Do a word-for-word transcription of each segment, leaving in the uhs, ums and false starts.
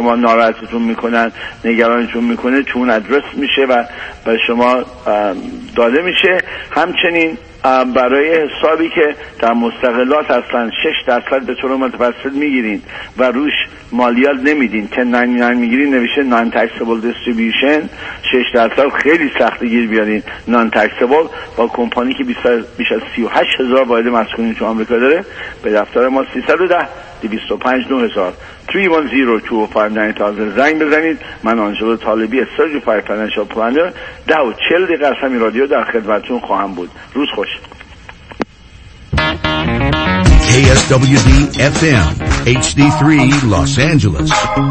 شما ناراحتتون میکنن، نگرانتون میکنه، تو اون ادرس میشه و به شما داده میشه. همچنین برای حسابی که در مستقلات اصلا شش درصد به طور متوسط میگیرین و روش مالیات نمیدین، که نود و نه میگیرین نوشته نان تکسبل دیستریبیوشن، شش درصد خیلی سخت گیر بیارین نان تکسبل. با کمپانی که بیش از سی و هشت هزار واحد مسکونی تو آمریکا داره، به دفتر ما سیصد و ده دویست و پنج نه هزار سه یک صفر دو پنج نه صفر زنگ بزنید. من آنجلو طالبی سرجیفاید فینانشال پلانر ده و چهل دقیقه از همین رادیو در خدمتتون خواهم بود. روز خوش. کی اس دبلیو دی اف ام اچ دی سه Los Angeles.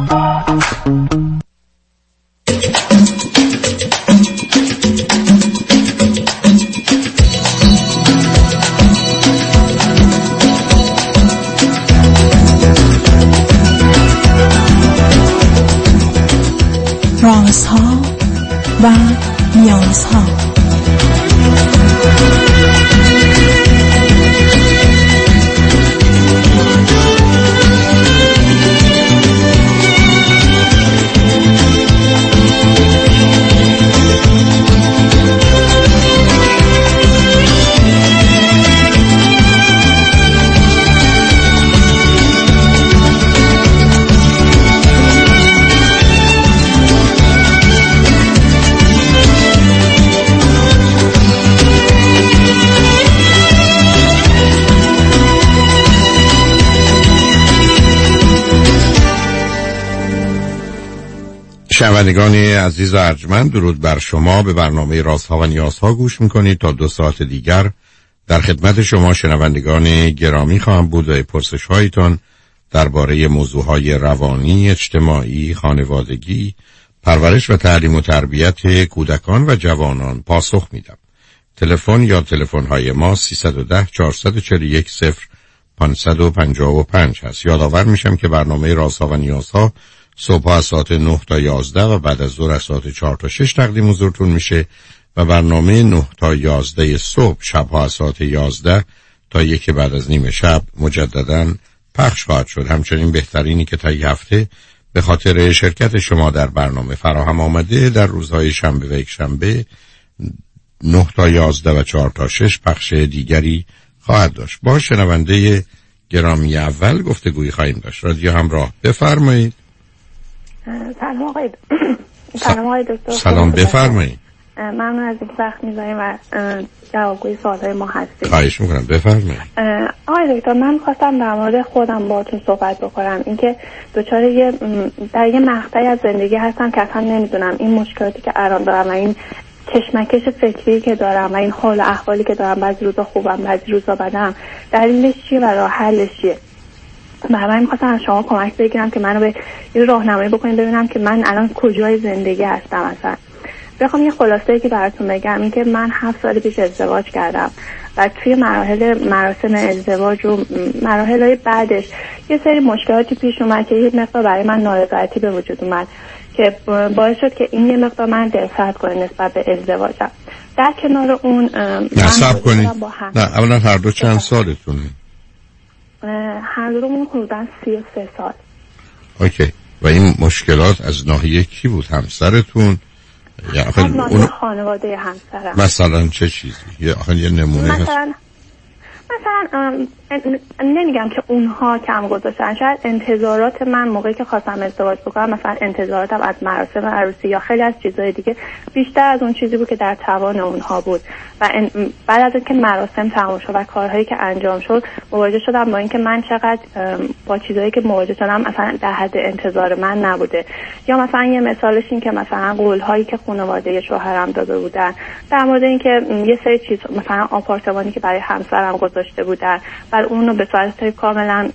رازها و نیازها. شنوندگان عزیز و ارجمند، درود بر شما. به برنامه رازها و نیازها گوش میکنید. تا دو ساعت دیگر در خدمت شما شنوندگان گرامی خواهم بود و پرسش هایتان درباره موضوعهای روانی، اجتماعی، خانوادگی، پرورش و تعلیم و تربیت کودکان و جوانان پاسخ میدم. تلفن یا تلفن های ما سیصد و ده چهارصد و چهل و یک صفر پانصد و پنجاه و پنج هست. یادآور میشم که برنامه رازها و نیازها صبح از ساعت نه تا یازده و بعد از ظهر از ساعت چهار تا شش تقدیم حضورتون میشه و برنامه نه تا یازده صبح شبها از ساعت یازده تا یک بعد از نیم شب مجدداً پخش خواهد شد. همچنین بهترینی که تا یک هفته به خاطر شرکت شما در برنامه فراهم آمده در روزهای شنبه و یک شنبه نه تا یازده و چهار تا شش پخش دیگری خواهد داشت. با شنونده گرامی اول گفتگویی خواهیم داشت. رادیو همراه، بفرمایید. سلام آقای سلام آقای دکتر. سلام، بفرمایید. ممنون از اینکه وقت می‌ذارید و جوابگوی سوالای ما هستید. خواهش می‌کنم، بفرمایید. آقای دکتر، من خواستم در مورد خودم باهاتون صحبت بکنم. اینکه دچار یه در یه مقطعی از زندگی هستم که اصلا نمیدونم این مشکلاتی که الان دارم و این کشمکش فکری که دارم و این حال و احوالی که دارم، بعضی روزا خوبم بعضی روزا بدم، دلیلش چیه و راه حلش چیه. من می‌خواستم از شما کمک بگیرم که منو به یه راهنمایی بکنید ببینم که من الان کجای زندگی هستم. اصلا بخوام یه خلاصه‌ای که براتون بگم این که من هفت سال پیش ازدواج کردم و توی مراحل مراسم ازدواج و مراحل‌های بعدش یه سری مشکلاتی پیش اومد که یه مقدار برای من نارضایتی به وجود اومد که باعث شد که این یه مقدار من دلسرد کنه نسبت به ازدواجم. در کنار اون نه صبر کنید، نه اولا هر دو چند سالتونه؟ هر دومون حدوداً سی و سه سال. اوکی. و این مشکلات از ناحیه کی بود؟ همسرتون یا از ناحیه اون... خانواده همسرم؟ مثلا چه چیزی؟ یا یه نمونه هست؟ مثلا مثلا نمیگم که اونها کم گذاشتن، شاید انتظارات من موقعی که خواستم ازدواج بکنم، مثلا انتظاراتم از مراسم عروسی یا خیلی از چیزهای دیگه بیشتر از اون چیزی بود که در توان اونها بود و بعد از اینکه مراسم تمام شد و کارهایی که انجام شد مواجه شدم با اینکه من چقدر با چیزایی که مواجه شدم مثلا در حد انتظار من نبوده. یا مثلا یه مثالش این که مثلا قول‌هایی که خانواده شوهرم داده بودن در مورد اینکه یه سری چیز، مثلا آپارتمانی که برای همسرم گذاشته بودن بر اونو به صورت کاملا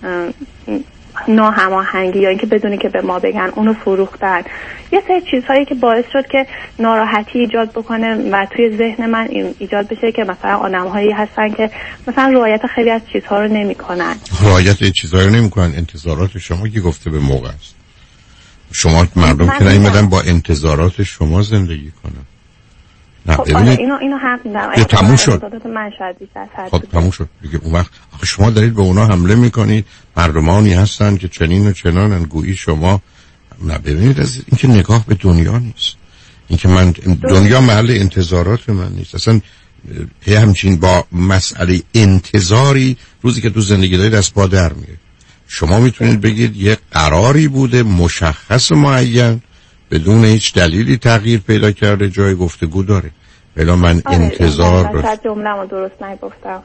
ناهماهنگی یا اینکه بدونی که به ما بگن اونو فروختن، یه سری چیزهایی که باعث شد که ناراحتی ایجاد بکنه و توی ذهن من ایجاد بشه که مثلا آدم‌هایی هستن که مثلا رعایت خیلی از چیزها رو نمی‌کنن. رعایت این چیزها رو نمی‌کنن. انتظارات شما که گفته به موقع است. شما مردم که نمی‌دن با انتظارات شما زندگی کنن. نه خب ببینید اینو اینو حق میدم. یه تموم شد. من شاید بیشتر خب تموم شد دیگه. اون وقت آخه شما دارید به اونا حمله میکنید. مردمانی هستن که چنین و چنانن، گویی شما نه ببینید از این که نگاه به دنیا نیست، این که من دنیا محل انتظارات من نیست اصلا. هی همچین با مسئله انتظاری روزی که تو زندگی دارید از پا در میره. شما میتونید بگید یه قراری بوده مشخص معین بدون هیچ دلیلی تغییر پیدا کرده، جای گفتگو داره. بلا من آره انتظار من شاید جمله‌مو درست نگفتم.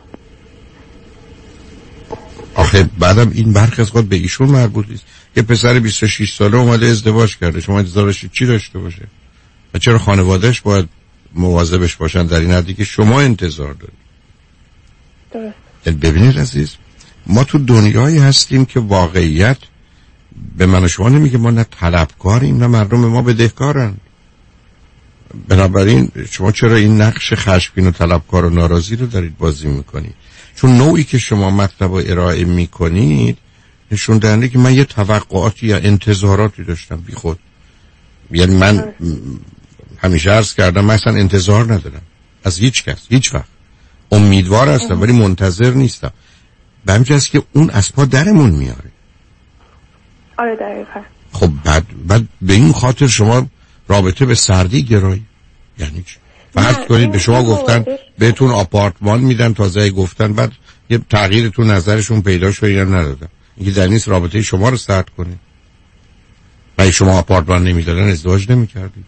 آخه بعدم این برخی از خود به ایشون مربوط نیست. یه پسر بیست و شش ساله اومده ازدواج کرده، شما انتظارش چی داشته باشه؟ و چرا خانوادهش باید مواظبش باشن در این حدی که شما انتظار دارید؟ درست. ببینید عزیز، ما تو دنیایی هستیم که واقعیت به من و شما نمیگه ما نه طلبکاریم نه مردم ما بدهکارن. بنابراین شما چرا این نقش خشمگین و طلبکار و ناراضی رو دارید بازی میکنید؟ چون نوعی که شما مطلب رو ارائه میکنید نشون دهنده که من یه توقعاتی یا انتظاراتی داشتم بی خود. یعنی من همیشه عرض کردم من اصلا انتظار ندارم از هیچ کس هیچ وقت. امیدوار هستم ولی منتظر نیستم. به همین جاست که اون از پا درمون میاره. آره دقیقا. خب بعد بعد به این خاطر شما رابطه به سردی گرایی یعنی چی؟ فرض کنید به شما گفتن بهتون آپارتمان میدن، تازه گفتن بعد یه تغییر تو نظرشون پیدا شد یا ندادن، اینکه در نیست رابطه شما رو سرد کنه. ولی شما آپارتمان نمیدادن ازدواج نمیکردید؟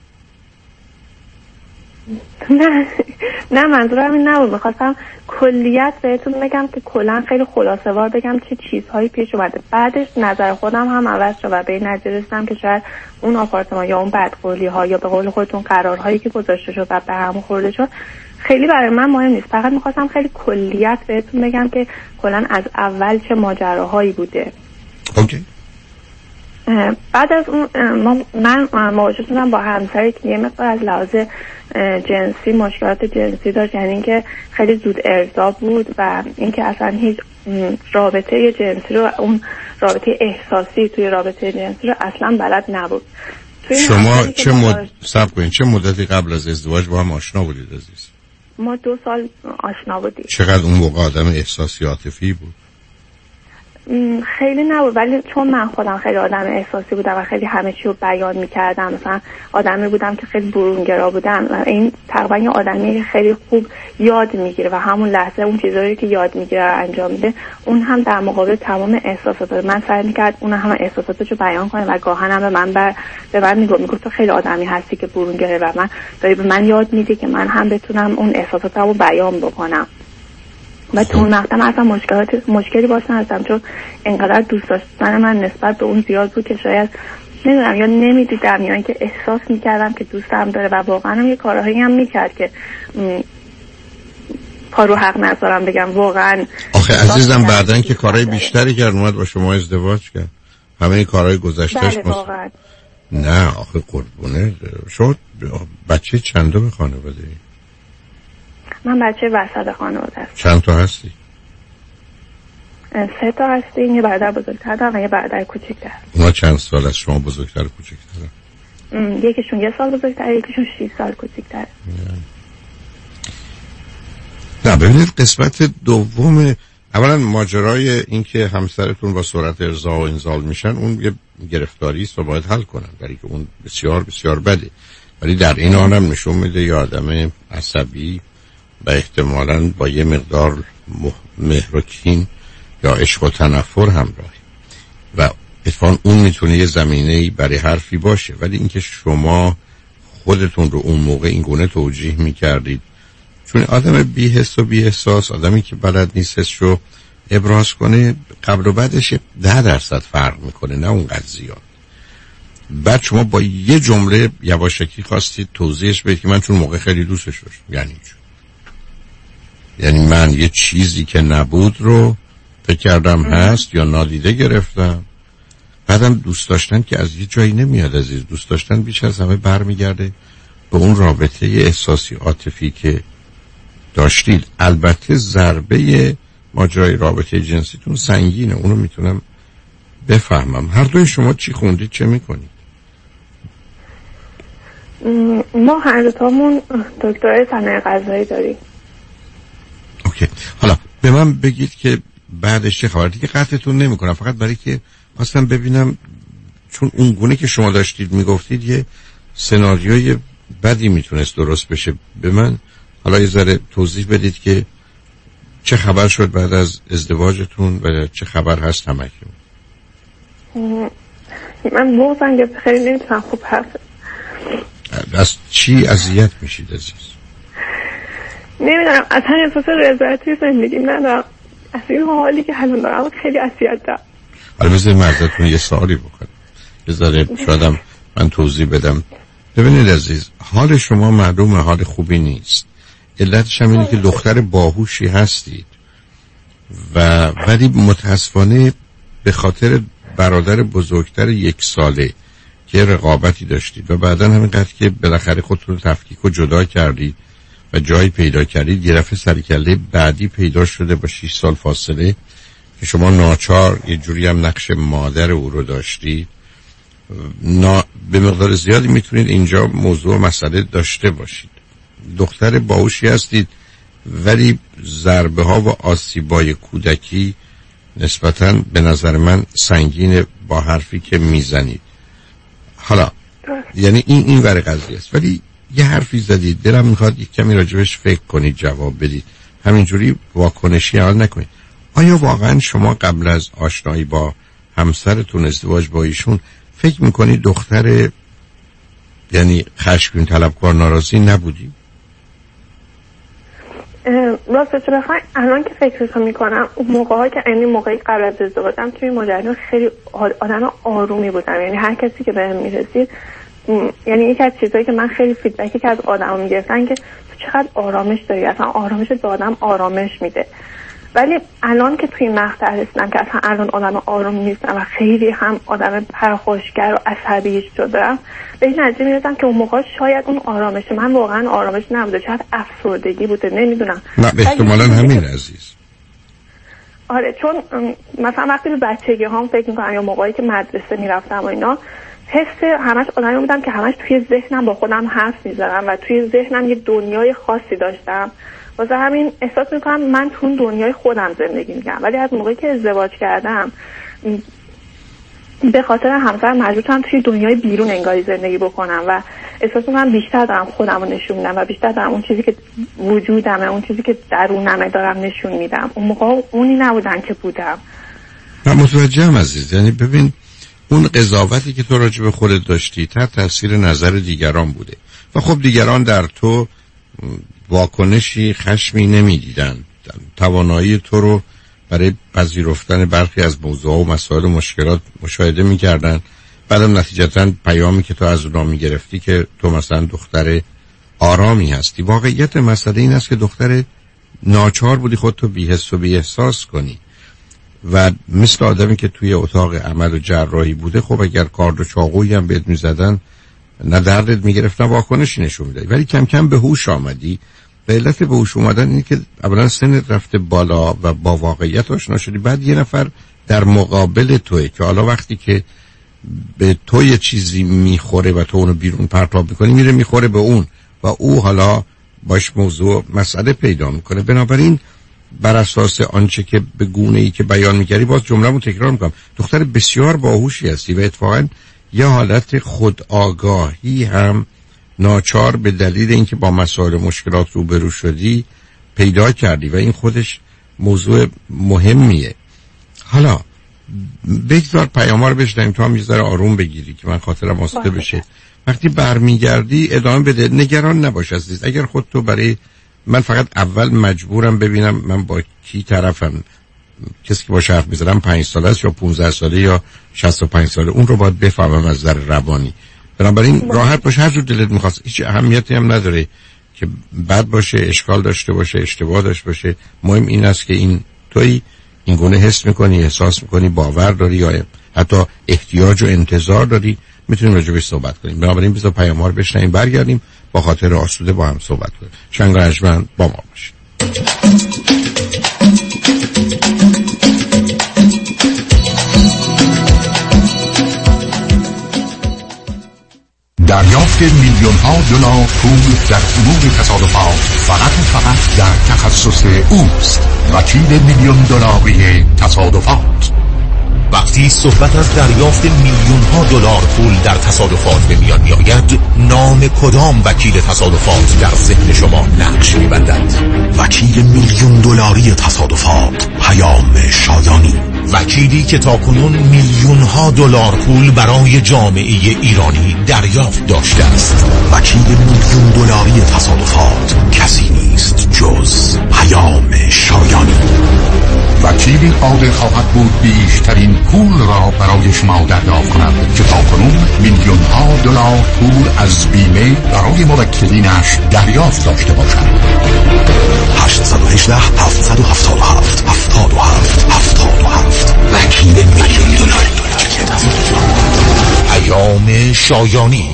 نه نه منظورم این نبود. میخواستم کلیت بهتون بگم که کلا خیلی خلاصه وار بگم چه چیزهایی پیش اومده. بعدش نظر خودم هم عوض شد و به این نتیجه رسیدم که شاید اون آپارتمان یا اون بدقولی ها یا به قول خودتون قرارهایی که گذاشته شد و به هم خورده شد خیلی برای من مهم نیست. فقط میخواستم خیلی کلیت بهتون بگم که کلا از اول چه ماجراهایی بوده. اوکی. بعد از اون من مواجه شدم با همسری که یه مقدار از لحاظ جنسی مشکلات جنسی داشت، یعنی اینکه خیلی زود ارضا بود و اینکه اصلا هیچ رابطه جنسی رو اون رابطه احساسی توی رابطه جنسی رو اصلا بلد نبود. شما چه مد... صبر کنید چه مدتی قبل از ازدواج با هم آشنا بودید عزیز؟ ما دو سال آشنا بودیم. چقدر اون موقع آدم احساسی عاطفی بود؟ خیلی نبود، ولی چون من خودم خیلی آدم احساسی بودم و خیلی همه چی رو بیان میکردم، مثلا آدمی بودم که خیلی برونگرا بودم و این تقریبا یه آدمی که خیلی خوب یاد میگیره و همون لحظه اون چیزایی که یاد میگیره انجام میده اون هم در مقابل تمام احساسات داره. من سعی میکرد اون هم احساساتش رو بیان کنه و گاهن هم به من بر به من میگفت میگفت تو خیلی آدمی هستی که برونگره و من داری به من یاد میدی که من هم بتونم اون احساساتمو بیان بکنم. و تو اون مقطع من اصلا مشکلات مشکلی باش نداشتم چون اینقدر دوست داشتن من نسبت به اون زیاد بود که شاید نمیدونم یا نمیدیدم یا اینکه احساس میکردم که دوستم داره و واقعا هم یه کارهایی هم میکرد که پا رو حق نذارم بگم واقعا. آخه عزیزم بعدن که کارهای بیشتری کرد اومد با شما ازدواج کرد، همه این کارهای گذشتهش بله واقعا. نه آخه قربونه شد. بچه چنده به خانواده ای؟ من بچه وسط خانواده هستم. چند تا هستی؟ سه تا هستیم، یه برادر بزرگتر دارم و یه برادر کوچکتر. اونا چند سال از شما بزرگتر و کوچکتر؟ یکیشون یه سال بزرگتر، یکیشون شش سال کوچکتر. نه ببینید قسمت دوم اولا ماجرای این که همسرتون با سرعت ارضا و انزال میشن اون یه گرفتاری است و باید حل کنن، برای که اون بسیار بسیار بده، ولی در این حال هم نشون میده یه آدم عصبی و احتمالاً با یه مقدار مهر و کین یا عشق و تنفر همراهی و اتفاقاً اون میتونه یه زمینه‌ای برای حرفی باشه. ولی اینکه شما خودتون رو اون موقع این گونه توجیه میکردید چون آدم بی حس و بی احساس، آدمی که بلد نیست حسش رو ابراز کنه، قبل و بعدش ده درصد فرق میکنه نه اون قد زیاد. بعد شما با یه جمله یواشکی خواستید توضیحش بدید که من چون موقع خیلی دوستش داشتم. یعنی چون یعنی من یه چیزی که نبود رو فکر کردم هست یا نادیده گرفتم. بعدم دوست داشتن که از یه جایی نمیاد عزیز، دوست داشتن بیش از همه برمیگرده به اون رابطه احساسی عاطفی که داشتید. البته ضربه ماجرای رابطه جنسیتون سنگینه، اونو میتونم بفهمم. هر دوی شما چی خوندید، چه میکنید؟ ما هر دوتامون دکترای صنایع غذایی داریم. اوکی. حالا به من بگید که بعدش چه خبره؟ دیگه قطعتون نمیکنم، فقط برای که خواستم ببینم چون اون گونه که شما داشتید میگفتید یه سناریوی بدی میتونست درست بشه. به من حالا یه ذره توضیح بدید که چه خبر شد بعد از ازدواجتون و چه خبر هست همکنون؟ من واقعا خیلی نمیتونم خوب حرف از چی اذیت میشید عزیز؟ نمیدونم، اصلا احساس رضایتی زندگی ندارم. از این حالی که الان دارم خیلی اذیت دارم. حالا بذارید من ازتون یه سوالی بکنم، یه ذره شایدم من توضیح بدم. ببینید عزیز، حال شما معلومه حال خوبی نیست. علتش هم اینه که دختر باهوشی هستید و ولی متاسفانه به خاطر برادر بزرگتر یک ساله که رقابتی داشتید و بعدن همینقدر که بالاخره خودتون رو تفکیک و جدا کردید و جایی پیدا کردید، یه رفع سرکله بعدی پیدا شده با شش سال فاصله که شما ناچار یه جوری هم نقش مادر او رو داشتید. نا... به مقدار زیادی میتونید اینجا موضوع مسئله داشته باشید. دختر باهوشی هستید ولی ضربه ها و آسیبای کودکی نسبتاً به نظر من سنگین با حرفی که میزنید. حالا یعنی این این ور قضیه است، ولی یه حرفی زدید دلم میخواد یک کمی راجبش فکر کنید، جواب بدید، همینجوری واکنشی حال نکنید. آیا واقعا شما قبل از آشنایی با همسرتون، ازدواج با ایشون، فکر میکنید دختر یعنی خشمگین، طلبکار، ناراضی نبودی؟ راستش بخوای الان که فکرشو میکنم اون موقع‌ها که یعنی موقعی قبل از ازدواجم توی ماجرا خیلی آدم آرومی بودم. یعنی هر کسی که بهم میرسید، یعنی یکی از چیزایی که من خیلی فیدبکی که از آدما میگرفتن که تو چقدر آرامش داری، اصلا آرامش به آدم آرامش میده. ولی الان که توی مقطع رسیدم که اصلا الان آدم آروم نیستم و خیلی هم آدم پرخاشگر و عصبی شدم، به این نتیجه میرسم که اون موقع شاید اون آرامش من واقعا آرامش نبوده، شاید افسردگی بوده، نمیدونم. نه احتمالاً همین عزیز. آره، چون مثلا وقتی به بچگی هم فکر میکنم یا موقعی که مدرسه میرفتم و اینا، حس همش آدمی بودم که همش توی ذهنم با خودم حرف میزدم و توی ذهنم یه دنیای خاصی داشتم. واسه همین احساس میکنم من تو اون دنیای خودم زندگی میکنم. ولی از موقعی که ازدواج کردم به خاطر همسر مجبور شدم توی دنیای بیرون انگاری زندگی بکنم و احساس میکنم بیشتر دارم خودم رو نشون میدم و بیشتر دارم اون چیزی که وجودمه، اون چیزی که درونمه دارم نشون میدم. اون موقع اونی نبودن که بودم. من متوجهم عزیز. یعنی ببین اون قضاوتی که تو راجع به خودت داشتی تحت تاثیر نظر دیگران بوده و خب دیگران در تو واکنشی، خشمی نمیدیدن. توانایی تو رو برای پذیرفتن برخی از موضوعات و مسائل و مشکلات مشاهده میکردن. بعدم نتیجتاً پیامی که تو از اونا میگرفتی که تو مثلا دختر آرامی هستی. واقعیت مسئله این است که دختر ناچار بودی خودتو بی‌حس و بی‌احساس کنی و مثل آدمی که توی اتاق عمل و جراحی بوده، خب اگر کارد و چاقویی هم بهت میزدن نه دردت میگرفت نه واکنشی نشون میدادی، ولی کم کم به هوش آمدی. به علت به هوش اومدن اینه که اولا سنت رفته بالا و با واقعیت آشنا شدی. بعد یه نفر در مقابل توئه که حالا وقتی که به تو یه چیزی میخوره و تو اونو بیرون پرتاب میکنی، میره میخوره به اون و او حالا باش موضوع مسئله پیدا میکنه. بنابراین بر اساس آنچه که به گونه‌ای که بیان می‌کردی، باز جمله‌مو تکرار می‌کنم، دختر بسیار باهوشی هستی و اتفاقاً یه حالت خودآگاهی هم ناچار به دلیل اینکه با مسائل مشکلات روبرو شدی پیدا کردی و این خودش موضوع مهمیه. حالا بگذار پیام‌ها رو بشنویم تو هم یه ذره آروم بگیری که من خاطرم آسوده بشه. وقتی برمیگردی ادامه بده، نگران نباش عزیز. اگر خود تو برای من فقط اول مجبورم ببینم من با کی طرفم، کسی که با حرف میزنم پنج ساله است یا پونزده ساله یا شصت و پنج ساله، اون رو باید بفهمم از نظر روانی. بنابراین راحت باش، هر جور دلت میخواست، هیچ اهمیتی هم نداره که بد باشه، اشکال داشته باشه، اشتباه داشته باشه. مهم این است که این توی این گونه حس میکنی، احساس میکنی، باور داری یا حتی احتیاج و انتظار داری، میتونیم راجع بهش صحبت کنیم. بنابراین بذار پیام‌ها رو بشنویم، برگردیم با خاطر آسوده با هم صحبت کنیم. شنگ رجمن با ما باشید. دریافت میلیون ها دلار پول در امور تصادفات فقط و فقط در تخصص اوست. وکیل میلیون دلاری تصادفات. وقتی صحبت از دریافت میلیون ها دلار پول در تصادفات به میان میآید، نام کدام وکیل تصادفات در ذهن شما نقش می‌بندد؟ وکیل میلیون دلاری تصادفات، پیام شایانی. وکیلی که تاکنون میلیون ها دلار پول برای جامعه ایرانی دریافت داشته است. وکیل میلیون دلاری تصادفات کسی نیست جز پیام شایانی. وکیلی قادر خواهد بود بیشترین پول را برای شما دریافت کند که تاکنون میلیون ها دلار پول از بیمه برای موکلینش دریافت داشته باشد. هشت یک هشت هفت هفت هفت هفت هفت هفت هفت وکیل میلیون دلاری. پیام شایانی.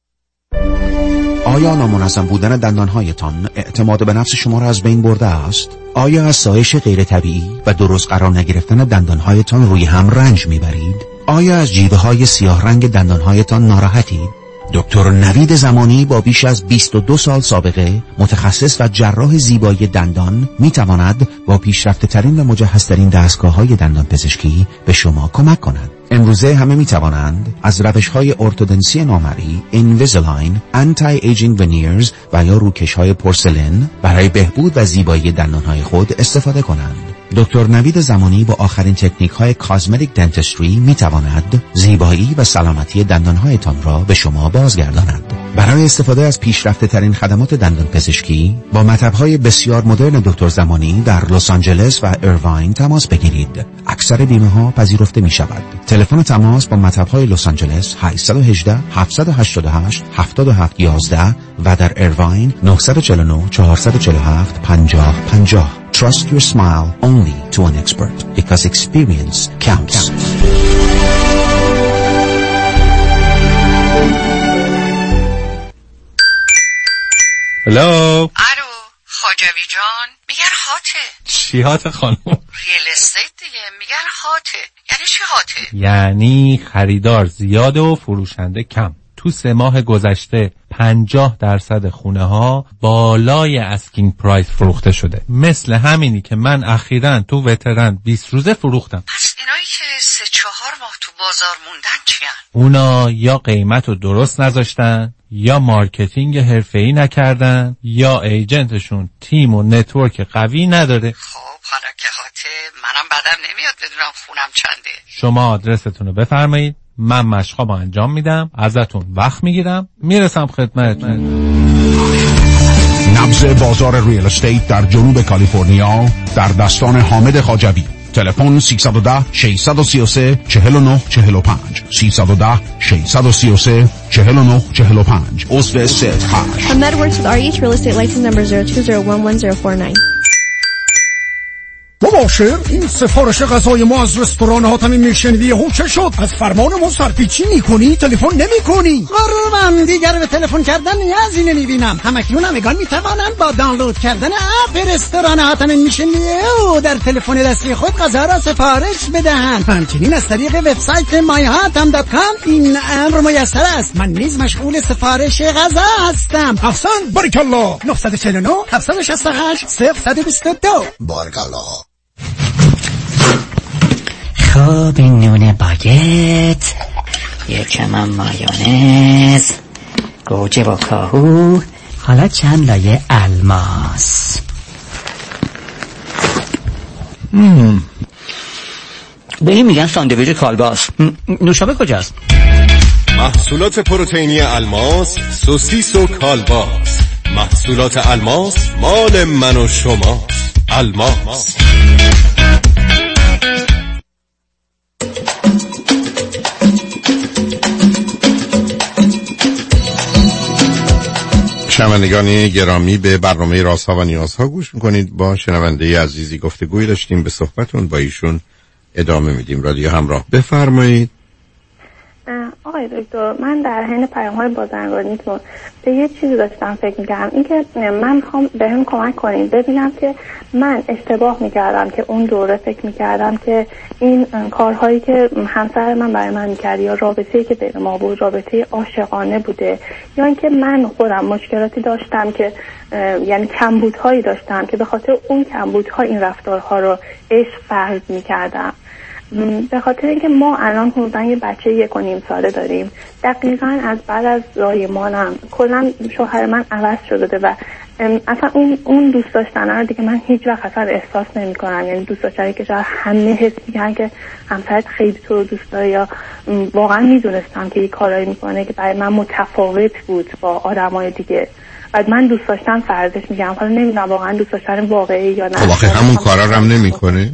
آیا نامنظم بودن دندانهایتان اعتماد به نفس شما را از بین برده است؟ آیا از سایش غیر طبیعی و درست قرار نگرفتن دندانهایتان روی هم رنج میبرید؟ آیا از جیوه های سیاه رنگ دندانهایتان ناراحتید؟ دکتر نوید زمانی با بیش از بیست و دو سال سابقه، متخصص و جراح زیبایی دندان، میتواند با پیشرفته ترین و مجهز ترین دستگاه های دندان پزشکی به شما کمک کند. امروزه همه می توانند از روش های ارتودنسی نامری، اینویزیلاین، آنتی ایجینگ ونیرز و یا روکش های پورسلین برای بهبود و زیبایی دندان های خود استفاده کنند. دکتر نوید زمانی با آخرین تکنیک های کاسمتیک دنتستری می تواند زیبایی و سلامتی دندان هایتان را به شما بازگرداند. برای استفاده از پیشرفته ترین خدمات دندان پزشکی با مطب های بسیار مدرن دکتر زمانی در لس آنجلس و ایرواین تماس بگیرید. اکثر بیمه ها پذیرفته می شود. تلفن تماس با مطب های لس آنجلس هشت یک هشت هفت هشت هشت هفت هفت یک یک و در ایرواین نه چهار نه چهار چهار هفت پنج صفر پنج صفر. Trust your smile only to an expert because experience counts. Hello. الو خواجوی جان، میگن هاته. چی هاته خانم؟ ریل استیت دیگه، میگن هاته. یعنی چی هاته؟ یعنی خریدار زیاده و فروشنده کم. تو سه ماه گذشته پنجاه درصد خونه ها بالای اسکینگ پرایس فروخته شده. مثل همینی که من اخیراً تو وترن بیست روزه فروختم. پس اینایی که سه چهار ماه تو بازار موندن چیان؟ اونا یا قیمت رو درست نذاشتن، یا مارکتینگ حرفه‌ای نکردن، یا ایجنتشون تیم و نتورک قوی نداره. خب حالا که هاته، منم بعدم نمیاد بدونم خونم چنده. شما آدرستون رو بفرمایید، من مشقامو انجام میدم، ازتون وقت میگیرم، میرسم خدمتتون. نبض بازار ریل استیت در جنوب کالیفرنیا در دستان حامد خواجوی. تلفن سیصد و ده ششصد و سی و سه چهل و نه چهل و پنج سیصد و ده ششصد و سی و سه چهل و نه چهل و پنج. عضو ست هشت. Ahmed works with R H Real Estate license number zero two zero one one zero four nine. مباشر، این سفارش غذای ما از رستوران حاتمی میشنوی هم چه شد؟ از فرمان ما سرپیچی میکنی؟ تلفن نمیکنی؟ قربان دیگر به تلفن کردن نیازی نمیبینم. همکنون همگان میتوانند با دانلود کردن اپ رستوران حاتمی میشنوی او در تلفن دستی خود غذا را سفارش بدهند. همچنین از طریق وبسایت مای هاتم دات کام این امر میسر است. من نیز مشغول سفارش غذا هستم. احسن، بارک الله. نه چهار نه هفت شش هشت صفر دو دو. بارک الله. خب این نون باگت، یکم هم مایونز، گوجه و کاهو، حالا چند لایه الماس. مم. به این میگن ساندویچ کالباس. نوشابه کجاست؟ محصولات پروتئینی الماس، سوسیس و کالباس. محصولات الماس مال من و شماست. الماس. شنوندگان گرامی، به برنامه رازها و نیازها گوش میکنید. با شنونده عزیزی گفتگوی داشتیم، به صحبتون با ایشون ادامه میدیم. رادیو همراه، بفرمایید. آقای دکتر، من در حین پیام‌های بازرگانیتون به یه چیزی داشتم فکر می‌کردم، این که من می‌خوام بهم کمک کنید ببینم که من اشتباه می‌کردم که اون دوره فکر می‌کردم که این کارهایی که همسر من برای من می‌کرد یا رابطه‌ای که بین ما بود رابطه عاشقانه بوده، یا اینکه من خودم مشکلاتی داشتم که یعنی کمبودهایی داشتم که به خاطر اون کمبودها این رفتارها رو عشق فرض می‌کردم به خاطر اینکه ما الان حدودا یه بچه یک و نیم ساله داریم، دقیقاً از بعد از زایمانم کلا شوهر من عوض شده و اصلا اون اون دوست داشتن رو دیگه من هیچ وقت اصلا احساس نمی‌کنم. یعنی دوست داشتنی که شاید همه حس می‌کنن که همسرت خیلی تو رو دوست داره، یا واقعا میدونستم که یه کارایی میکنه که برای من متفاوت بود با آدمای دیگه. بعد من دوست داشتم فرضش میگم، حالا نمیدونم واقعا دوست داشتن واقعی یا نه. خب آخه همون کارا رو هم نمی‌کنه.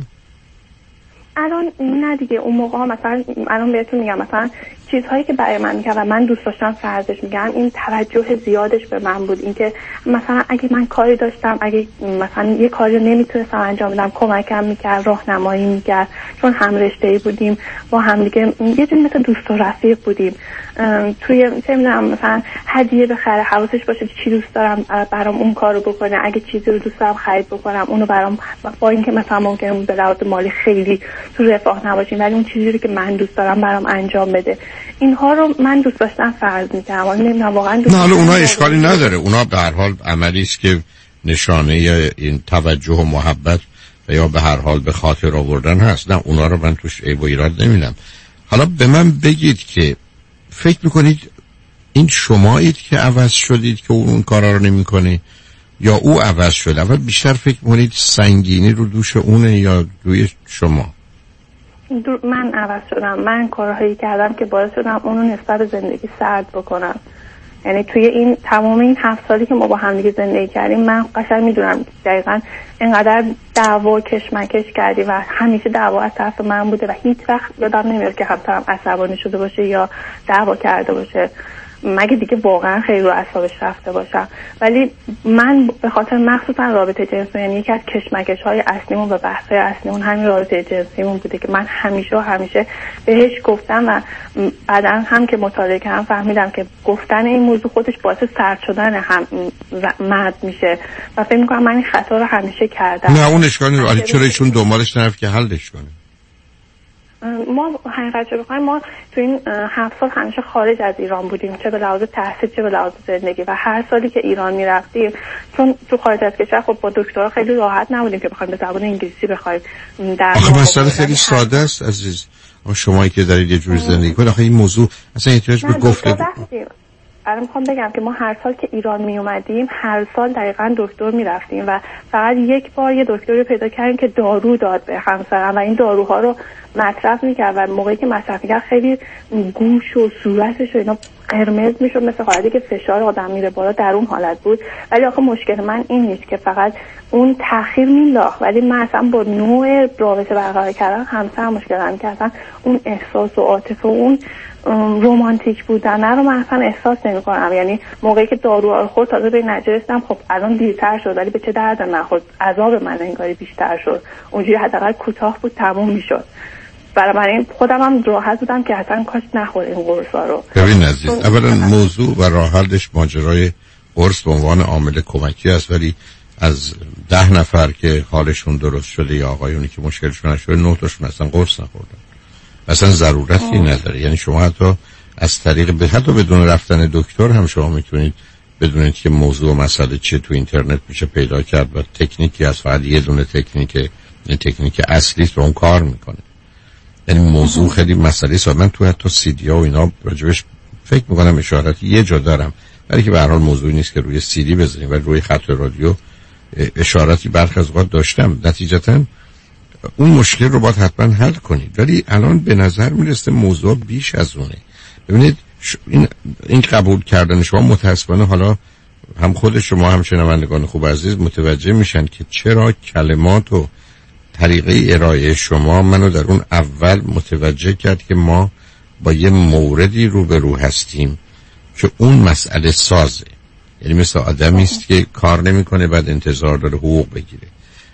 الان نه دیگه، اون موقع مثلا الان بهتون میگم مثلا چیزهایی که برای من میگم و من دوست داشتم فرضش میگم، این توجه زیادش به من بود. اینکه مثلا اگه من کاری داشتم، اگه مثلا یه کاری نمیتونستم انجام بدم کمکم میکرد، راهنمایی میکرد، چون هم رشته‌ای بودیم با هم دیگه یه جوری مثل دوست و رفیق بودیم. توی چه میدونم مثلا هدیه بخره، حواسش باشه چی دوست دارم برام اون کارو بکنه، اگه چیزی رو دوست دارم خرید بکنم اونو برام، با اینکه مثلا ممکنه به لحاظ مالی خیلی تو رفاه نباشیم ولی اون چیزی رو که من دوست دارم برام انجام بده. اینها رو من دوست داشتم فرض می‌کردم، ولی نمیدونم واقعا دوست. نه، اونها اشکالی نداره، اونها به هر حال عملی است که نشانه این توجه و محبت و یا به هر حال به خاطر آوردن هست. نه، اونها رو من توش عیب و ایراد نمی‌بینم. حالا به من بگید که فکر می‌کنید این شمایید که عوض شدید که اون کارا رو نمی‌کنه یا او عوض شده؟ اول بیشتر فکر می‌کنید سنگینی رو دوش اونه یا روی شما؟ من عوض شدم. من کارهایی کردم که باعث شدم اونو نسبت به زندگی سرد بکنم. یعنی توی این تمام این هفت سالی که ما با هم دیگه زندگی کردیم، من قشنگ میدونم دقیقاً اینقدر دعوا کشمکش کردی و همیشه دعوا از طرف من بوده و هیچ وقت یادم نمیاد که همسرم عصبانی شده باشه یا دعوا کرده باشه، مگه دیگه واقعا خیلی رو اعصابش رفته باشم. ولی من به خاطر مخصوصا رابطه جنسی، یعنی یکی از کشمکش های اصلیمون و بحث های اصلیمون همین رابطه جنسیمون بوده که من همیشه و همیشه بهش گفتم و بعدا هم که مطالعه کردم فهمیدم که گفتن این موضوع خودش باعث سرد شدن هم مرد میشه و فکر میکنم من این خطا رو همیشه کردم. نه اون اشکالی رو علی چرا ایشون دنبالش نرفت که حلش کنه؟ ما حقیقت رو بخوایم ما تو این هفت سال همیشه خارج از ایران بودیم، چه به لحاظ تحصیل چه به لحاظ زندگی، و هر سالی که ایران میرفتیم چون تو خارج از کشور خب با دکترا خیلی راحت نبودیم که بخوایم به زبان انگلیسی بخوایم در آخه مسئله خیلی ساده است عزیز. شمایی که دارید یه جور زندگی کنید، آخه این موضوع اصلا احتیاج به گفته الان میخوام بگم که ما هر سال که ایران می اومدیم هر سال دقیقاً دکتر میرفتیم و فقط یک بار یه دکتری رو پیدا کردیم که دارو داد به همسرم و این داروها رو مصرف میکرد و موقعی که مصرف میکرد خیلی گوش و صورتش و اینا قرمز میشد، مثل حالتی که فشار آدم میره بالا، در اون حالت بود. ولی آخه مشکل من این نیست که فقط اون تأخیر میلاخت، ولی من اصلا با نوع رابطه برقرار کردن همسرم مشکل دارم که اصلا اون احساس و عاطفه و اون رومانتیک بودن رو من اصلا احساس نمی کنم. یعنی موقعی که داروها رو خورد تازه به نتیجه رسیدم خب الان دیرتر شد، ولی به چه درد من خورد، عذاب من انگاری بیشتر شد. اونجوری حداقل کوتاه بود تموم میشد. برای خودم هم راحت بودم که اصلا کاش نخوره این قرصا رو. ببین عزیز، اولا موضوع و راه حلش ماجرای قرص به عنوان عامل کمکی است، ولی از ده نفر که حالشون درست شده یا آقایونی که مشکلشون نشده، نه تاشون اصلا قرص نخوردن. اصلا ضرورتی نداره. یعنی شما حتی از طریق به حتی بدون رفتن دکتر هم شما میتونید بدونید که موضوع و مسئله چیه تو اینترنت میشه پیدا کرد و تکنیکی از فقط یه دونه تکنیک، این تکنیک اصلی است و اون کار میکنه. یعنی موضوع خیلی مسئله است. من تو حتی سیدی ها و اینا راجبش فکر میکنم اشاراتی یه جا دارم، ولی که به هر حال موضوعی نیست که روی سیدی بزنیم، ولی روی خط رادیو اشاراتی برخی از اوقات داشتم. نتیجتاً اون مشکل رو باید حتما حل کنید، ولی الان به نظر میرسه موضوع بیش از اونه. ببینید این این قبول کردن شما متاسفانه حالا هم خود شما هم شنوندگان خوب عزیز متوجه میشن که چرا کلمات و طریقه ارائه شما منو در اون اول متوجه کرد که ما با یه موردی روبرو هستیم که اون مسئله سازه. یعنی مثل آدمی است که کار نمیکنه بعد انتظار داره حقوق بگیره.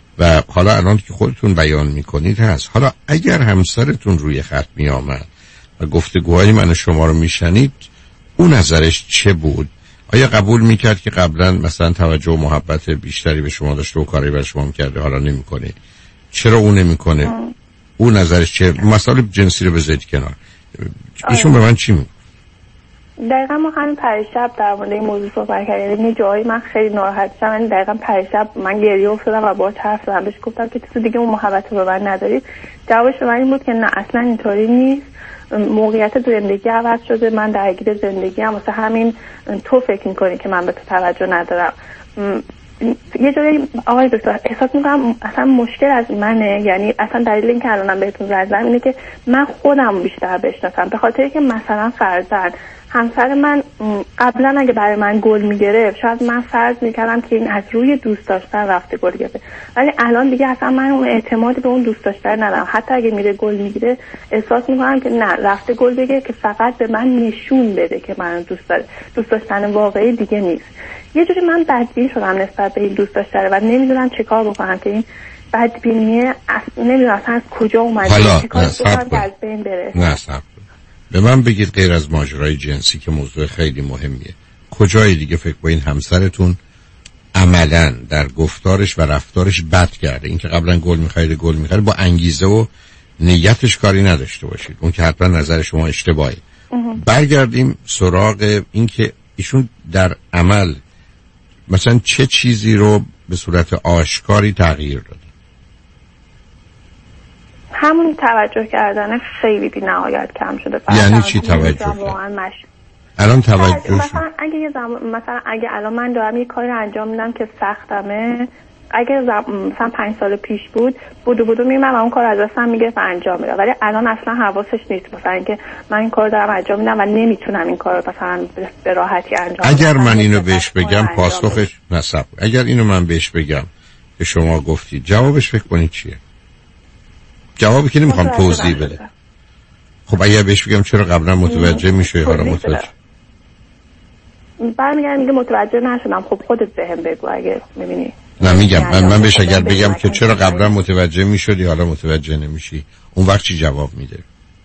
و حالا الان که خودتون بیان میکنید هست. حالا اگر همسرتون روی خط می آمد و گفتگوهای من شما رو میشنید، اون نظرش چه بود؟ آیا قبول میکرد که قبلا مثلا توجه و محبت بیشتری به شما داشته و کاری برای شما میکرده حالا نمیکنه؟ چرا اون نمیکنه؟ اون نظرش چه؟ مسائل جنسی رو بذارید کنار. ایشون به من چی میگه؟ دقیقا ما همین پریشب در مورد این موضوع صحبت کردیم. یه جایی من خیلی ناراحت شدم، یعنی دقیقا پریشب من گریه افتادم و باهاش حرف زدم، بهش گفتم که تو دیگه اون محبت رو به من نداری. جوابش به من این بود که نه اصلا اینطوری نیست، موقعیت زندگی عوض شده، من درگیر زندگی ام، واسه همین تو فکر میکنی که من به تو توجه ندارم. یه جایی آقای دکتر احساس میکنم اصلا مشکل از منه، یعنی اصلا دلیل این که الانم بهتون زنگ زدم اینه که من خودم بیشتر بشناسم، به خاطر که مثلا فرضاً همسر من قبلا اگه برای من گل میگرفت شاید من فرض میکردم که این از روی دوست داشتن رفته گل گرفته، ولی الان دیگه اصلا من اون اعتماد به اون دوست داشتن ندارم. حتی اگه میره گل میگیره احساس میکنم که نه رفته گل بگیره که فقط به من نشون بده که من دوست داره، دوست داشتن واقعی دیگه نیست. یه جوری من بدبین شدم نسبت به این دوست داشتن و نمیدونم چه کار بکنم که این بدبینیه اصلا نمیدونم اصلا از کجا اومده، چه کاری بکنم که از بین بره. نه صبر به من بگید غیر از ماجرای جنسی که موضوع خیلی مهمیه، کجای دیگه فکر با این همسرتون عملاً در گفتارش و رفتارش بد کرده؟ این که قبلا گل می‌خرید گل می‌خرید با انگیزه و نیتش کاری نداشته باشید، اون که حتما نظر شما اشتباهه. برگردیم سراغ این که ایشون در عمل مثلا چه چیزی رو به صورت آشکاری تغییر داده؟ همون توجه کردن خیلی بی نهایت کم شده. یعنی چی توجه کرد؟ الان توجه شد. مثلا اگه یه زمان مثلا اگه الان من دارم یه کاری رو انجام میدم که سختمه، اگه مثلا پنج سال پیش بود بودو بودو میرم و اون کار از دستم میگرفت انجام میدم، ولی الان اصلا حواسش نیست مثلا اینکه من این کار دارم انجام میدم و نمیتونم این کار رو مثلا به راحتی انجام بدم. اگر من اینو بهش بگم پاسخش نصب، اگر اینو من بهش بگم که شما گفتید جوابش فکر کنید چیه؟ جوابی که نمیخوام توضیح بده. خب اگر بهش بگم چرا قبلا متوجه میشه حالا متوجه برمیگردم میگه متوجه نشدم. خب خودت بهم بگو اگه میبینی. نه میگم من من بهش اگر بگم که چرا قبلا متوجه میشدی حالا متوجه نمیشی، اون وقت چی جواب میده؟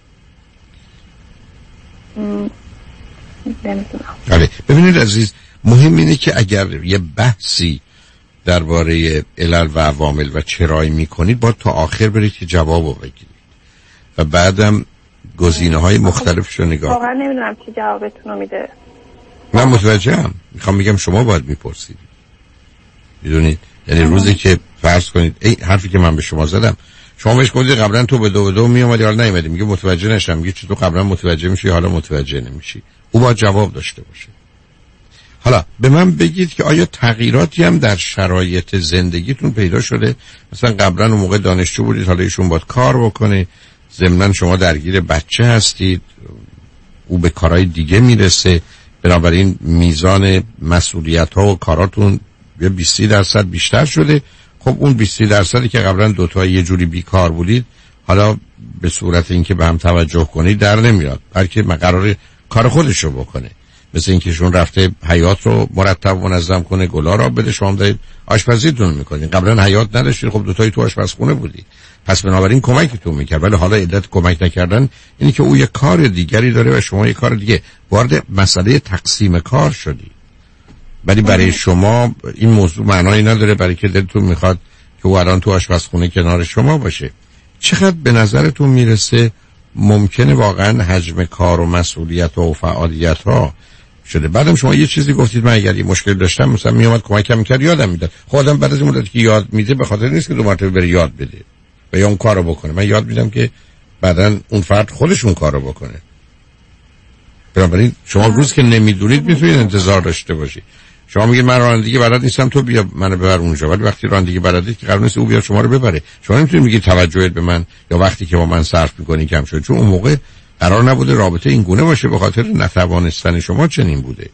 نمیدونم. آره ببینید عزیز، مهم اینه که اگر یه بحثی درباره علل و عوامل و چرایی میکنید باید تا آخر برید که جوابو بگیرید و بعدم گزینه‌های مختلفش رو نگاه. واقعا نمیدونم چی جوابتون رو میده. من متوجهم، میخوام بگم شما باید میپرسید. میدونید یعنی روزی که فرض کنید این حرفی که من به شما زدم شما بهش گفتید قبلا تو به دو به دو میومدی حالا نیومدی، میگه متوجه نشدم، میگه چطور قبلا متوجه میشی حالا متوجه نمیشی. او باید جواب داشته باشه. حالا به من بگید که آیا تغییراتی هم در شرایط زندگیتون پیدا شده؟ مثلا قبلا اون موقع دانشجو بودید حالا ایشون باید کار بکنه، ضمناً شما درگیر بچه هستید، او به کارهای دیگه میرسه، بنابراین میزان مسئولیت ها و کاراتون یه بیست درصد بیشتر شده. خب اون بیست درصدی که قبلا دوتا یه جوری بیکار بودید حالا به صورت اینکه به هم توجه کنید در نمیاد، بلکه قراره کار خودشو بکنه. مثل اینکه شون رفته حیات رو مرتب و منظم کنه، گلا را بده، شما دارید آشپزیتون میکنید. قبلا حیات نداشتید، خب دوتایی تو آشپزخونه بودید، پس بنابراین کمکتون میکرد. ولی حالا علت کمک نکردن اینی که او یه کار دیگری داره و شما یه کار دیگه. وارد مسئله تقسیم کار شدی، ولی برای شما این موضوع معنایی نداره، برای که دلتون میخواد که او الان تو آشپزخونه کنار شما باشه. چقدر به نظرتون میرسه ممکنه واقعا حجم کار و مسئولیت و فعالیت ها شده؟ بعدم شما یه چیزی گفتید من اگر یه مشکل داشتم مثلا میومد کمکم میکرد یادم میداد. خودم بعد از این مدت که یاد میده به خاطر نیست که دو مرتبه بره یاد بده و یا اون کارو بکنه، من یاد میدم که بعدن اون فرد خودش اون کارو بکنه. بنابراین شما روز که نمیدونید میتونید انتظار داشته باشید. شما میگید من رانندگی بلد نیستم تو بیا منو ببر اونجا، ولی وقتی رانندگی بلدید که قرار نیست او بیاد شما رو ببره. شما نمیتونید میگید توجهت به من یا وقتی که با من صرف میکنی کم شد، چون اون موقع قرار نبوده رابطه این گونه باشه، به خاطر نتوانستن شما چنین بوده.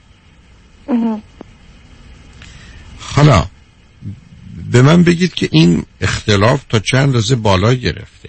حالا به من بگید که این اختلاف تا چند اندازه بالا گرفته؟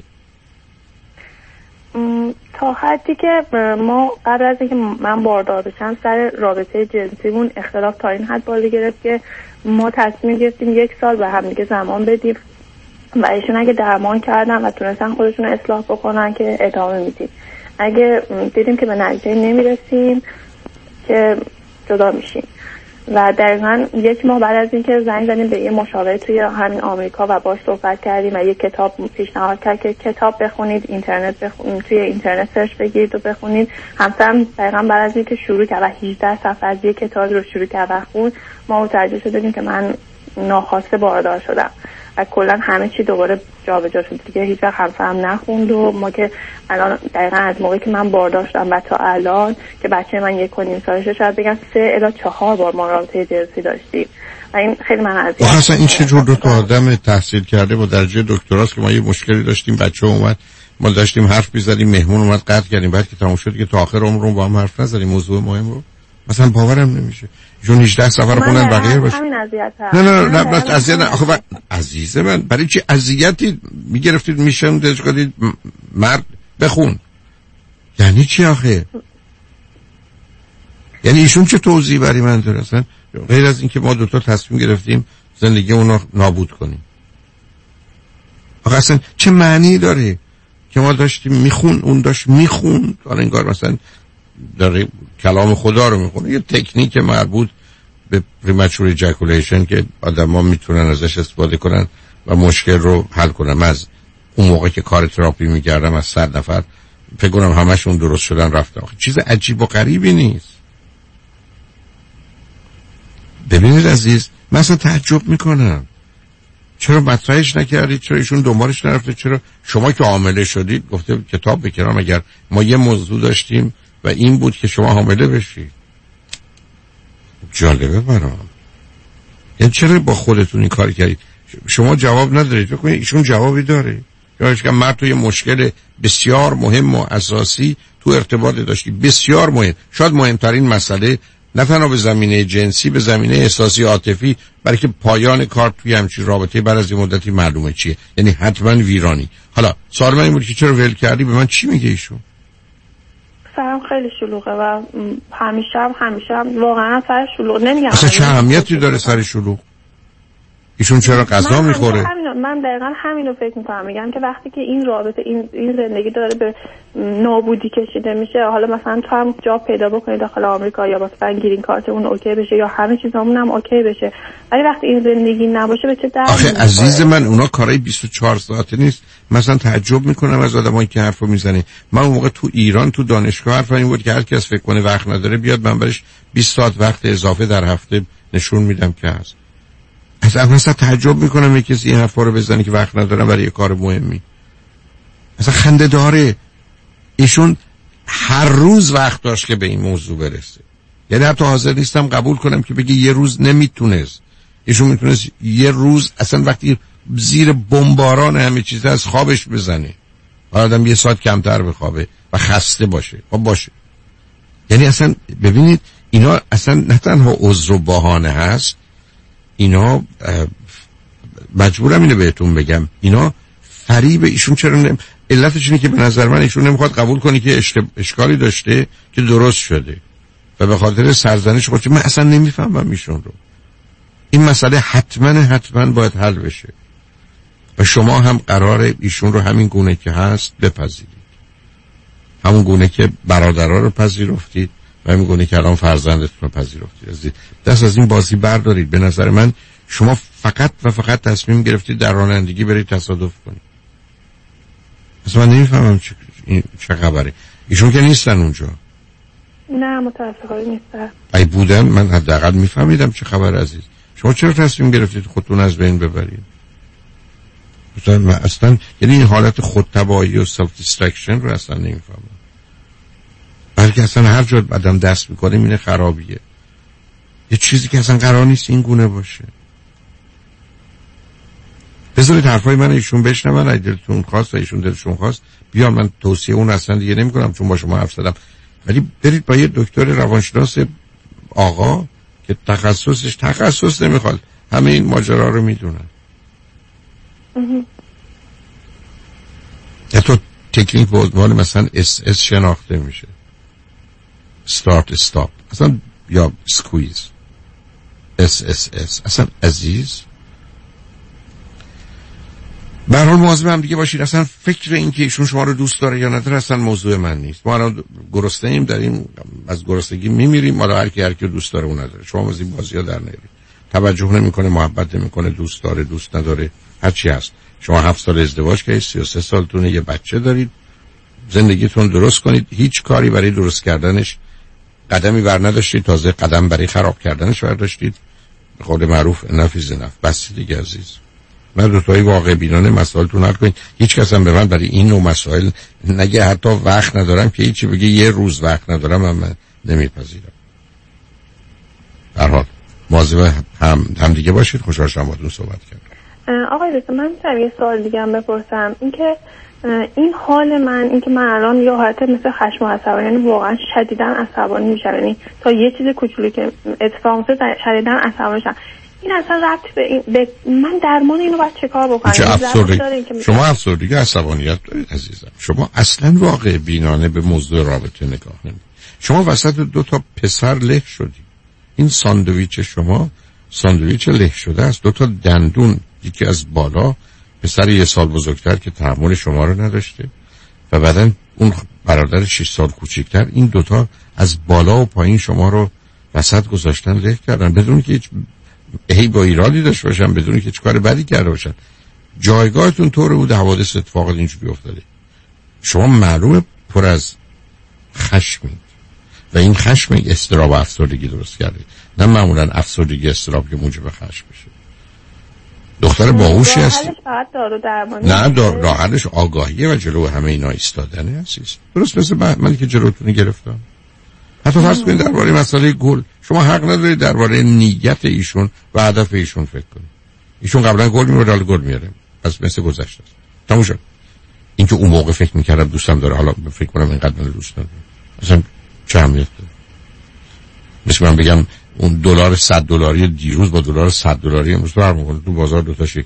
تا حدی که ما قبل از اینکه من باردار بشم سر رابطه جنسیمون اختلاف تا این حد بالا گرفت که ما تصمیم گرفتیم یک سال به هم دیگه زمان بدیم و ایشون اگه درمان کردن و تونستن خودشون رو اصلاح بکنن که ادامه میدیم، اگه دیدیم که به نتیجه نمیرسیم که جدا میشیم. و دقیقا یک ماه بعد از اینکه زنگ زدیم به یه مشاور توی همین آمریکا و باش صحبت کردیم و یه کتاب پیشنهاد کرد که کتاب بخونید، اینترنت بخونید، توی اینترنت سرچ بگیرید و بخونید. همسرم دقیقا بعد از اینکه شروع کرد و هجده صفحه از یه کتاب رو شروع کرد و خون، ما متوجه شدیم که من ناخواسته باردار شدم و کلا همه چی دوباره جابجا شد دیگه. هیچ وقت همسرم نخوند و ما که الان دقیقا از موقعی که من باردار شدم و تا الان که بچه من یک و نیم سالشه، شاید بگم سه الی چهار بار ما رابطه جنسی داشتیم و این خیلی من اذیت می‌کنه. اصلا این چه جور دو تا آدم تحصیل کرده با درجه دکتراست که ما یه مشکلی داشتیم، بچه اومد ما داشتیم حرف می‌زدیم، مهمون اومد قطع کردیم، بعد که تموم شد که تا آخر عمرمون با هم حرف نزدیم موضوع مهم رو. مثلا باورم نمیشه چون هجده سفر خوندن بقیه باشه. نه نه نه نه اذیت نه. آخه عزیز من برای چی اذیتی میگرفتید میشن دش کردید مرد بخون؟ یعنی چی آخه؟ یعنی ایشون چه توضیحی برای من داره اصلا غیر از اینکه ما دوتا تصمیم گرفتیم زندگی اونو نابود کنیم؟ آخه اصلا چه معنی داره که ما داشتیم میخون، اون داشت میخون، حالا انگار مثلا داره کلام خدا رو میخونه، یه تکنیک مربوط به پریمچور ایجاکولیشن که آدما میتونن ازش استفاده کنن و مشکل رو حل کنن. من از اون موقع که کار تراپی میکردم از صد نفر فکر کنم همشون درست شدن رفتن. چیز عجیب و غریبی نیست. ببینید عزیز، من اصلا تعجب میکنم چرا مطرحش نکردید، چرا ایشون دنبالش نرفته، چرا شما که حامله شدید گفته کتاب بکرام اگر ما یه موضوع داشتیم و این بود که شما حامله بشید. جالبه برام. یعنی چرا با خودتون این کار کردید؟ شما جواب ندارید. بکنید ایشون جوابی داره. یعنی که مرد توی مشکل بسیار مهم و اساسی تو ارتباط داشتی، بسیار مهم، شاید مهمترین مسئله نه تنها به زمینه جنسی، به زمینه احساسی عاطفی، بلکه پایان کار توی همچین رابطه بعد از این مدتی معلومه چیه، یعنی حتما ویرانی. حالا سوال من این بود که چرا ول کردی؟ به من چی میگه ایشون؟ سرم خیلی شلوغه و همیشه هم همیشه هم واقعا سر شلوغ نمیگم. اصلا چه اهمیتی داره سر شلوغ؟ ایشون چرا غذا میخوره؟ من دقیقا همینو فکر میکنم، میگم که وقتی که این رابطه این این زندگی داره به نابودی کشیده میشه، حالا مثلا تو هم جاب پیدا بکنی داخل آمریکا یا مثلا گرین کارت اون اوکی بشه یا همه چیزامون هم اوکی بشه، ولی وقتی این زندگی نباشه به چه دردی؟ آخه عزیز من اونا کارای بیست و چهار ساعته نیست. مثلا تعجب میکنم از آدمایی که حرفو میزنه. من اون موقع تو ایران تو دانشگاه حرف این بود که هر کس فکر کنه وقت نداره بیاد من برش بیست ساعت وقت اضافه در هفته نشون میدم که هست. اصلا مثلا تعجب میکنم یک کسی این حرفا رو بزنه که وقت ندارم برای یه کار مهمی. اصلا خنده داره. ایشون هر روز وقت داشت که به این موضوع برسه. یعنی حتی حاضر نیستم قبول کنم که بگه یه روز نمیتونست. ایشون میتونست یه روز اصلا وقتی زیر بمباران همه چیز از خوابش بزنه، آدم یه ساعت کمتر بخوابه و خسته باشه. خب باشه. یعنی اصلا ببینید اینا اصلا نه تنها عذر و بهانه هست، اینا مجبورم اینو بهتون بگم، اینا فریب. ایشون چرا نم... علتش اینه که به نظر من ایشون نمیخواد قبول کنی که اشت... اشکالی داشته که درست شده و به خاطر سرزنش خودش. من اصلا نمیفهمم ایشون رو. این مسئله حتما حتما باید حل بشه و شما هم قراره ایشون رو همین گونه که هست بپذیرید، همون گونه که برادرها رو پذیرفتید و همین گونه که الان فرزندتون رو پذیرفتید. دست از این بازی بردارید. به نظر من شما فقط و فقط تصمیم گرفتید در رانندگی برید تصادف کنید. اصلا من نمیفهمم چه, چه خبره. ایشون که نیستن اونجا. نه متاسفانه نیستن. ای بودن من حداقل میفهمیدم چه خبر. عزیز شما چرا تصمیم گرفتید خودتون از بین ببرید؟ مثلا من اصلا یعنی این حالت خودتباهی و سلف دیسترکشن رو اصلا نمیفهمم. بلکه اصلا هر جا آدم دست میکنه اینه خرابیه، یه چیزی که اصلا قرار نیست این گونه باشه. بذارید حرفای من ایشون بشنون، اگه دلتون خواست و ایشون دلشون خواست بیان، من توصیه اون اصلا دیگه نمی کنم چون با شما حرف زدم، ولی برید با یه دکتر روانشناس آقا که تخصصش تخصص نمیخواد، همه این ماجرا رو میدونن. حتی تکنیک به عنوان مثلا اس اس شناخته میشه، start stop اصلا، یا squeeze اس اس اس. اصلا عزیز به هر حال مواظب هم دیگه باشید. اصلا فکر این که ایشون شما رو دوست داره یا نداره اصلا موضوع من نیست. ما الان گرسنه ایم، داریم از گرسنگی میمیریم، ما هر کی هر کی دوست داره اون نداره. شما از این بازی‌ها در نیارید. توجه نمیکنه، محبت نمیکنه، دوست داره دوست نداره، هر چی هست. شما هفت سال ازدواج کردید، سی و سه سالتونه، یه بچه دارید، زندگیتون درست کنید. هیچ کاری برای درست کردنش قدمی بر نداشتید، تازه قدم برای خراب کردنش برداشتید. به قول معروف نفیز نف. بس دیگه عزیز، من دو تایی واقع بینانه مسائلتون حل کنید. هیچ کس هم به من برای این نوع مسائل نگه حتی وقت ندارم که هیچی بگه یه روز وقت ندارم هم من نمیپذیرم. در حال مواظب هم هم دیگه باشید. خوشحال شدم باهاتون صحبت کردم. آقای دکتر من می‌خوام یه سوال دیگه هم بپرسم. اینکه این حال من، اینکه من الان یه حالت مثل خشم و عصبانی، یعنی واقعا شدیداً عصبانی میشم، یعنی تا یه چیز کوچولی که اتفاق میفته شدیداً عصبانی میشم. این اصلا ربطی به این به من درمان اینو باید چیکار بکنم؟ چه افسردگی؟ شما افسردگی عصبانیت دارید عزیزم. شما اصلا واقع بینانه به موضوع رابطه نگاه نمی‌کنید. شما وسط دو تا پسر له شدید. این ساندویچ شما ساندویچ له شده است. دو تا دندون، یکی از بالا، پسر یه سال بزرگتر که تحمل شما رو نداشته و بعدن اون برادر شش سال کوچکتر، این دوتا از بالا و پایین شما رو وسط گذاشتن، له کردن بدون که هیچ هی با ایرادی داشته باشن، بدون که هیچ کار بدی کرده باشن. جایگاهتون طور بود حوادث اتفاقات اینجوری افتاده. شما معلومه پر از خشمید و این خشم اضطراب و افسردگی درست کرده، نه معمولا افسردگی اضطراب که موجب خشم بشه. دختر باهوشی هستی. نه دار راحتش آگاهیه و جلو همه اینا ایستادنه عزیز. درست مثل من که جلوتون گرفتم. حتی فرض کنید درباره مسئله گل شما حق ندارید درباره نیت ایشون و هدف ایشون فکر کنید. ایشون قبلا گل می‌آورد، حالا گل میاره. پس مثل گذشته است. تموم شد. اینکه اون موقع فکر می‌کردم دوستم داره، حالا فکر کنم اینقدر من دوست ندارم. اصلا چه اهمیت داره؟ مثل من بگم اون دلار صد دلاری دیروز با دلار صد دلاری امروز فرق می‌کنه. تو بازار دو تا شکلی.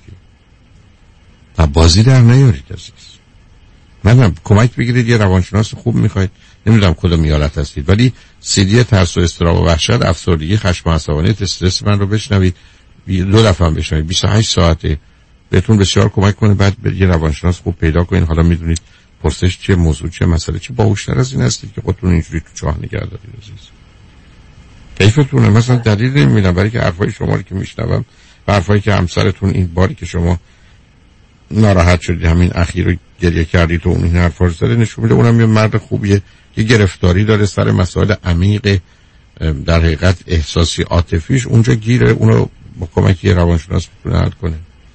تا بازی در نیارید عزیز. منم کمک بگیرید، یه روانشناس خوب می‌خواید. نمیدونم کدوم ایالت هستید، ولی سیدی ترس و اضطراب و وحشت، افسردگی، خشم و عصبانیت، استرس من رو بشنوید. دو دفعه هم بشنوید. بیست و هشت ساعته. بهتون بسیار کمک کنه. بعد یه روانشناس خوب پیدا کنین. حالا میدونید پرسش چه موضوع چه مسئله چه باهوشتر از این هستید که خودتون اینجوری تو چاه نگه دارید عزیز. کیفتونه مثلا دلیل نمیدونم برای که حرفای شما رو که میشنوم، حرفایی که همسرتون این باری که شما ناراحت شدید همین اخیر رو گریه کردید و اون این حرفا رو زده، نشون میده اونم یه مرد خوبیه که گرفتاری داره سر مسائل عمیق در حقیقت احساسی عاطفیش، اونجا گیره، اونو با کمک یه روانشناس میتونه حل کنه.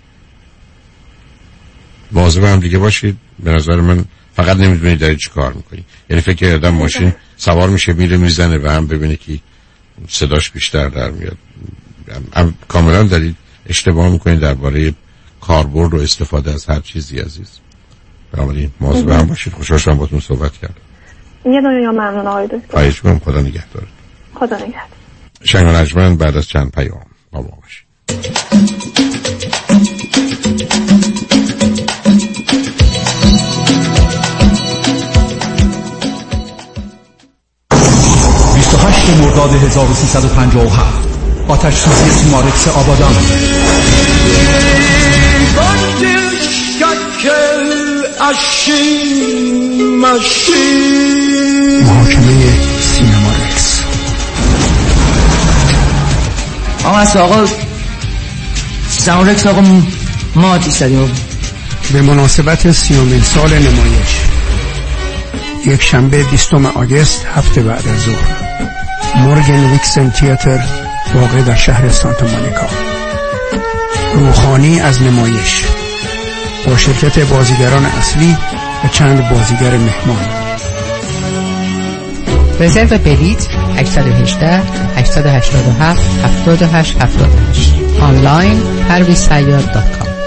مواظب هم دیگه باشید. به نظر من فقط نمیدونید دارید چی کار میکنید. یعنی فکر کردم ماشین سوار میشه میره میزنه و هم ببینه که صداش بیشتر در میاد. هم کاملا دارید اشتباه میکنید درباره کاربرد و استفاده از هر چیزی عزیز. بنابراین مواظب هم باشید. خوشحال شدم باهاتون صحبت کردم. یه دنیا ممنون آقای دکتر. خواهش می‌کنم. خدا نگهدارت. خدا نگهدار. شنگ و نجمن بعد از چند پیام با ما باشید. بیست و هشت مرداد هزار و سیصد و پنجاه و هفت آتش سوزی تیمارکس آبادان. محاکمه سینما رکس. آقا از آقا سینما رکس آقا ما آتیش زدیم. به مناسبت سیومین سال نمایش یک شنبه بیستم آگوست هفته بعد از ظهر، مورگن ویکسن تئاتر واقع در شهر سانتا مونیکا. روحانی از نمایش با شرکت بازیگران اصلی و چند بازیگر مهمان. رزرو بلیط هشت یک هشت هشت هشت هفت هفت هشت هفت هشت. آنلاین پرویز سیاد دات کام.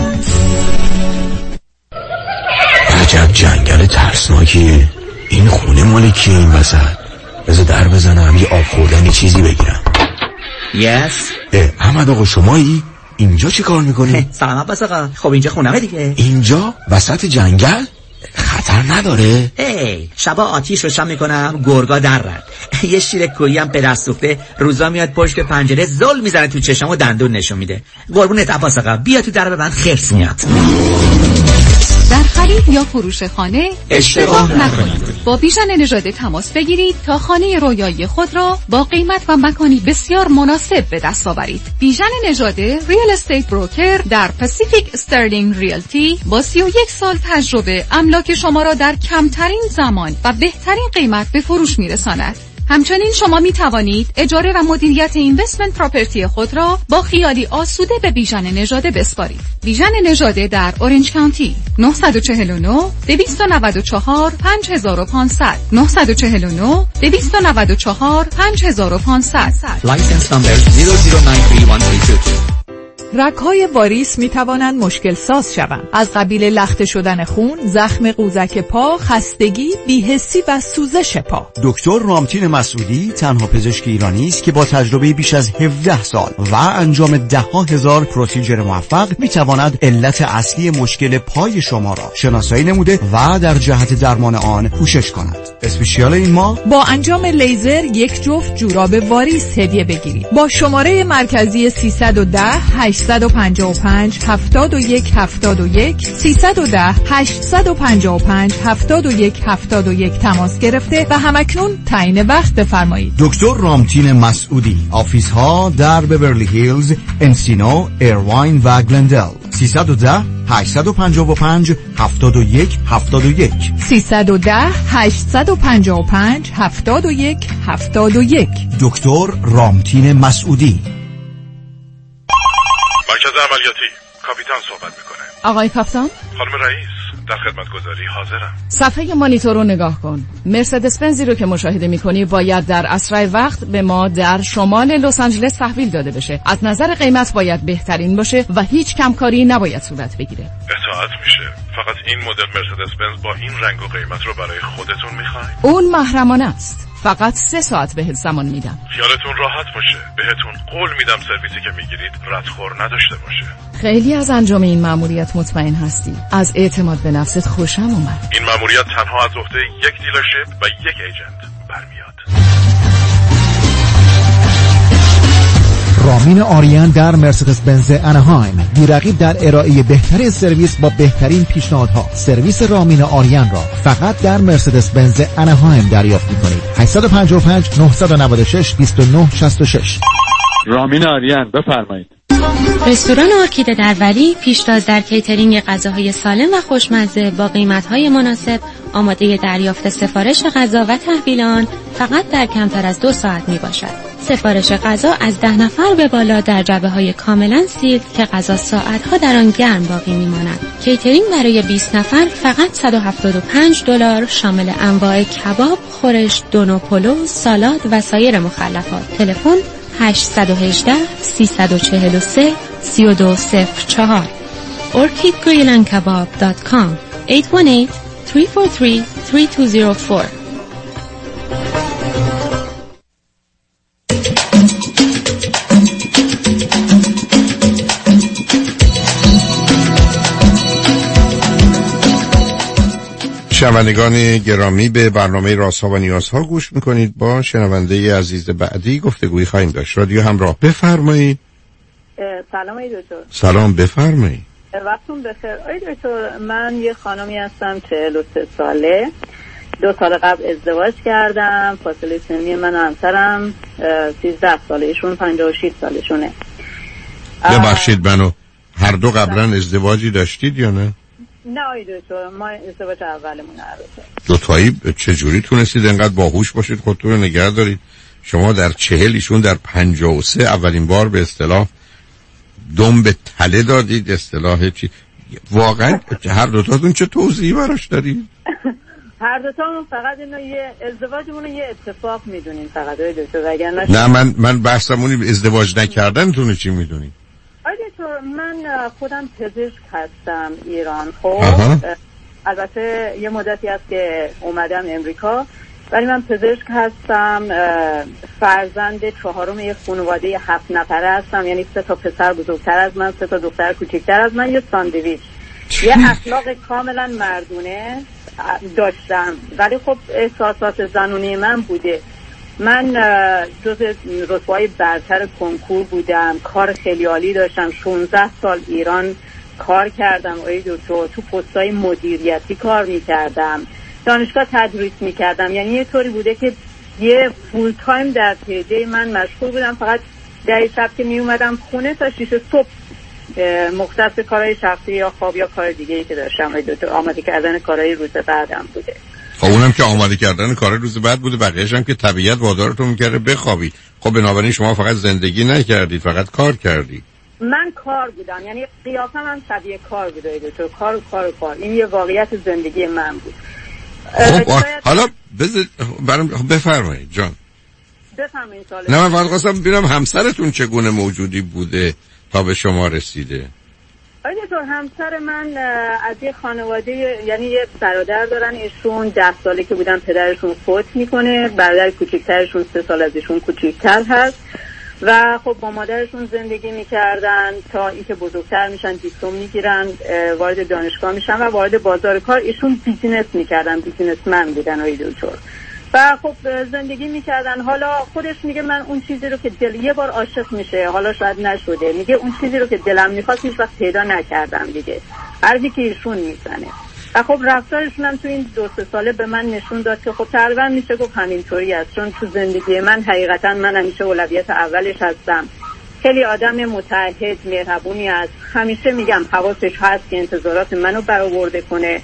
عجب جنگل ترسناکیه. این خونه مال کیه این وسط؟ بذار در بزنم یه آب خوردن چیزی بگیرم. یس. احمد آقا شمایی؟ اینجا چی کار میکنی؟ سلام عباس آقا. خب اینجا خونمه دیگه. اینجا وسط جنگل؟ خطر نداره؟ ای شبا آتیش روشن میکنم گرگا در رد. یه شیر کویی هم پدر سوخته روزا میاد پشت پنجره زل میزنه تو چشم و دندون نشون میده. قربونت عباس آقا بیا تو در ببند خرس میاد. خرید یا فروش خانه اشتباه نکنید. با بیژن نژاده تماس بگیرید تا خانه رویایی خود را با قیمت و مکانی بسیار مناسب به دست آورید. بیژن نژاده ریال استیت بروکر در پاسیفیک استرلینگ ریالتی با سی و یک سال تجربه املاک شما را در کمترین زمان و بهترین قیمت به فروش میرساند. همچنین شما می توانید اجاره و مدیریت اینوستمنت پراپرتی خود را با خیالی آسوده به بیژن نژاده بسپارید. بیژن نژاده در اورنج کانتی نه چهار نه دو نه چهار پنج پانصد نه چهار نه دو نه چهار پنج پانصد. لایسنس نمبر صفر صفر نه سه یک سه دو. رگ‌های واریس می‌توانند مشکل ساز شوند. از قبیل لخته شدن خون، زخم قوزک پا، خستگی، بی‌حسی و سوزش پا. دکتر رامتین مسعودی تنها پزشک ایرانی است که با تجربه بیش از هفده سال و انجام ده ها هزار پروسیجر موفق می‌تواند علت اصلی مشکل پای شما را شناسایی نموده و در جهت درمان آن کوشش کند. اسپیشیال این ماه با انجام لیزر یک جفت جوراب واریس هدیه بگیرید. با شماره مرکزی سیصد و ده هشتصد و پنجاه و پنج هفتاد و یک هفتاد و یک سیصد و ده هشتصد و پنجاه و پنج هفتاد و یک هفتاد و یک تماس گرفته و همکنون تعیین وقت بفرمایید. دکتر رامتین مسعودی، آفیس ها در بورلی هیلز، انسینو، ایرواین و گلندل. سیصد و ده هشتصد و پنجاه و پنج هفتاد و یک هفتاد و یک سیصد و ده هشتصد و پنجاه و پنج هفتاد و یک هفتاد و یک. دکتر رامتین مسعودی. مرکز عملیاتی، کاپیتان صحبت میکنه. آقای کاپیتان؟ خانم رئیس، در خدمتگزاری حاضرم. صفحه مانیتور رو نگاه کن. مرسدس بنزی رو که مشاهده میکنی باید در اسرع وقت به ما در شمال لس آنجلس تحویل داده بشه. از نظر قیمت باید بهترین باشه و هیچ کمکاری نباید صورت بگیره. اطاعت میشه. فقط این مدل مرسدس بنز با این رنگ و قیمت رو برای خودتون میخواین؟ اون محرمانه است. فقط سه ساعت بهت زمان میدم. خیالتون راحت باشه. بهتون قول میدم سرویسی که میگیرید ردخور نداشته باشه. خیلی از انجام این مأموریت مطمئن هستی. از اعتماد به نفست خوشم اومد. این مأموریت تنها از عهده یک دیلرشیپ و یک ایجنت برمیاد. رامین آریان در مرسدس بنز اناهایم، بی‌رقیب در ارائه بهترین سرویس با بهترین پیشنهادها. سرویس رامین آریان را فقط در مرسدس بنز اناهایم دریافت می‌کنید. هشت پنج پنج نه نه شش دو نه شش شش. رامین آریان، بفرمایید. رستوران ارکیده در ولی پیشتاز در کیترینگ غذاهای سالم و خوشمزه با قیمت‌های مناسب، آماده دریافت سفارش غذا و تحویل آن فقط در کمتر از دو ساعت میباشد. سفارش غذا از ده نفر به بالا در جعبه‌های کاملا سیل که غذا ساعت‌ها در آن گرم باقی میماند. کیترینگ برای بیست نفر فقط صد و هفتاد و پنج دلار، شامل انواع کباب، خورش، دونو پلو، سالاد و سایر مخلفات. تلفن هشت یک هشت سه چهار سه سه دو صفر چهار. orchid grill and kebab dot com هشت یک هشت سه چهار سه سه دو صفر چهار. شنوندگان گرامی، به برنامه رازها و نیازها گوش میکنید. با شنونده عزیز بعدی گفتگوی خواهیم داشت. رادیو همراه، بفرمایید. سلام ای دکتر. سلام، بفرمایید. وقتون بخیر. ای دکتر، من یه خانمی هستم چهل و سه ساله. دو سال قبل ازدواج کردم. فاصله سنی من و همسرم سیزده ساله، ایشون پنجاه و شش سالشونه. ببخشید، منو هر دو قبلا ازدواجی داشتید یا نه؟ نه آی دکتر، ما ازدواج اولمون عروسه. دو تایی چجوری تونستید انقدر باهوش باشید خودتون رو نگه دارید؟ شما در چهل، ایشون در پنجاه و سه اولین بار به اصطلاح دم به تله دادید. اصطلاح چی؟ واقعا هر دوتاتون چه توضیحی براش دارید؟ هر دوتامون فقط اینو یه ازدواجمون یه اتفاق میدونیم فقط آی دکتر، وگرنه نه من من بحثمونی ازدواج نکردنتون چی میدونید؟ آی دکتر، من خودم پزشک هستم ایران. خب البته یه مدتی هست که اومدم امریکا، ولی من پزشک هستم. فرزند چهارم یه خانواده هفت نفره هستم، یعنی سه تا پسر بزرگتر از من، سه تا دختر کوچکتر از من، یه ساندویچ. یه اخلاق کاملا مردونه داشتم، ولی خب احساسات زنونه من بوده. من جز رتبه‌های برتر کنکور بودم، کار خیلی عالی داشتم. شانزده سال ایران کار کردم آقای دکتر، تو پست‌های مدیریتی کار میکردم، دانشگاه تدریس میکردم. یعنی یه طوری بوده که یه فول تایم در پیجه من مشغول بودم، فقط در شب که می اومدم خونه تا شیش صبح مختص به کارهای شخصی یا خواب یا کار دیگه‌ای که داشتم آقای دکتر آماده کردن کارهای روز بعدم بوده. خب اونم که آماده کردن کار روز بعد بوده، بقیه‌اش هم که طبیعت وادارتون می‌کرده بخوابید. خب بنابراین شما فقط زندگی نکردید، فقط کار کردید. من کار بودم، یعنی قیافم هم شبیه کار بود آقای دکتر، کار و کار و کار. این یه واقعیت زندگی من بود. خب حالا بذارید برام بفرمایید جان. بفرمایید سوال. نه من فقط خواستم ببینم همسرتون چگونه موجودی بوده تا به شما رسیده. آقای دکتر همسر من از یه خانواده، یعنی یه برادر دارن، ایشون ده ساله که بودن پدرشون فوت میکنه، برادر کوچیکترشون سه سال از ایشون کوچیکتر هست و خب با مادرشون زندگی میکردن تا اینکه بزرگتر میشن، دیپلم میگیرن، وارد دانشگاه میشن و وارد بازار کار. ایشون بیزینس میکردن، بیزینسمن بودن آقای دکتر و خب زندگی میکردن. حالا خودش میگه من اون چیزی رو که دل یه بار عاشق میشه، حالا شاید نشده، میگه اون چیزی رو که دلم میخواست هیچ وقت پیدا نکردم دیگه، حرفی که ایشون میزنه. و خب رفتارشون هم تو این دو سه ساله به من نشون داد که خب تقریبا میشه گفت همینطوری است، چون تو زندگی من حقیقتا من همیشه اولویت اولش هستم. خیلی آدم متعهد، مهربونی است، همیشه میگم حواسش هست که انتظارات منو برآورده کنه.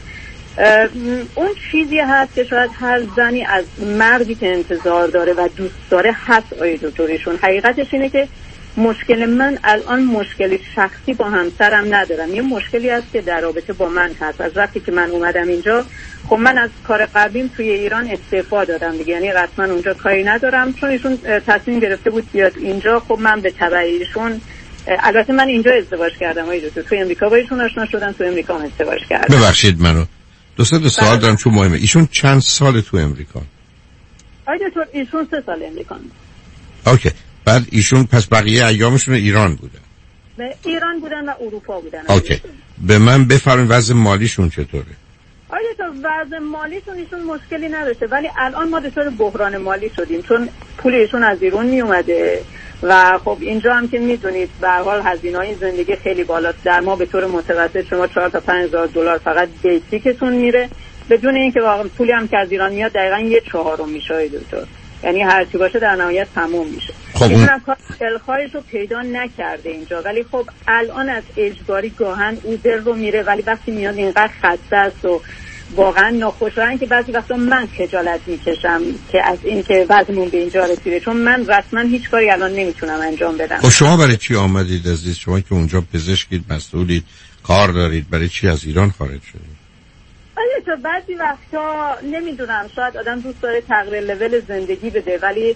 اون چیزی هست که شاید هر زنی از مردی که انتظار داره و دوست داره هست آقای دکترشون. حقیقتش اینه که مشکل من الان مشکلی شخصی با همسرم ندارم، یه مشکلی هست که در رابطه با من هست. از وقتی که من اومدم اینجا، خب من از کار قبلیم توی ایران استعفا دادم دیگه، یعنی رسما اونجا کاری ندارم، چون ایشون تصمیم گرفته بود بیاد اینجا. خب من به تبع ایشون، البته من اینجا ازدواج کردم آقای دکتر، توی امریکا با ایشون آشنا شدم، توی امریکا هم ازدواج کردم. ببخشید منو دو سه سوال دارم چون مهمه. ایشون چند سال تو امریکا؟ آقای دکتر ایشون سه سال امریکا. اوکی. بعد ایشون پس بقیه ایامشون ایران بودن؟ به ایران بودن و اروپا بودن. اوکی. به من بفرمایید وضع مالیشون چطوره؟ آقای دکتر وضع مالیشون ایشون مشکلی نداشته، ولی الان ما دچار بحران مالی شدیم، چون پول ایشون از ایران می اومده و خب اینجا هم که میدونید به هر حال هزینه‌های زندگی خیلی بالاست. در ما به طور متوسط شما چهار تا پنج هزار دلار فقط بیسیکتون میره، بدون اینکه واقعا پولی هم که از ایران میاد دقیقاً یه چهارم میشه دکتر، یعنی هر چی باشه در نهایت تموم میشه. خب این هم کار دلخواهش رو پیدا نکرده اینجا، ولی خب الان از اجباری گاهن اوبر رو میره، ولی وقتی میاد اینقدر خسته است و واقعا ناخوشایند که بعضی وقتا من خجالت میکشم که از این که وضعمون به اینجا رسیده، چون من رسما هیچ کاری الان نمیتونم انجام بدم. خب شما برای چی آمدید عزیز؟ شما که اونجا پزشکید، مسئولید، کار دارید، برای چی از ایران خارج شدید؟ آیا تو بعضی وقتا نمیدونم، شاید آدم دوست داره تغییر لول زندگی بده، ولی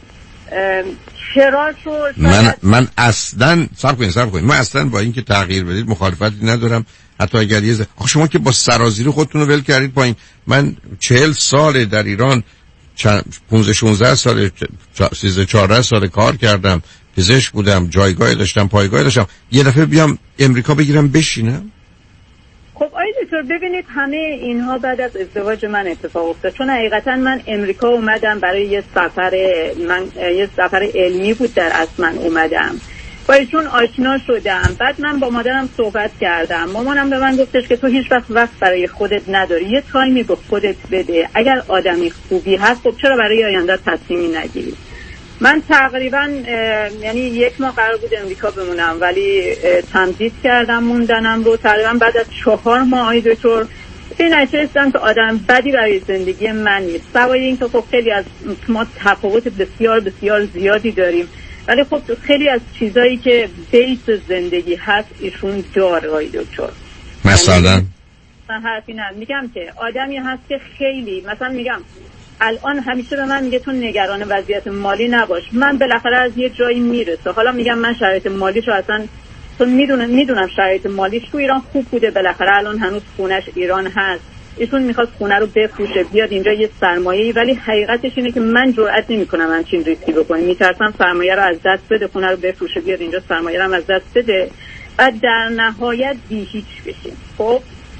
چرا شو من من اصلا صبر کنید صبر کنید من اصلا با اینکه تغییر بدید مخالفتی ندارم، حتی اگر یه ز... آخه شما که با سرازیری خودتون رو ول کردید پایین. من چهل سال در ایران پانزده شانزده سال سیزده چهارده سال کار کردم، پزشک بودم، جایگاه داشتم، پایگاه داشتم، یه دفعه بیام امریکا بگیرم بشینم؟ خب آقای دکتر ببینید همه اینها بعد از ازدواج من اتفاق افتاد، چون حقیقتا من امریکا اومدم برای یه سفر، من یه سفر علمی بود در اصل من اومدم، با ایشون آشنا شدم. بعد من با مادرم صحبت کردم، مامانم به من گفتش که تو هیچ وقت وقت برای خودت نداری، یه تایمی به خودت بده، اگر آدمی خوبی هست خب چرا برای آینده تصمیمی نگیری؟ من تقریبا یعنی یک ماه قرار بود امریکا بمونم، ولی تمدید کردم موندنم رو. تقریبا بعد از چهار ماه آقای دکتر به نتیجه رسیدم که آدم بدی برای زندگی من نیست، سوای این که خب خیلی از ما تفاوت بسیار بسیار زیادی داریم، ولی خب خیلی از چیزایی که بیس زندگی هست ایشون داره آقای دکتر. مثلا من حرفی نه، میگم که آدمی هست که خیلی مثلا میگم الان همیشه به من میگه تو نگران وضعیت مالی نباش، من بالاخره از یه جایی میرسه. حالا میگم من شرایط مالیشو اصلا تو میدونم میدونم شرایط مالیش تو ایران خوب بوده، بالاخره الان هنوز خونش ایران هست، ایشون میخواد خونه رو بفروشه بیاد اینجا یه سرمایه‌ای، ولی حقیقتش اینه که من جرئت نمیکنم همچین ریسکی بکنم، میترسم سرمایه رو از دست بده، خونه رو بفروشه بیاد اینجا سرمایه رو از دست بده، بعد در نهایت بی هیچ بشیم. خب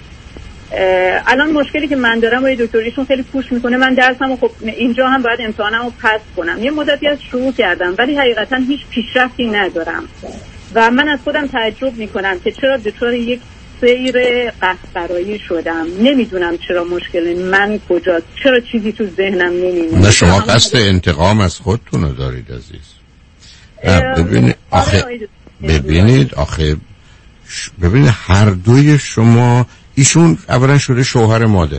الان مشکلی که من دارم با دکتر ایشون خیلی پوش میکنه، من درسمو خب اینجا هم باید امتحانمو پس کنم، یه مدتی از شروع کردم ولی حقیقتا هیچ پیشرفتی ندارم و من از خودم تعجب میکنم که چرا دچار یک سیر قهقرایی شدم. نمیدونم چرا مشکل من کجاست، چرا چیزی تو ذهنم نمیمونه. نه شما قصد انتقام از خودتون رو دارید عزیز. ببینید آخه ببینید آخه ببینید هر دوی شما، ایشون اولا شده شوهر مادر،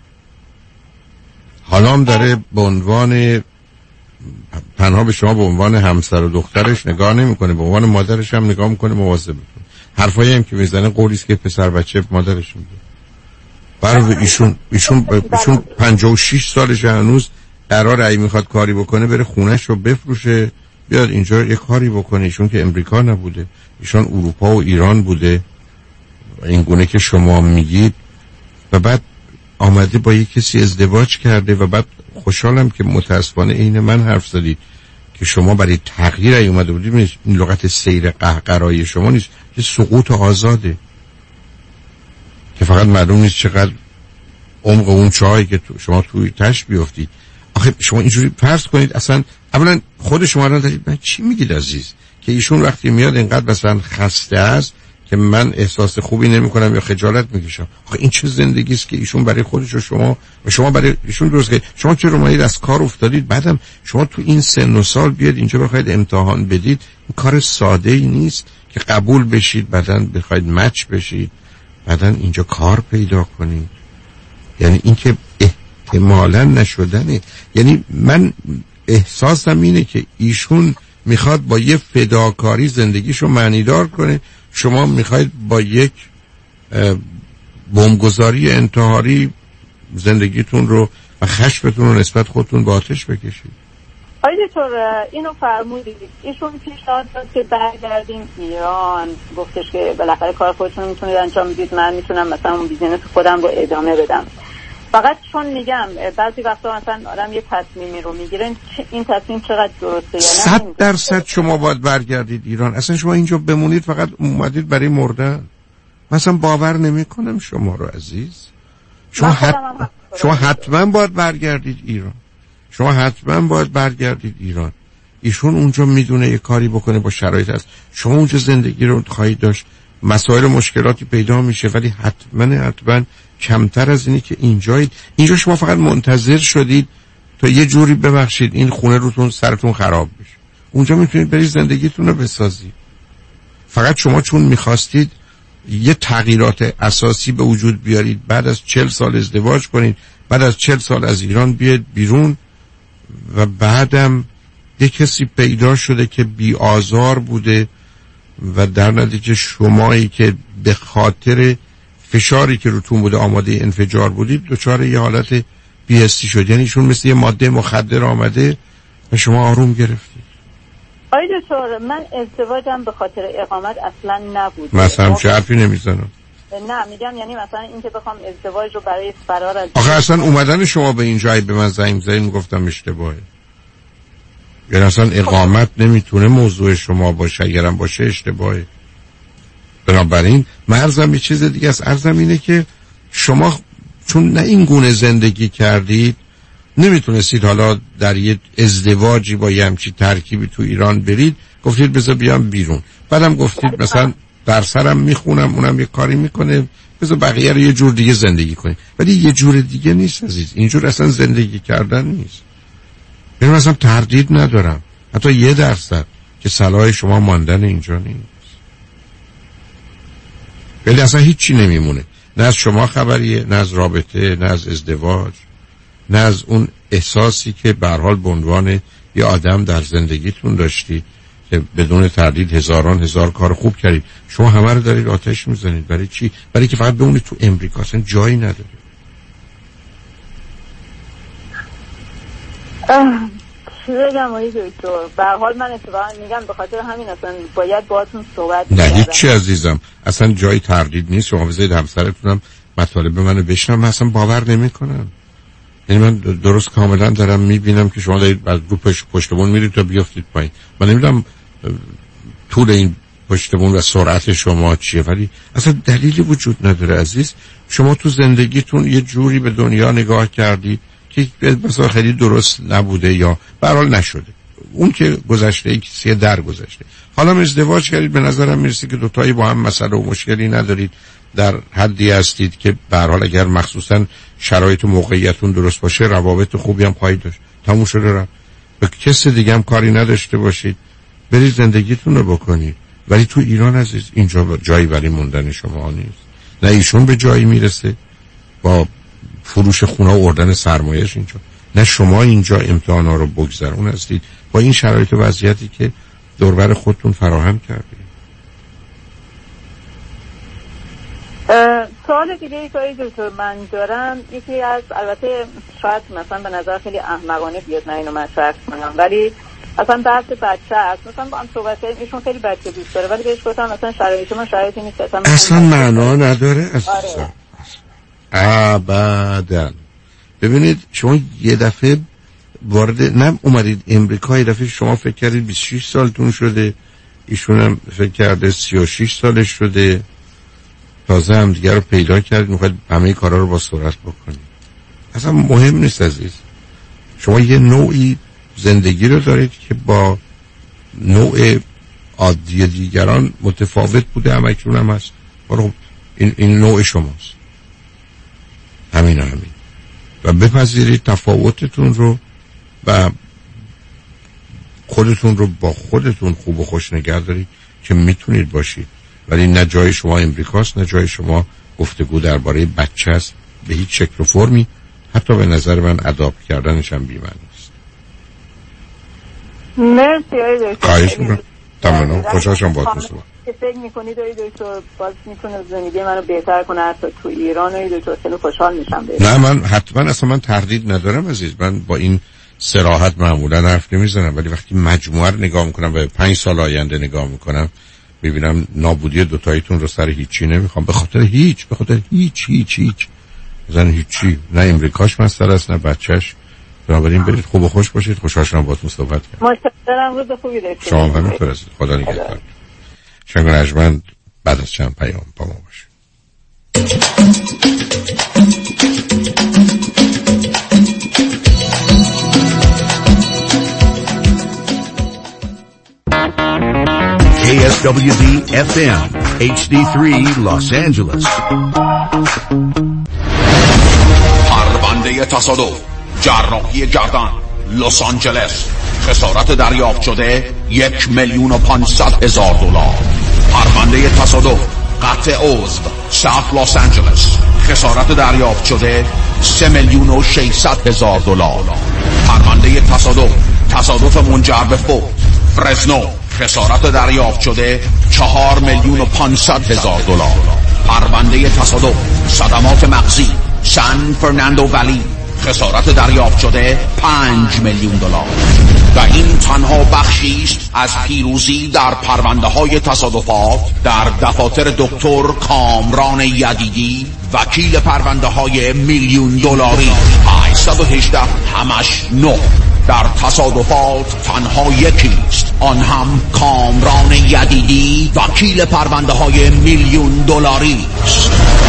حالا هم داره به عنوان تنها به شما به عنوان همسر و دخترش نگاه نمیکنه، به عنوان مادرش هم نگاه میکنه، مواظب میکنه. حرفایی هم که میزنه قولی است که پسر بچه مادرش میده. برای ایشون ایشون ایشون پنجاه و شش سالشه، هنوز قرار ای میخواد کاری بکنه بره خونش رو بفروشه بیاد اینجا یه کاری بکنه. ایشون که امریکا نبوده، ایشون اروپا و ایران بوده این گونه که شما میگید، و بعد آمده با یک کسی ازدواج کرده و بعد خوشحالم که متاسفانه این من حرف زدید که شما برای تغییر ای اومده بودید. این لغت سیر قهقرایی شما نیست، یه سقوط آزاده که فقط معلوم نیست چقدر عمق اون چاهی که تو شما توی تش بیافتید. آخه شما اینجوری فرض کنید اصلا اولا خود شما الان دارید من چی میگید عزیز که ایشون وقتی میاد اینقدر مثلا خسته است که من احساس خوبی نمی‌کنم یا خجالت میکشم. آخه این چه زندگی است که ایشون برای خودش و شما و شما برای ایشون درست کردید. شما چه رومایید از کار افتادید، بعدم شما تو این سن و سال بیاد اینجا بخواید امتحان بدید، این کار ساده ای نیست که قبول بشید بعدن بخواید مچ بشید بعدن اینجا کار پیدا کنید. یعنی این که احتمالاً نشدنه. یعنی من احساسم اینه که ایشون میخواد با یه فداکاری زندگیشو معنیدار کنه، شما میخواید با یک بمبگذاری انتحاری زندگیتون رو و خشمتون رو نسبت خودتون با آتش بکشید. آقای دکتر اینو فرمودید، ایشون پیشنهاد داد که برگردیم ایران، گفتش که بالاخره کار خودتون میتونید انجام بدید، من میتونم مثلا اون بیزینس خودم رو ادامه بدم. فقط چون میگم بعضی وقتا مثلا آدم یه تصمیمی رو میگیره، این تصمیم چقدر درسته یا نه. صد درصد شما باید برگردید ایران. اصلا شما اینجا بمونید فقط اومدید برای مردن. مثلا باور نمی کنم شما رو عزیز. شما, حت... شما حتما باید برگردید ایران. شما حتما باید برگردید ایران. ایشون اونجا میدونه یه کاری بکنه با شرایط هست. شما اونجا زندگی رو خواهید داشت، مسائل و مشکلاتی پیدا میشه، ولی حتما حتما کمتر از اینی که اینجایید. اینجا شما فقط منتظر شدید تا یه جوری ببخشید این خونه روتون سرتون خراب بشه. اونجا میتونید برید زندگیتون رو بسازید. فقط شما چون میخواستید یه تغییرات اساسی به وجود بیارید، بعد از چهل سال ازدواج کنید، بعد از چهل سال از ایران بیاد بیرون و بعدم یه کسی پیدا شده که بی آزار بوده و در نتیجه شمایی که به خاطر فشاری که روتون بوده آماده انفجار بودید دچار یه حالت بی‌حسی شد. یعنی ایشون مثل یه ماده مخدر آمده و شما آروم گرفتید. آقای دکتر من ازدواجم به خاطر اقامت اصلا نبود. مثلا چه حرفی نمیزنم. نه میگم یعنی مثلا اینکه بخوام ازدواج رو برای فرار از آخه اصلا اومدن شما به این جایی به من زنگ زدید میگفتم اشتباهه. یعنی اصلا اقامت نمیتونه موضوع شما باشه، اگرم باشه اشتباهه. بنابراین مرزم یه چیز دیگه است. عرضم اینه که شما چون نه این گونه زندگی کردید نمیتونستید حالا در یه ازدواجی با یه همچی ترکیبی تو ایران برید، گفتید بذار بیام بیرون، بعدم گفتید مثلا در سرم میخونم اونم یه کاری میکنه بذار بقیه رو یه جور دیگه زندگی کنید. ولی یه جور دیگه نیست عزیز، اینجور اصلا زندگی کردن نیست. من اصلا تردید ندارم حتی یه درصد که صلاح شما ماندن اینجا نیست. ولی اصلا هیچی نمیمونه، نه از شما خبریه، نه از رابطه، نه از ازدواج، نه از اون احساسی که به هر حال به عنوان یه آدم در زندگیتون داشتی که بدون تردید هزاران هزار کار خوب کردید. شما همه رو دارید آتش میزنید. برای چی؟ برای که فقط بمونید تو امریکا، اصلا جایی نداره. چی بگم آقای دکتر؟ به هر حال من اتفاقا میگم به خاطر همین اصلا باید باهاتون صحبت نه هیچ چی عزیزم، اصلا جای تردید نیست. شما بذارید همسرتونم مطالب منو بشنم، من اصلا باور نمیکنم. یعنی من درست کاملا دارم میبینم که شما دارید از رو پشت پشتبون میرید تا بیافتید پایین. من نمیدونم طول این پشتبون و سرعت شما چیه، ولی اصلا دلیلی وجود نداره عزیز. شما تو زندگیتون یه جوری به دنیا نگاه کردید که مثلا خیلی درست نبوده یا به هر حال نشده. اون که گذشته ای کسی در گذشته. حالا ازدواج کردید، به نظرم میرسه که دوتایی با هم مسئله و مشکلی ندارید، در حدی هستید که به هر حال اگر مخصوصا شرایط و موقعیتون درست باشه روابط خوبی هم خواهید داشت. تموم شده رفت. به کسی دیگه هم کاری نداشته باشید، برید زندگیتون رو بکنید. ولی تو ایران عزیز اینجا جایی برای موندن شما نیست. نه ایشون به جایی میرسه با فروش خونه و اردن سرمایه‌اش اینجا، نه شما اینجا امتحانا رو بگذرون هستید با این شرایط و وضعیتی که دوربر خودتون فراهم کردید. سوال دیگه ای که دکتر من دارم یکی از، البته شاید مثلا به نظر خیلی احمقانه بیاد من اینو مطرح کنم، ولی اصلا بحث بچه است. مثلا با هم صحبت کردیم، ایشون خیلی بچه دوست داره ولی بهش گفتم مثلا شرایط من شرایطی نیست اصلا, اصلا معنا نداره اصلا. آره. ابدا. ببینید شما یه دفعه وارد نه اومدید امریکا، یه دفعه شما فکر کردید بیست و شش سالتون شده، ایشون هم فکر کرده سی و شش سالش شده، تازه هم دیگر رو پیدا کردید میخواید همه کارا رو با سرعت بکنید. اصلا مهم نیست عزیز. شما یه نوعی زندگی رو دارید که با نوع عادی دیگران متفاوت بوده، همکنون هم هست. این, این نوع شماست، همین همین و بپذیرید تفاوتتون رو و خودتون رو با خودتون خوب و خوش نگه دارید که میتونید باشید. ولی نه جای شما امریکاست، نه جای شما گفتگو درباره بچه است به هیچ شکل و فرمی. حتی به نظر من اداپت کردنش هم بی‌معنی است. مرسی آقای دکتر. خواهش می‌کنم. تمام. خوشحال شدم باهاتون صحبت. که فکر می‌کنید آقای دکتر باز میتونه زندگی منو بهتر کنه حتی تو ایران. آقای دکتر خیلی خوشحال میشم. نه من حتما اصلا من تردید ندارم عزیز. من با این صراحت معمولا حرف نمیزنم، ولی وقتی مجموعه رو نگاه میکنم و پنج سال آینده نگاه میکنم میبینم نابودی دوتاییتون رو سر هیچی نمیخوام، به خاطر هیچ به خاطر هیچ هیچ هیچ زن هیچی، نه امریکاش مسئله است نه بچهش. بنابراین برید خوب و خوش باشید. خوشحال شدم باهاتون صحبت کردم. متشکرم. روز خوبی داشتید. شما هم همینطور هستید. خدا نگهدار. شنگ رجمند بعد از چند پیام با ما باشید. K S W D F M H D three Los Angeles. پرونده تصادف جراحی گردن لس آنجلس، خسارت دریافت شده یک میلیون و پانصد هزار دلار. پرونده تصادف قطع عضو ساوت لس آنجلس، خسارت دریافت شده سه میلیون و ششصد هزار دلار. پرونده تصادف تصادف منجر به فوت فرزنو، خسارت دریافت شده چهار میلیون و پانصد هزار دلار. پرونده تصادف صدمات مغزی سان فرناندو ولی، خسارت دریافت شده پنج میلیون دلار. و این تنها بخشی است از پیروزی در پرونده های تصادفات در دفاتر دکتر کامران یدیدی، وکیل پرونده های میلیون دلاری. هشت یک هشت همش نه. در تصادفات تنها یکیست، آن هم کامران یدیدی، وکیل پرونده های میلیون دلاری است.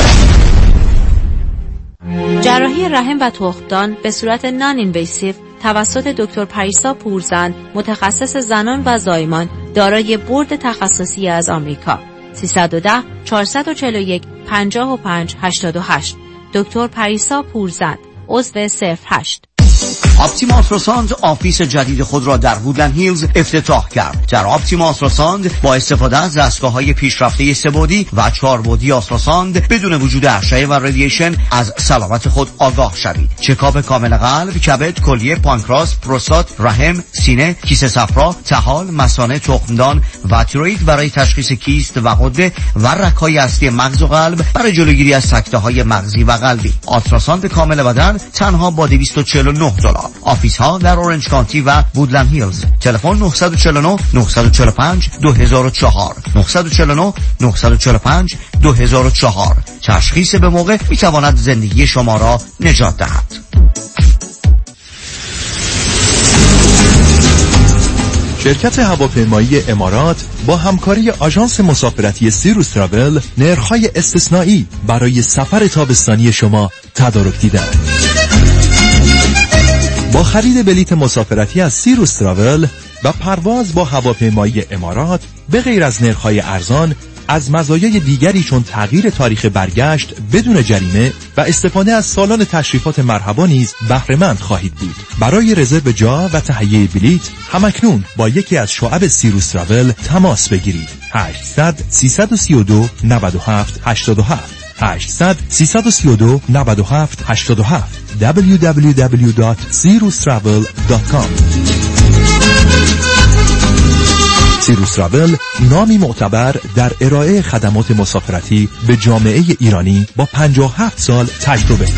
جراحی رحم و تخمدان به صورت نان اینویسیو توسط دکتر پریسا پورزند، متخصص زنان و زایمان، دارای بورد تخصصی از آمریکا. سیصد و ده چهارصد و چهل و یک پنجاه و پنج هشتاد و هشت. دکتر پریسا پورزند، عضو صفر هشت. آپتیما آلتراساند آفیس جدید خود را در وودلند هیلز افتتاح کرد. در آپتیما آلتراساند با استفاده از دستگاه‌های پیشرفته سه‌بعدی و چهاربعدی آلتراساند بدون وجود اشعه و رادییشن از سلامت خود آگاه شوید. چکاپ کامل قلب، کبد، کلیه، پانکراس، پروستات، رحم، سینه، کیسه صفرا، طحال، مثانه، تخمدان و تیروئید برای تشخیص کیست و غده و رگ‌های اصلی مغز و قلب برای جلوگیری از سکته‌های مغزی و قلبی. آلتراساند کامل بدن تنها با دویست و چهل و نه دلار. آفیس ها در اورنج کانتی و وودلند هیلز. تلفن نه چهار نه نه چهار پنج دو هزار و چهار نه چهار نه نه چهار پنج دو هزار و چهار. تشخیص به موقع می تواند زندگی شما را نجات دهد. شرکت هواپیمایی امارات با همکاری آژانس مسافرتی سیروس تراول نرخ‌های استثنایی برای سفر تابستانی شما تدارک دیدند. با خرید بلیت مسافرتی از سیروس تراول و پرواز با هواپیمایی امارات به غیر از نرخ‌های ارزان، از مزایای دیگری چون تغییر تاریخ برگشت بدون جریمه و استفاده از سالن تشریفات مرحبا نیز بهره مند خواهید بود. برای رزرو جا و تهیه بلیت همکنون با یکی از شعب سیروس تراول تماس بگیرید. هشتصد سیصد و سی و دو نود و هفت هشتاد و هفت هشتصد سیصد و سی و دو نود و هفت هشتاد و هفت دبلیو دبلیو دبلیو دات سیروس تراول دات کام. سیروس تراول نامی معتبر در ارائه خدمات مسافرتی به جامعه ایرانی با پنجاه و هفت سال تجربه.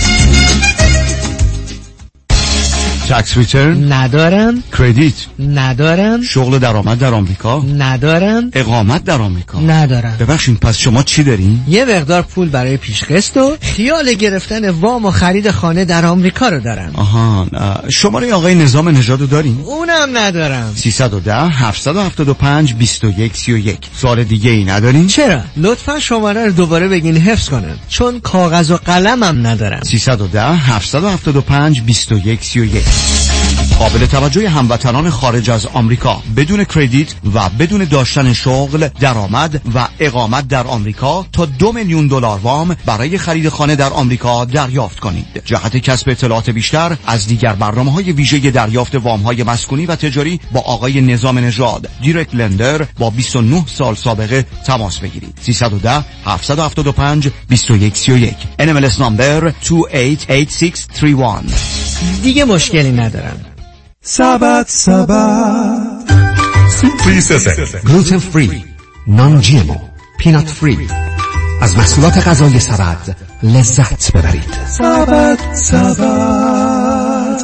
تکس ریترن ندارم. کردیت ندارم. شغل درآمد در آمریکا ندارم. اقامت در آمریکا ندارم. ببخشید پس شما چی دارین؟ یه مقدار پول برای پیشقسط و خیال گرفتن وام و خرید خانه در آمریکا رو دارم. آها، شماره آقای نظام نژاد رو دارین؟ اونم ندارم. سیصد و ده هفتصد و هفتاد و پنج بیست و یک سی و یک. سوال دیگه ای ندارین؟ چرا؟ لطفا شماره رو دوباره بگین حفظ کنم، چون کاغذ و قلمم ندارم. سیصد و ده هفتصد و هفتاد و پنج بیست و یک سی و یک. قابل توجه هموطنان خارج از آمریکا بدون کردیت و بدون داشتن شغل، درآمد و اقامت در آمریکا تا دو میلیون دلار وام برای خرید خانه در آمریکا دریافت کنید. جهت کسب اطلاعات بیشتر از دیگر برنامه‌های ویژه دریافت وام‌های مسکونی و تجاری با آقای نظام نژاد، دایرکت لندر با بیست و نه سال سابقه تماس بگیرید. سیصد و ده هفتصد و هفتاد و پنج بیست و یک سی و یک. ان ام ال اس نمبر دو هشت هشت شش سه یک. دیگه مشکلی ندارم. سبت سبت سوپری سسن گلوتن فری، نان جی ام او، پینات فری. از محصولات غذایی سبت لذت ببرید. سبت سبت.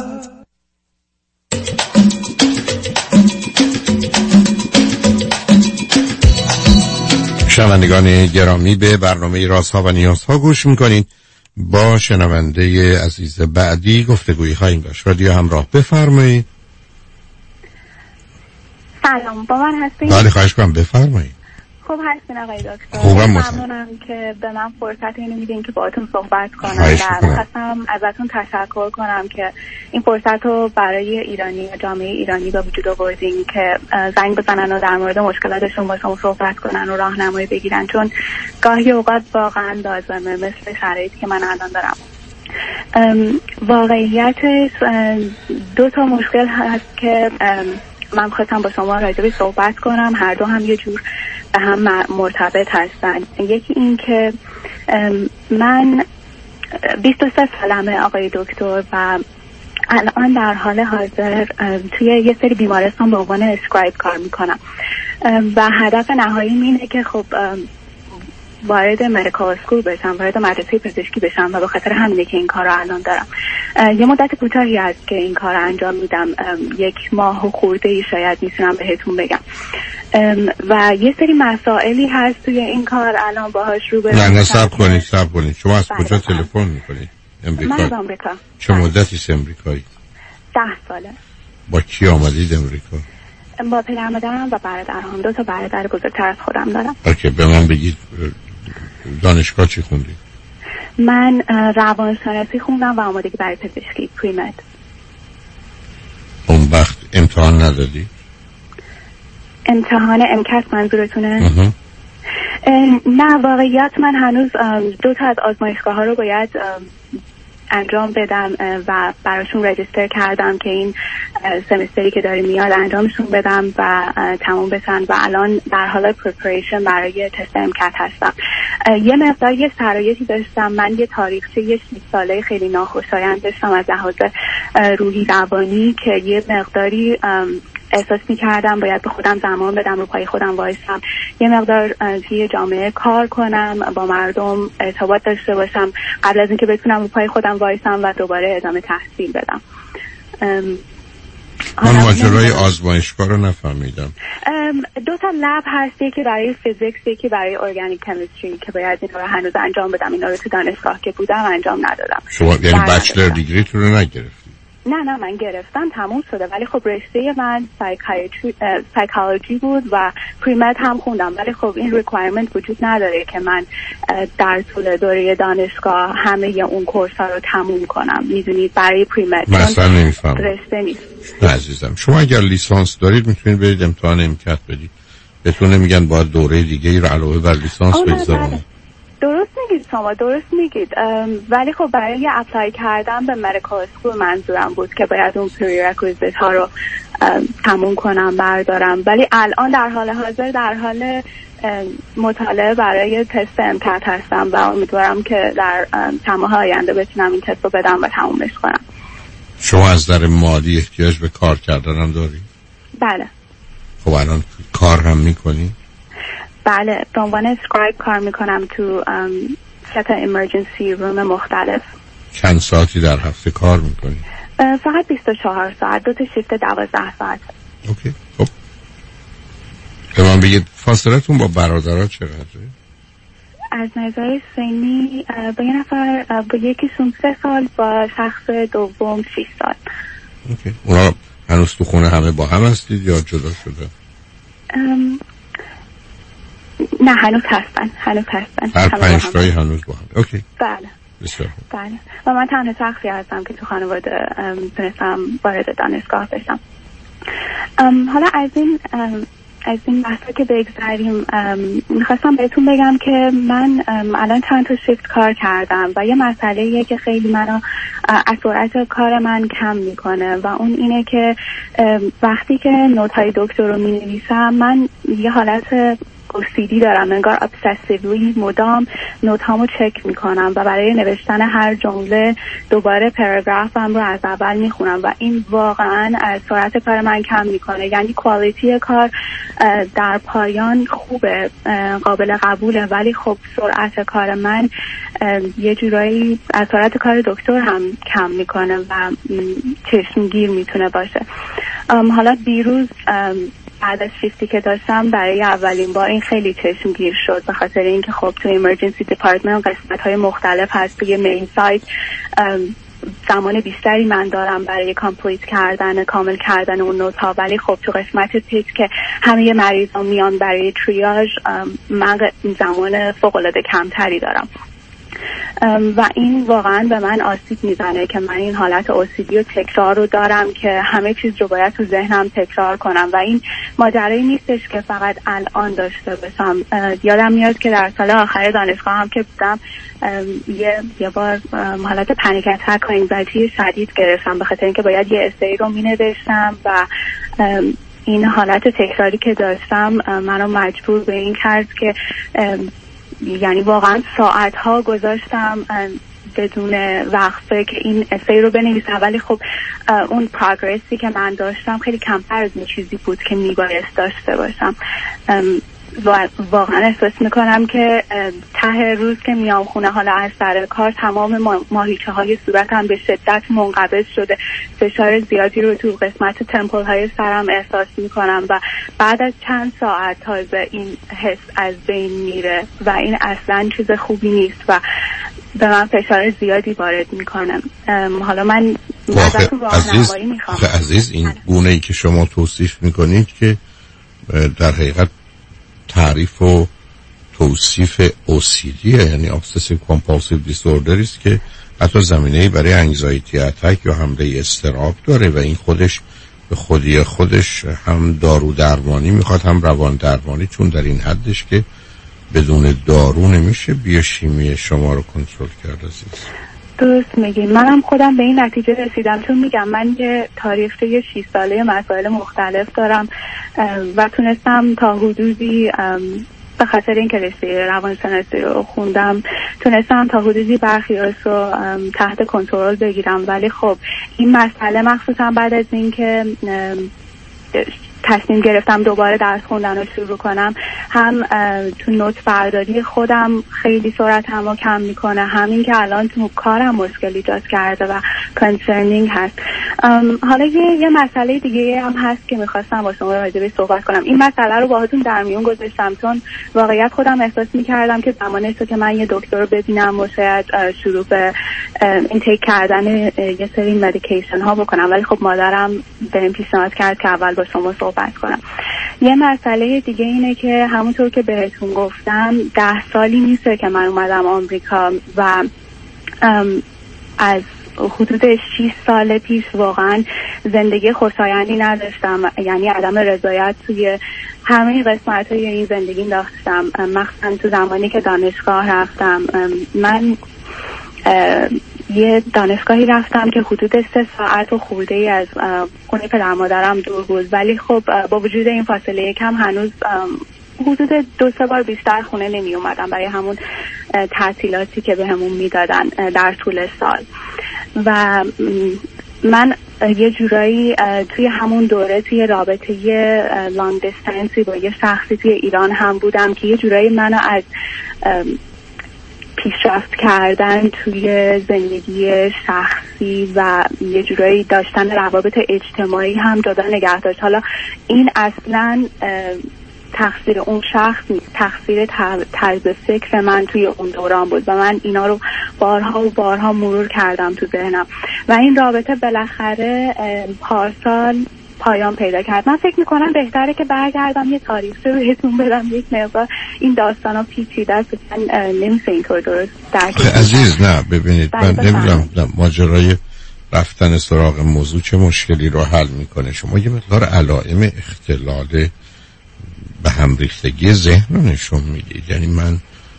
شنوندگان گرامی، به برنامه رازها و نیازها گوش میکنید. با شنونده عزیز بعدی گفتگویی خواهیم داشت. رادیو همراه، بفرمایید. سلام، با من هستید؟ بله، خواهش کنم بفرمایید. خوب هستین آقای دکتر؟ خوبم، ممنونم که به من فرصت اینو میدین که باهاتون صحبت کنم و خواستم ازتون تشکر کنم که این فرصت رو برای ایرانی و جامعه ایرانی به وجود آوردین که زنگ بزنن و در مورد مشکلاتشون با شما صحبت کنن و راهنمایی بگیرن، چون گاهی اوقات واقعا لازمه، مثل شرایطی که من الان دارم. واقعیتش دو تا مشکل هست که من خواستم با شما راجعش صحبت کنم. هر دو هم یه جور به هم مرتبط هستن. یکی این که من بیست و سه سالمه آقای دکتر و الان در حال حاضر توی یه سری بیمارستان به عنوان اسکرایب کار میکنم و هدف نهاییم اینه که خب وارد مدیکال اسکول بشم، وارد مدرسه پزشکی بشم و به خاطر همینه که این کار رو الان دارم. یه مدت کوتاهی است که این کار رو انجام میدم، یک ماه و خورده ای شاید میتونم بهتون بگم. و یه سری مسائلی هست توی این کار الان باهاش روبرو نه نه صبر کنید صبر کنید شما از کجا تلفن میکنید؟ امریکا. من از آمریکا. چه مدتی است امریکایی؟ ده ساله. با کی آمدید امریکا؟ با پدر مادرم و برادرام. دو تا برادر بزرگتر از خودم دارم. اوکی، به من بگید دانشگاه چی خوندید؟ من روانشناسی خوندم و آمادگی برای پزشکی، پریمد. اون وقت امتحان ندادی؟ امتحان امکس منظورتونه؟ نه، واقعیت من هنوز دو تا از آزمایشگاه ها رو باید انجام بدم و براشون رجیستر کردم که این سمستری که داره میاد انجامشون بدم و تموم بشن و الان در حال پریپریشن برای تست امکت هستم. یه مقدار یه شرایطی داشتم، من یه تاریخچه یه شش ساله خیلی ناخوشایند داشتم از لحاظ روحی روانی که یه مقداری احساس می کردم باید به خودم زمان بدم، رو پای خودم وایسم، یه مقدار توی جامعه کار کنم، با مردم ارتباط داشته باشم قبل از اینکه بتونم رو پای خودم وایسم و دوباره ادامه تحصیل بدم. من ماجرای آزمایشگاه رو نفهمیدم. دو تا لب هست، یکی برای فیزیکس، یکی برای ارگانیک کمیستری که باید اینا رو هنوز انجام بدم. اینا رو تو دانشگاه که بودم انجام ندادم. شما یعنی بچلر دیگری تو رو نگرفتید؟ نه نه من گرفتم تموم شده، ولی خب رشته من سایکولوژی بود و پریمد هم خوندم، ولی خب این ریکوایرمنت وجود نداره که من در طول دوره دانشگاه همه اون کورس ها رو تموم کنم. میدونید برای پریمد مثلا نمیفهم رشته نیست. نه عزیزم، شما اگر لیسانس دارید میتونید برید امتحان امکت بدید، بهتون نمیگن باید دوره دیگه ای رو علاوه بر لیسانس بگذارید. درست میگید شما، درست میگید، ولی خب برای اپلای کردن به مدیکال اسکول منظورم بود که باید اون پری‌رکوزیت ها رو تموم کنم بردارم، ولی الان در حال حاضر در حال مطالعه برای تست امکت هستم و امیدوارم که در چند ماه آینده بتونم این تست رو بدم و تمومش کنم. شما از نظر مالی احتیاج به کار کردن هم داری؟ بله. خب الان کار هم میکنی؟ بله، به عنوان اسکرایب کار میکنم تو سه تا ایمرجنسی روم مختلف. چند ساعتی در هفته کار میکنی؟ فقط بیست و چهار ساعت، دو تا شیفت دوازده ساعت. اوکی. خب به من بگید فاصلتون با برادرها چقدره؟ از نظر سنی با یه نفر با یکیشون سه سال، با شخص دوم شیش سال. اوکی. اونا هنوز تو خونه همه با هم هستید یا جدا شده؟ ام... نه هنوز هستن، هنوز هستن. هر پنج تایی هنوز با هم. اوکی. بله. بسیار. بله. و من تنها شخصی هستم که تو خانواده تونستم وارد دانشگاه بشم. حالا از این از این بحثا که بگذاریم، میخواستم بهتون بگم که من الان چند تا شیفت کار کردم و یه مسئله‌ایه که خیلی منو از سرعت کار من کم میکنه و اون اینه که وقتی که نوت‌های دکتر رو مینویسم من یه حالت اوسیدی دارم، انگار ابسسیولی مدام نوتامو چک میکنم و برای نوشتن هر جمله دوباره پاراگرافم رو از اول میخونم و این واقعا از سرعت کار من کم میکنه. یعنی کوالیتی کار در پایان خوبه، قابل قبوله، ولی خب سرعت کار من یه جورایی از سرعت کار دکتر هم کم میکنه و چشمگیر میتونه باشه. حالا دیروز بعد از شیفتی که داشتم برای اولین بار این خیلی چشمگیر شد، به خاطر اینکه خب تو ایمرجنسی دیپارتمنت قسمت های مختلف هست، توی مین سایت زمان بیشتری من دارم برای کامپلیت کردن کامل کردن اون نوت ها، ولی خب تو قسمت پیک که همه مریضان میان برای تریاژ من زمان فوق العاده کمتری دارم و این واقعا به من آسیب میزنه که من این حالت اوسیدی و تکرار رو دارم که همه چیز رو باید تو ذهنم تکرار کنم و این ماجرایی نیستش که فقط الان داشته باشم. یادم میاد که در سال آخر دانشگاه هم که بودم یه یه بار حالت پنیک اتک و انگزایتی شدید گرفتم به خاطر اینکه باید یه اسئی رو مینوشتم و این حالت تکراری که داشتم منو مجبور به این کرد که یعنی واقعا ساعت ها گذاشتم بدون وقفه که این اسای رو بنویسم، ولی خب اون پروگرسی که من داشتم خیلی کمتر از این چیزی بود که میبایست داشته باشم. واقعا احساس میکنم که ته روز که میام خونه حالا از سر کار تمام ماهیچه های صورتم به شدت منقبض شده، فشار زیادی رو تو قسمت تمپل های سرم احساس میکنم و بعد از چند ساعت تازه این حس از بین میره و این اصلا چیز خوبی نیست و به من فشار زیادی وارد میکنم. حالا من ازتون راهنمایی میخوام. عزیز این گونه ای که شما توصیف میکنید که در حقیقت تعریف و توصیف او سی دی، یعنی Obsessive Compulsive Disorder است که حتی زمینه‌ای برای انگزایتی اتک یا حمله اضطراب داره و این خودش به خودی خودش هم دارو درمانی میخواد هم روان درمانی، چون در این حدش که بدون دارو نمیشه بیوشیمی شما رو کنترل کرد. عزیز درست میگی، منم خودم به این نتیجه رسیدم، چون میگم من یه تاریخچه شش ساله مسائل مختلف دارم و تونستم تا حدودی به خاطر اینکه رشته روانشناسی رو خوندم تونستم تا حدودی برخی رو تحت کنترل بگیرم، ولی خب این مسئله مخصوصا بعد از اینکه تصمیم گرفتم دوباره درس خوندن رو شروع کنم، هم تو نوت برداری خودم خیلی سرعتمو کم میکنه، همین که الان تو کارم مشکل ایجاد کرده و کنسرنینگ هست. حالا یه, یه مسئله دیگه هم هست که میخواستم با شما راجع بهش صحبت کنم. این مسئله رو باهاتون در میون گذاشتم چون واقعیت خودم احساس میکردم که زمانی است که من یه دکتر رو ببینم و شاید شروع به اینتیک کردن یه سری مدیکیشن ها بکنم، ولی خب مادرم بهم پیشنهاد کرد که اول با شما صحبت کنم. یه مسئله دیگه اینه که همونطور که بهتون گفتم ده سالی نیست که من اومدم آمریکا و از حدود شش سال پیش واقعا زندگی خوشایندی نداشتم، یعنی عدم رضایت توی همه قسمت های این زندگی داشتم، مخصوصا تو زمانی که دانشگاه رفتم. من یه دانشگاهی رفتم که حدود سه ساعت و خورده ای از خونه پدر مادرم دور بود، ولی خب با وجود این فاصله کم هنوز حدود دو سه بار بیشتر خونه نمی اومدم برای همون تحصیلاتی که به همون میدادن در طول سال. و من یه جورایی توی همون دوره توی رابطه لانگ دیستنسی با یه شخصی توی ایران هم بودم که یه جورایی منو از پیشرفت کردن توی زندگی شخصی و یه جورایی داشتن روابط اجتماعی هم جدا نگه داشت. حالا این اصلاً تقصیر اون شخص نیست، تقصیر طرز فکر من توی اون دوران بود و من اینا رو بارها و بارها مرور کردم تو ذهنم و این رابطه بالاخره پارسال پایان پیدا کرد. من فکر میکنم بهتره که برگردم یه تاریخ رو بهتون بدم، یک مقدار این داستان ها پیچیده است، من نمیشه اینطور درست درک. عزیز نه ببینید من نمیدونم ماجرای رفتن سراغ موضوع چه مشکلی رو حل میکنه. شما یه مقدار علائم اختلال به هم ریختگی ذهن رو نشون میدید. یعنی من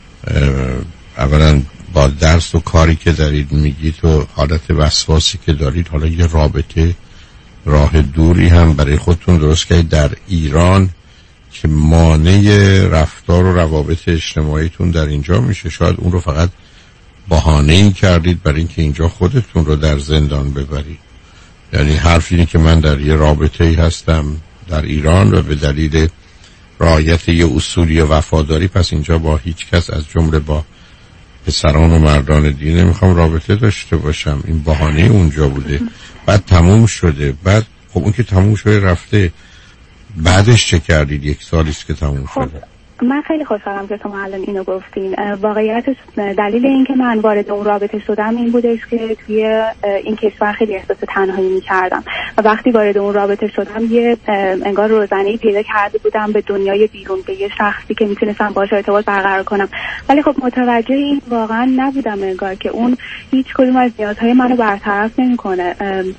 اولا با درس و کاری که دارید میگید و حالت وسواسی که دارید، حالا یه رابطه راه دوری هم برای خودتون درست کردید در ایران که مانع رفتار و روابط اجتماعیتون در اینجا میشه. شاید اون رو فقط بهانه‌ای کردید برای اینکه اینجا خودتون رو در زندان ببرید. یعنی حرف اینه که من در یه رابطه‌ای هستم در ایران و به دلیل رعایت یه اصولی وفاداری پس اینجا با هیچ کس از جمله با پسران و مردان دیگه نمیخوام رابطه داشته باشم. این بهانه اونجا بوده، بعد تموم شده. بعد خب اون که تموم شده رفته، بعدش چه کردید؟ یک سالیست که تموم شده. من خیلی خوشحالم که شما الان اینو گفتین. واقعیتش دلیل این که من وارد اون رابطه شدم این بودش که توی این کشور خیلی احساس تنهایی می‌کردم و وقتی وارد اون رابطه شدم یه انگار روزنه‌ای پیدا کرده بودم به دنیای بیرون، به یه شخصی که میتونستم باهاش ارتباط برقرار کنم، ولی خب متوجه این واقعا نبودم انگار که اون هیچ کدوم از نیازهای منو برطرف نمی‌کنه.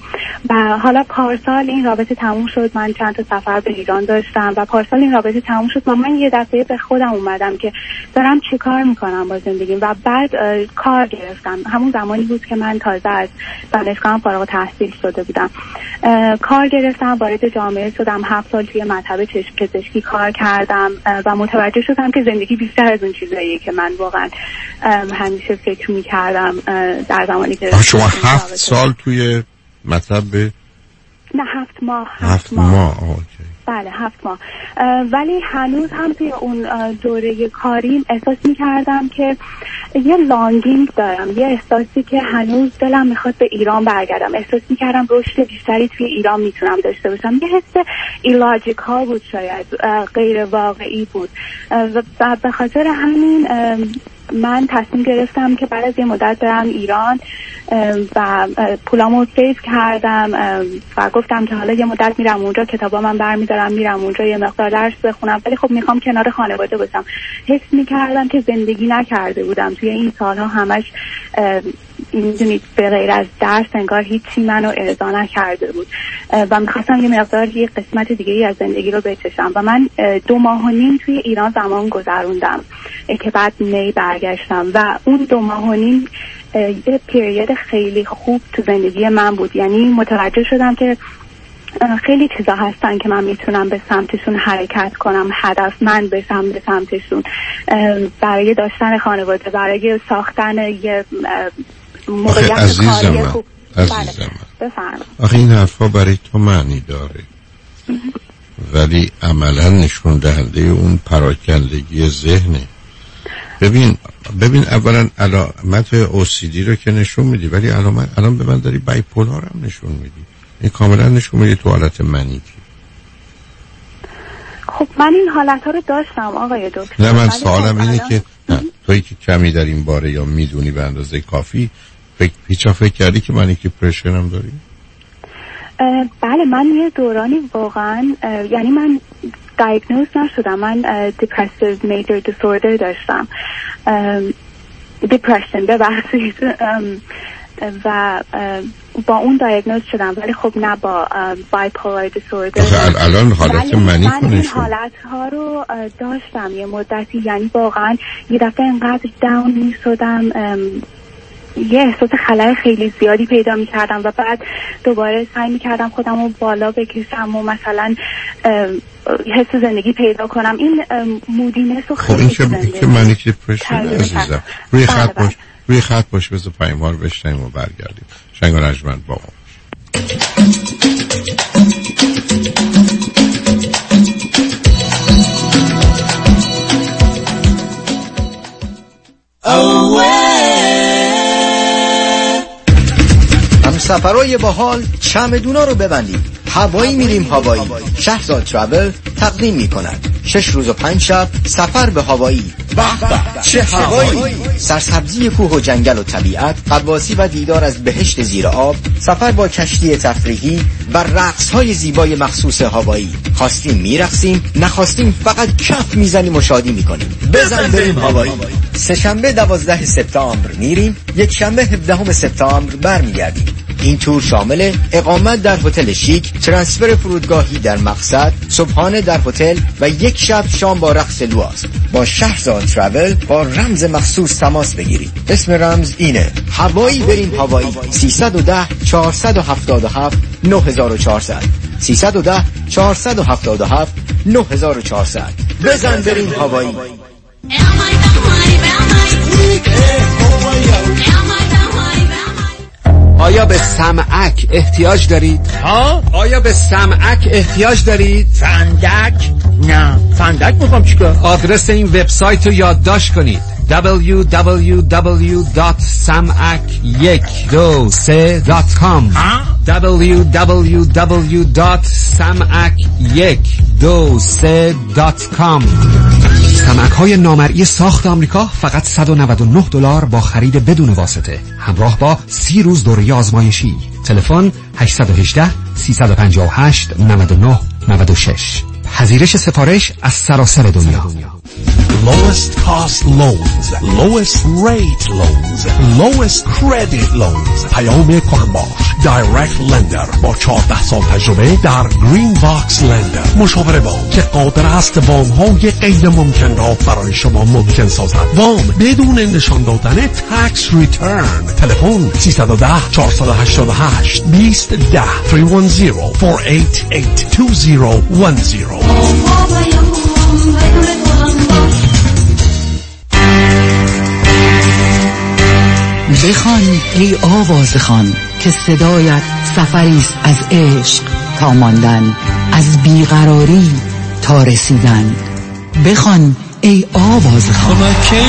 و حالا پارسال این رابطه تموم شد، من چند تا سفر به ایران داشتم و پارسال این رابطه تموم شد و من یه دفعه به خودم اومدم که دارم چی کار میکنم با زندگیم و بعد کار گرفتم. همون زمانی بود که من تازه از دانشگاه فارغ التحصیل شده بودم. کار گرفتم، وارد جامعه شدم، هفت سال توی مطب چشم پزشکی کار کردم و متوجه شدم که زندگی بیشتر از اون چیزاییه که من واقعا همیشه فکر میکردم در زمانی که شما هفت سال توی مطب نه هفت ماه هفت, هفت ماه, ماه. اوکی. بله هفت ماه. ولی هنوز هم توی اون دوره کاریم احساس میکردم که یه لانگینگ دارم، یه احساسی که هنوز دلم میخواد به ایران برگردم. احساس میکردم رشد بیشتری توی ایران میتونم داشته باشم. یه حس ایلاجیکال بود، شاید غیر واقعی بود و به خاطر همین من تصمیم گرفتم که بعد از یه مدت برم ایران و پولامو سیف کردم و گفتم که حالا یه مدت میرم اونجا، کتابا من برمیدارم میرم اونجا یه مقدار درس بخونم، ولی خب میخوام کنار خانواده باشم. حس میکردم که زندگی نکرده بودم توی این سالها، همش میدونید به غیر از درس انگار هیچی منو ارضا نکرده بود و میخواستم یه مقدار یه قسمت دیگه ای از زندگی رو بچشم و من دو ماه و نیم توی ایران زمان گذروندم که بعد می برگشتم و اون دو ماه و نیم یه پیریود خیلی خوب تو زندگی من بود. یعنی متوجه شدم که خیلی چیزا هستن که من میتونم به سمتشون حرکت کنم، هدفمند بشم به سمتشون، برای داشتن خانواده، برای ساختن یه موقعیت کاری خوب. عزیزم بفرمایید. آخه این حرفا برای تو معنی داره ولی عملا نشون دهنده اون پراکندگی ذهنه. ببین ببین اولا علامت او سی دی رو که نشون میدی، ولی علامت الان به من داری بایپولار هم نشون میدی. این کاملا نشون میدی تو حالت منیکی. خب من این حالت ها رو داشتم آقای دکتر. نه من سوالم اینه که تویی که کمی در این باره یا میدونی به اندازه کافی فکر پیچا فکر کردی که من یکی پرشن هم داری؟ بله من یه دورانی واقعا یعنی من دیاگنوز نشدم، من depressive major disorder داشتم، depression ببخشید، و با اون دیاگنوز شدم، ولی خب نه با bipolar disorder. الان حالت منیک من این حالت ها رو داشتم یه مدتی، یعنی واقعا یه دفعه انقدر داون می شدم، یه احساس خلای خیلی زیادی پیدا می کردم و بعد دوباره سعی می کردم خودم رو بالا بکشم و مثلا حس زندگی پیدا کنم. این مودینس رو خیلی خب این که منیک دیپرشن عزیزم. روی خط باش روی خط باش بذار پیام‌ها رو بشنویم و برگردیم. شنگ و رجمند با ما هم سفرهای باحال چمدونا رو ببندید. هوایی میریم هوایی. شهرزاد ترافل تقدیم میکند شش روز و پنج شب سفر به هوایی. به به چه هوایی! سرسبزی کوه و جنگل و طبیعت، غواصی و دیدار از بهشت زیر آب، سفر با کشتی تفریحی و رقص‌های زیبای مخصوص هوایی. خواستیم میرقصیم، نخواستیم فقط کف میزنیم و شادی میکنیم. بزن بریم هوایی. سه شنبه دوازده سپتامبر میریم، یک شنبه هفدهم سپتامبر برمیگردیم. این تور شامل اقامت در هتل شیک، ترانسفر فرودگاهی در مقصد، صبحانه در هتل و یک شب شام با رقص لواست. با شهرزاد ترافل با رمز مخصوص تماس بگیرید. اسم رمز اینه: هوایی بریم هوایی. سیصد و ده چهارصد و هفتاد و هفت نه هزار و چهارصد سیصد و ده چهارصد و هفتاد و هفت نه هزار و چهارصد. بزن بریم هوایی. آیا به سمعک احتیاج دارید؟ ها؟ آیا به سمعک احتیاج دارید؟ فندک؟ نه فندک میخوام چیکار؟ آدرس این وبسایت رو یادداشت کنید: دبلیو دبلیو دبلیو دات سمعک یک دو سه دات کام دبلیو دبلیو دبلیو دات سمعک یک دو سه دات کام. سمعک های نامرئی ساخت آمریکا فقط صد و نود و نه دلار با خرید بدون واسطه، همراه با سی روز دوره آزمایشی. تلفن هشت یک هشت سه پنج هشت نه نه نه شش. پذیرش سفارش از سراسر دنیا. Lowest cost loans, lowest rate loans, lowest credit loans. پیام کهنباش Direct Lender با چهارده سال تجربه در گرین باکس لندر. مشاوره وام که قادر است وام های غیر ممکن را برای شما ممکن سازد. وام بدون نشان دادن تکس ریترن. تلفن سیصد و ده چهارصد و هشتاد و هشت بیست ده سه یک صفر چهار هشت هشت دو صفر یک صفر. بخوان ای آواز خوان که صدایت سفری است از عشق تا ماندن، از بیقراری تا رسیدن. بخوان ای آواز خوان. مکه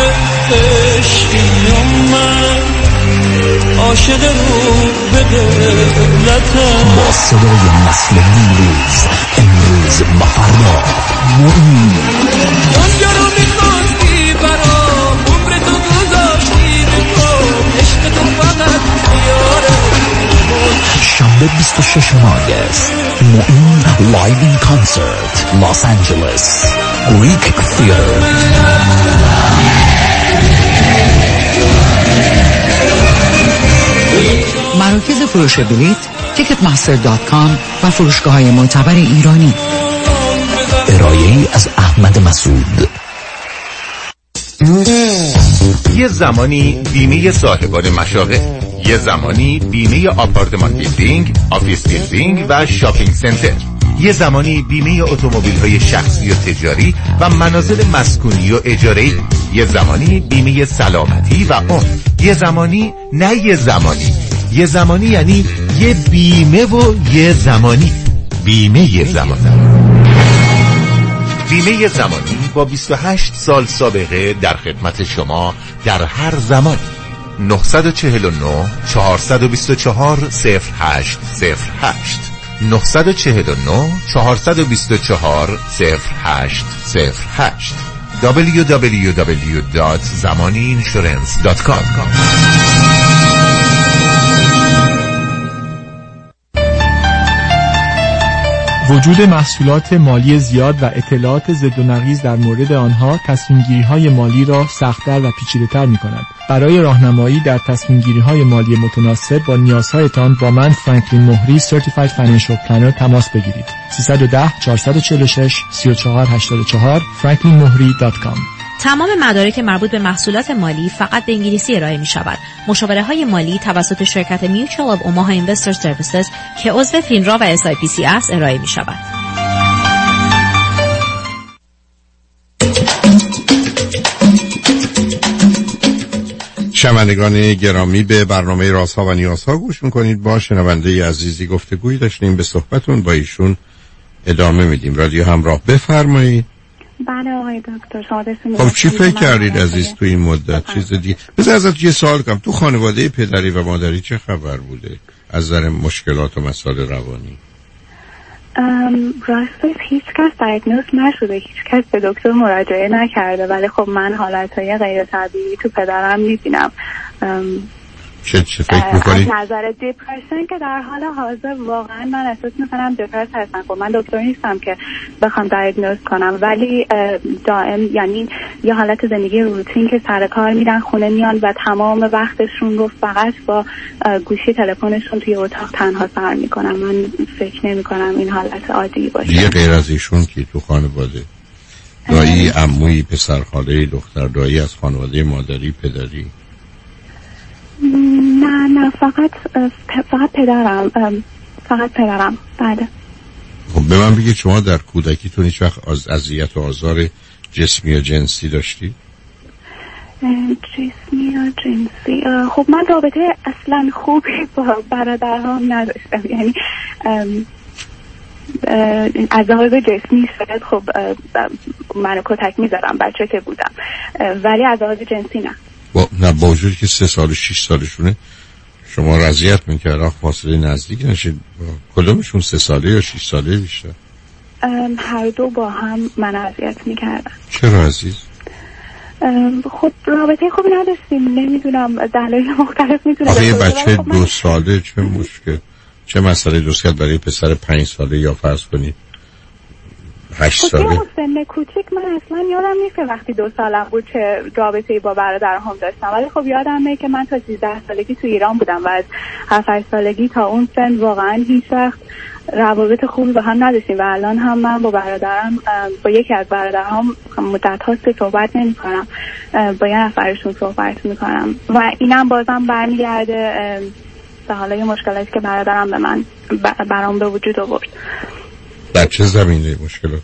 عشقیم من عاشق رو به دلتم، با صدای نسل نیروز امروز و فردا معین. دنیا رو میخواستی برام، عمر تو گذاشتی بکن، عشق تو فقط بیاره. شنبه بیست و ششم آگست معین لایو این کانسرت لس آنجلس گریک تیاتر. مراکز فروش بلیط تیکت ماستر دات کام و فروشگاه های معتبر ایرانی. ارائه‌ای از احمد مسعود. یه زمانی بیمه صاحبان مشاغل، یه زمانی بیمه آپارتمان بیلدینگ، آفیس بیلدینگ و شاپینگ سنتر، یه زمانی بیمه اتومبیل‌های شخصی و تجاری و منازل مسکونی و اجاره‌ای، یه زمانی بیمه سلامتی و عمر، یه زمانی نه یه زمانی یه زمانی یعنی یه بیمه و یه زمانی بیمه یه زمانی. بیمه زمانی با بیست و هشت سال سابقه در خدمت شما در هر زمانی. نه چهار نه چهار دو چهار صفر هشت صفر هشت نه چهار نه چهار دو چهار صفر هشت صفر هشت دبلیو دبلیو دبلیو دات زمانی اینشورنس دات کام. وجود محصولات مالی زیاد و اطلاعات ضد و نقیض در مورد آنها تصمیم‌گیری‌های مالی را سخت‌تر و پیچیده‌تر می‌کند. برای راهنمایی در تصمیم‌گیری‌های مالی متناسب با نیازهایتان با من فرانکلین مهری Certified Financial Planner تماس بگیرید. سه یک صفر چهار چهار شش سه چهار هشت چهار فرانکلین مهری دات کام. تمام مدارک مربوط به محصولات مالی فقط به انگلیسی ارائه می شود. مشاوره های مالی توسط شرکت Mutual of Omaha Investor Services که عضو فینرا و اس آی پی سی است ارائه می شود. شنوندگان گرامی، به برنامه رازها و نیازها گوش میکنید. با شنونده عزیزی گفتگویی داشتیم، به صحبتون با ایشون ادامه میدیم. رادیو همراه، بفرمایید. بله آقای دکتر، شما دستون. خب چی فکر کردید عزیز تو این مدت؟ چیز دیگه بذار ازت یه سوال کنم، تو خانواده پدری و مادری چه خبر بوده از نظر مشکلات و مسائل روانی؟ راستش هیچ کس دیاگنوز نشده، هیچ کس به دکتر مراجعه نکرده، ولی خب من حالتهای غیر طبیعی تو پدرم میبینم. چه چه فکر میکنید؟ از نظر دیپرشن که در حال حاضر واقعا من احساس میکنم دیپرس هستم. خب من دکتر نیستم که بخوام دیاگنوز کنم، ولی دائم یعنی یه حالت زندگی روتین که سر کار میرن، خونه میان و تمام وقتشون رو فقط با گوشی تلفنشون توی اتاق تنها سر میکنم. من فکر نمیکنم این حالت عادی باشه. یه غیر از ایشون که تو خانواده دایی، عمویی، پسرخاله، دختر دایی از خانواده مادری، پدری؟ نه نه فقط فقط پدرم فقط پدرم. بله. خب به من بگید شما در کودکیتون هیچ وقت از اذیت و آزار جسمی یا جنسی داشتی؟ جسمی یا جنسی؟ خب من رابطه اصلا خوبی با برادرام نداشتم، یعنی از لحاظ جسمی شاید خب منو کتک می‌زدم بچه که بودم، ولی از لحاظ جنسی نه. با نه با وجودی که سه سال و شش سالشونه شما رضایت میکرد فاصله نزدیک نشید؟ کدومشون سه ساله یا شش ساله بیشتر؟ هر دو با هم من اذیت میکردن. چرا عزیز؟ خب رابطه خوبی نداشتیم، نمیدونم دلایل مختلف میتونه. آخه یه بچه دو ساله چه مشکل چه مسئله درست کرد برای پسر پنج ساله یا فرض کنید هشت ساله؟ خب سن کوچیک من اصلا یادم نیست که وقتی دو سالم بود چه رابطه‌ای با برادرام داشتم، ولی خب یادمه که من تا سیزده سالگی تو ایران بودم و از هفت هشت سالگی تا اون سن واقعا هیچ وقت روابط خوبی با هم نداشتیم و الان هم من با برادرم با یکی از برادرام مدت هاست صحبت نمی کنم، با یه نفرشون صحبت می کنم و اینم بازم برمیگرده به حالا یه مشکلاتی که برادرم به من برام به وجود آورد. در چه زمینه مشکلات؟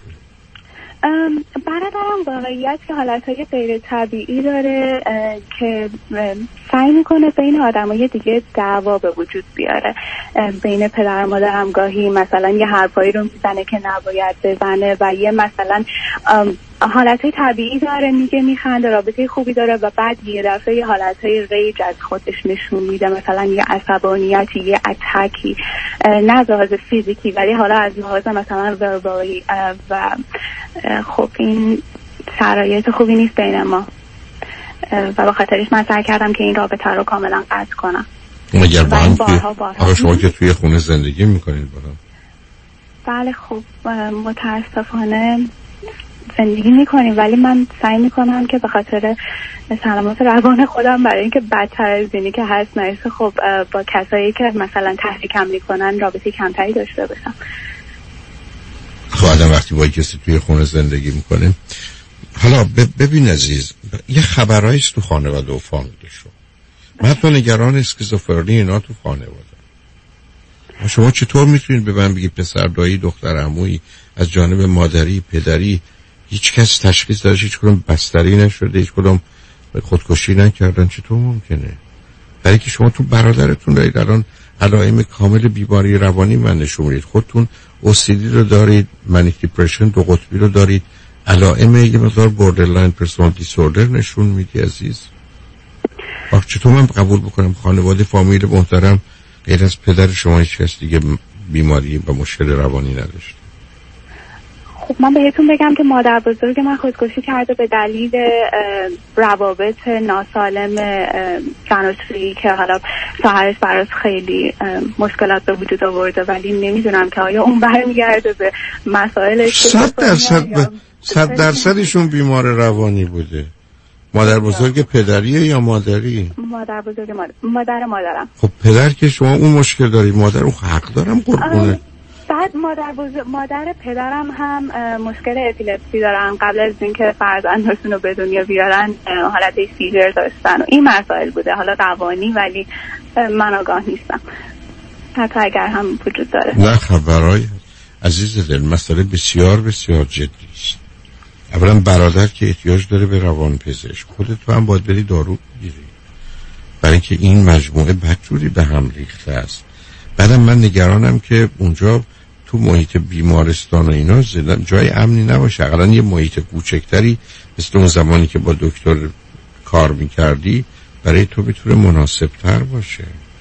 برادرم واقعیت که حالتهای غیر طبیعی داره که سعی میکنه بین آدمای دیگه دعوا به وجود بیاره. بین پدر و مادرم گاهی مثلا یه حرفایی رو میزنه که نباید بزنه و یه مثلا حالتهای طبیعی داره، میگه میخنده، رابطه خوبی داره و بعد یه دفعه یه حالتهای ریج از خودش نشون میده، مثلا یه عصبانیتی، یه اتکی، نه از لحاظ فیزیکی ولی حالا از لحاظ مثلا وربالی و خب این شرایط خوبی نیست بین ما و به خاطرش من سعی کردم که این رابطه رو کاملا قطع کنم. مگر با هم آقا شما که توی خونه زندگی میکنید با هم؟ بله خب متاسفانه زندگی میکنیم ولی من سعی میکنم که به خاطر سلامت روان خودم برای اینکه بدتر از اینی که هست نرسه خب با کسایی که مثلا تحریکم میکنن رابطه کمتری داشته باشم. خب آدم وقتی با کسی توی خونه زندگی میکنه، حالا ببین عزیز یه خبرهایی است تو خانواده و فامیل شما. من حتی نگران اسکیزوفرنی اینا تو خانواده. شما چطور میتونید به من بگید پسر دایی دختر عمویی از جانب مادری پدری هیچ کس تشخیص داشت، هیچ کدوم بستری نشده، هیچ کدوم خودکشی نکردن؟ چطور ممکنه؟ برای که شما تو برادرتون دارید الان علائم کامل بیماری روانی من نشون میدید. خودتون او سی دی رو دارید، منیک دیپرشن دو قطبی رو دارید، علائم یه مقدار بوردرلاین پرسونالیتی دیسوردر نشون میدی عزیز. آخ چطور من قبول بکنم خانواده فامیل محترم غیر از پدر شما هیچ کس دیگه بیماری و مشکل روانی نداشته؟ خب من بهتون بگم که مادر بزرگ من خودکشی کرده به دلیل روابط ناسالم زناشویی که حالا شوهرش براش خیلی مشکلات به وجود آورده، ولی نمیدونم که آیا اون برمیگرده به مسائلش. صد درصد ب... صد درصدشون بیمار روانی بوده. مادر بزرگ پدریه یا مادری؟ مادر بزرگ مادر مادر مادرم. خب پدر که شما اون مشکل داری، مادر اون حق دارم قربونه. بعد مادر بزرگ مادر پدرم هم مشکل اپیلپسی دارن، قبل از اینکه فرزندشون رو به دنیا بیارن حالت سیجر داشتن و این مسائل بوده، حالا روانی ولی من آگاه نیستم حتی اگر هم وجود داره. نه خبرای عزیز دل، مسئله بسیار بسیار جدی است. اولا برادر که احتیاج داره به روان پزشک، خودت تو هم باید بری دارو بگیری، برای اینکه این مجموعه بدجوری به هم ریخته است. بعدم من نگرانم که اونجا تو محیط بیمارستان و اینا جای امنی نباشه. اقلا یه محیط کوچکتری مثل اون زمانی که با دکتر کار میکردی برای تو بتونه مناسب تر باشه.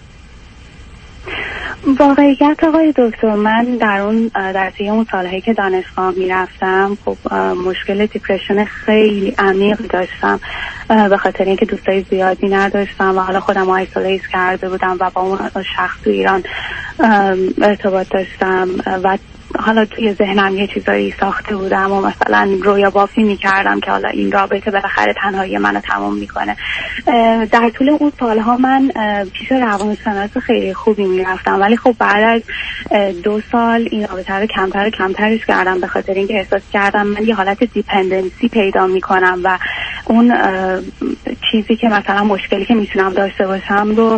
واقعیت آقای دکتر، من در اون در طی اون سالهایی که دانشگاه میرفتم خب مشکل دیپرشن خیلی عمیق داشتم به خاطر اینکه دوستای زیادی نداشتم و حالا خودم آیسولیت کرده بودم و با اون شخص تو ایران ارتباط داشتم و حالا توی ذهنم یه چیزایی ساخته بودم و مثلا رویا بافی میکردم که حالا این رابطه بالاخره تنهایی منو تمام میکنه. در طول اون سالها من پیش روانشناس خیلی خوبی میرفتم، ولی خب بعد از دو سال این رابطه رو کمتر و کمترش کردم به خاطر اینکه احساس کردم من یه حالت دیپندنسی پیدا میکنم و اون چیزی که مثلا مشکلی که میتونم داشته باشم رو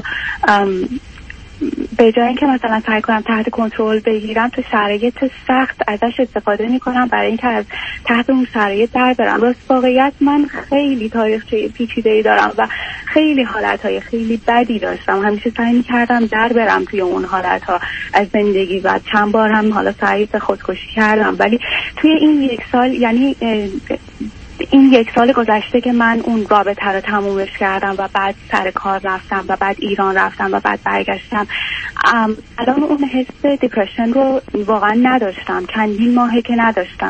به جای اینکه مثلا سعی کنم تحت کنترل بگیرم تو شرایط سخت ازش استفاده میکنم برای اینکه از تحت اون شرایط در برم. راست واقعیت من خیلی تاریخچه پیچیده‌ای دارم و خیلی حالتهای خیلی بدی داشتم، همیشه سعی میکردم در برم توی اون حالتها از زندگی و چند بار هم حالا سعی به خودکشی کردم، ولی توی این یک سال یعنی این یک سال گذشته که من اون رابطه رو تمومش کردم و بعد سر کار رفتم و بعد ایران رفتم و بعد برگشتم، الان اون حس دیپرشن رو واقعا نداشتم، چندین ماهه که نداشتم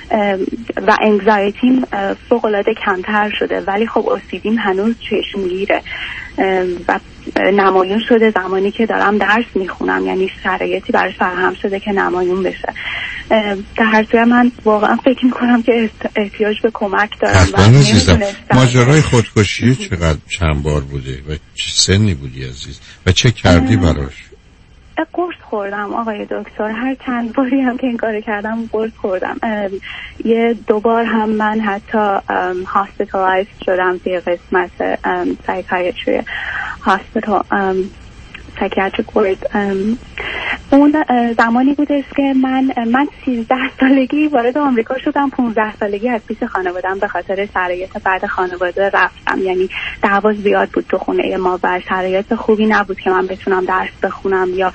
و انگزایتیم فوق‌العاده کمتر شده، ولی خب اوسیدیم هنوز چشمگیره و نمایون شده زمانی که دارم درس میخونم، یعنی شرایطی براش فراهم شده که نمایون بشه. در هر صورت من واقعا فکر میکنم که احتیاج به کمک دارم. ماجرای خودکشی چقدر چند بار بوده و چه سنی بودی عزیز و چه کردی براش؟ قرص خوردم آقای دکتر، هر چند باری هم که این کار کردم قرص خوردم. یه دو بار هم من حتی هاسپیتالایز شدم توی قسمت سایکایتری هاسپیتال سایکیاتریک وارد. اون زمانی بودش که من من سیزده سالگی وارد آمریکا شدم، پونزده سالگی از پیش خانوادم به خاطر شرایط بعد خانواده رفتم، یعنی دعوا زیاد بود تو خونه ما و شرایط خوبی نبود که من بتونم درس بخونم یا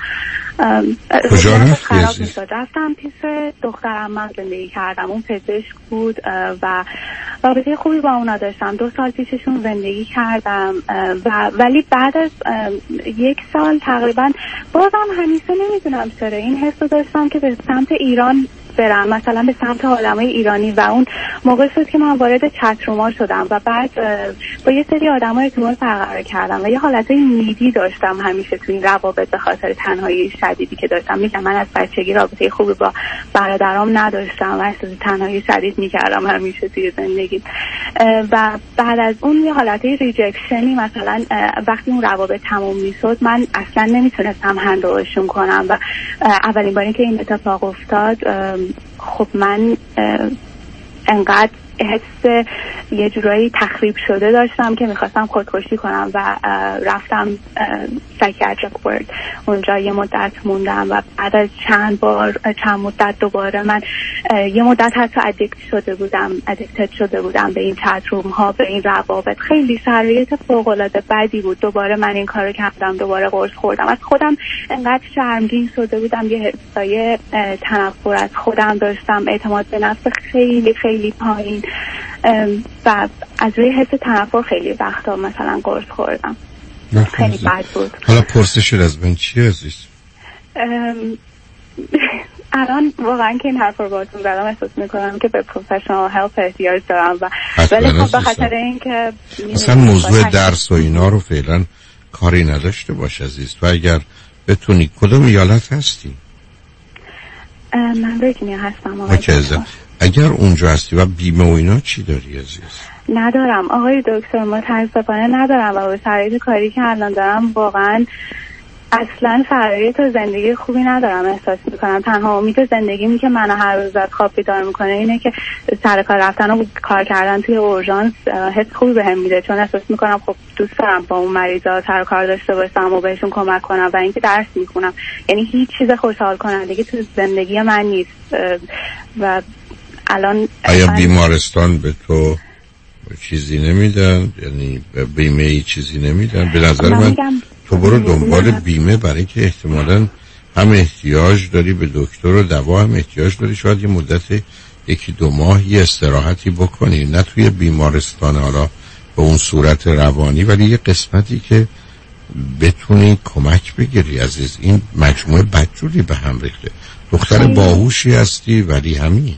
کجا رفتی؟ رفتم پیش دخترم من زندگی کردم، اون پزشک بود و رابطه خوبی با اونا داشتم، دو سال پیششون زندگی کردم و ولی بعد از یک سال تقریبا بازم همیشه نمیدونم چرا این حس رو داشتم که به سمت ایران برم، مثلا به سمت عالمای ایرانی و اون موقع شد که من وارد چتروما شدم و بعد با یه سری آدم‌ها ارتباط برقرار کردم و یه حالتای نیدی داشتم همیشه تو این روابط به خاطر تنهایی شدیدی که داشتم. میگم من از بچگی رابطه خوبی با برادرام نداشتم و احساس تنهایی شدید میکردم همیشه توی زندگی و بعد از اون یه حالتای ریجکشنی مثلا وقتی اون روابط تموم میشد من اصلا نمیتونستم هندلشون کنم و اولین باری که این اتفاق افتاد خب من انقدر حس یه جورایی تخریب شده داشتم که میخواستم خودکشی کنم و رفتم سایکیاتریک وارد. اونجا یه مدت موندم و بعد از چند بار چند مدت دوباره من یه مدت حتی ادیکت شده بودم ادیکتد شده بودم به این چت روم ها، به این روابط. خیلی شرایط فوق العاده بدی بود. دوباره من این کارو کردم، دوباره قرص خوردم. از خودم انقدر شرمگین شده بودم، یه حسای تنفر از خودم داشتم، اعتماد به نفس خیلی خیلی پایین و از روی حس تنفر خیلی وقتا مثلا قرص خوردم. خیلی بد بود. حالا پرسش از من چیه عزیز؟ الان واقعا که این حرف رو باهاتون زدم احساس میکنم که به پروفشنال هلپ احتیاج دارم و ولی خب به خاطر اینکه مثلا موضوع درس و اینا رو فعلا کاری نداشته باش عزیز. تو اگر بتونی کدوم ایالت هستی؟ من ویرجینیا هستم. آقای اگر اونجا هستی و بیمه و اینا چی داری عزیز؟ ندارم آقای دکتر، متاسفانه ندارم و به شرایط کاری که الان دارم واقعا اصلا شرایط زندگی خوبی ندارم احساس میکنم. تنها امید زندگیمی که منو هر روز از خواب بیدار میکنه اینه که سر کار رفتن و کار کردن توی اورژانس حس خوبی بهم میده، چون احساس میکنم خب دوست دارم با اون مریضا سر کار داشته باشم و بهشون کمک کنم و اینکه درس میخونم. یعنی هیچ چیز خوشحال کننده تو زندگی من نیست و الان آیا بیمارستان به تو چیزی نمیدن؟ یعنی بیمه ای چیزی نمیدن؟ به نظر من تو برو دنبال بیمه، برای که احتمالاً هم احتیاج داری به دکتر و دوا، هم احتیاج داری شاید یه مدت یکی دو ماه یه استراحتی بکنی، نه توی بیمارستان حالا به اون صورت روانی، ولی یه قسمتی که بتونی کمک بگیری عزیز. این مجموعه بدجوری به هم ریخته. دختر باهوشی هستی ولی همین.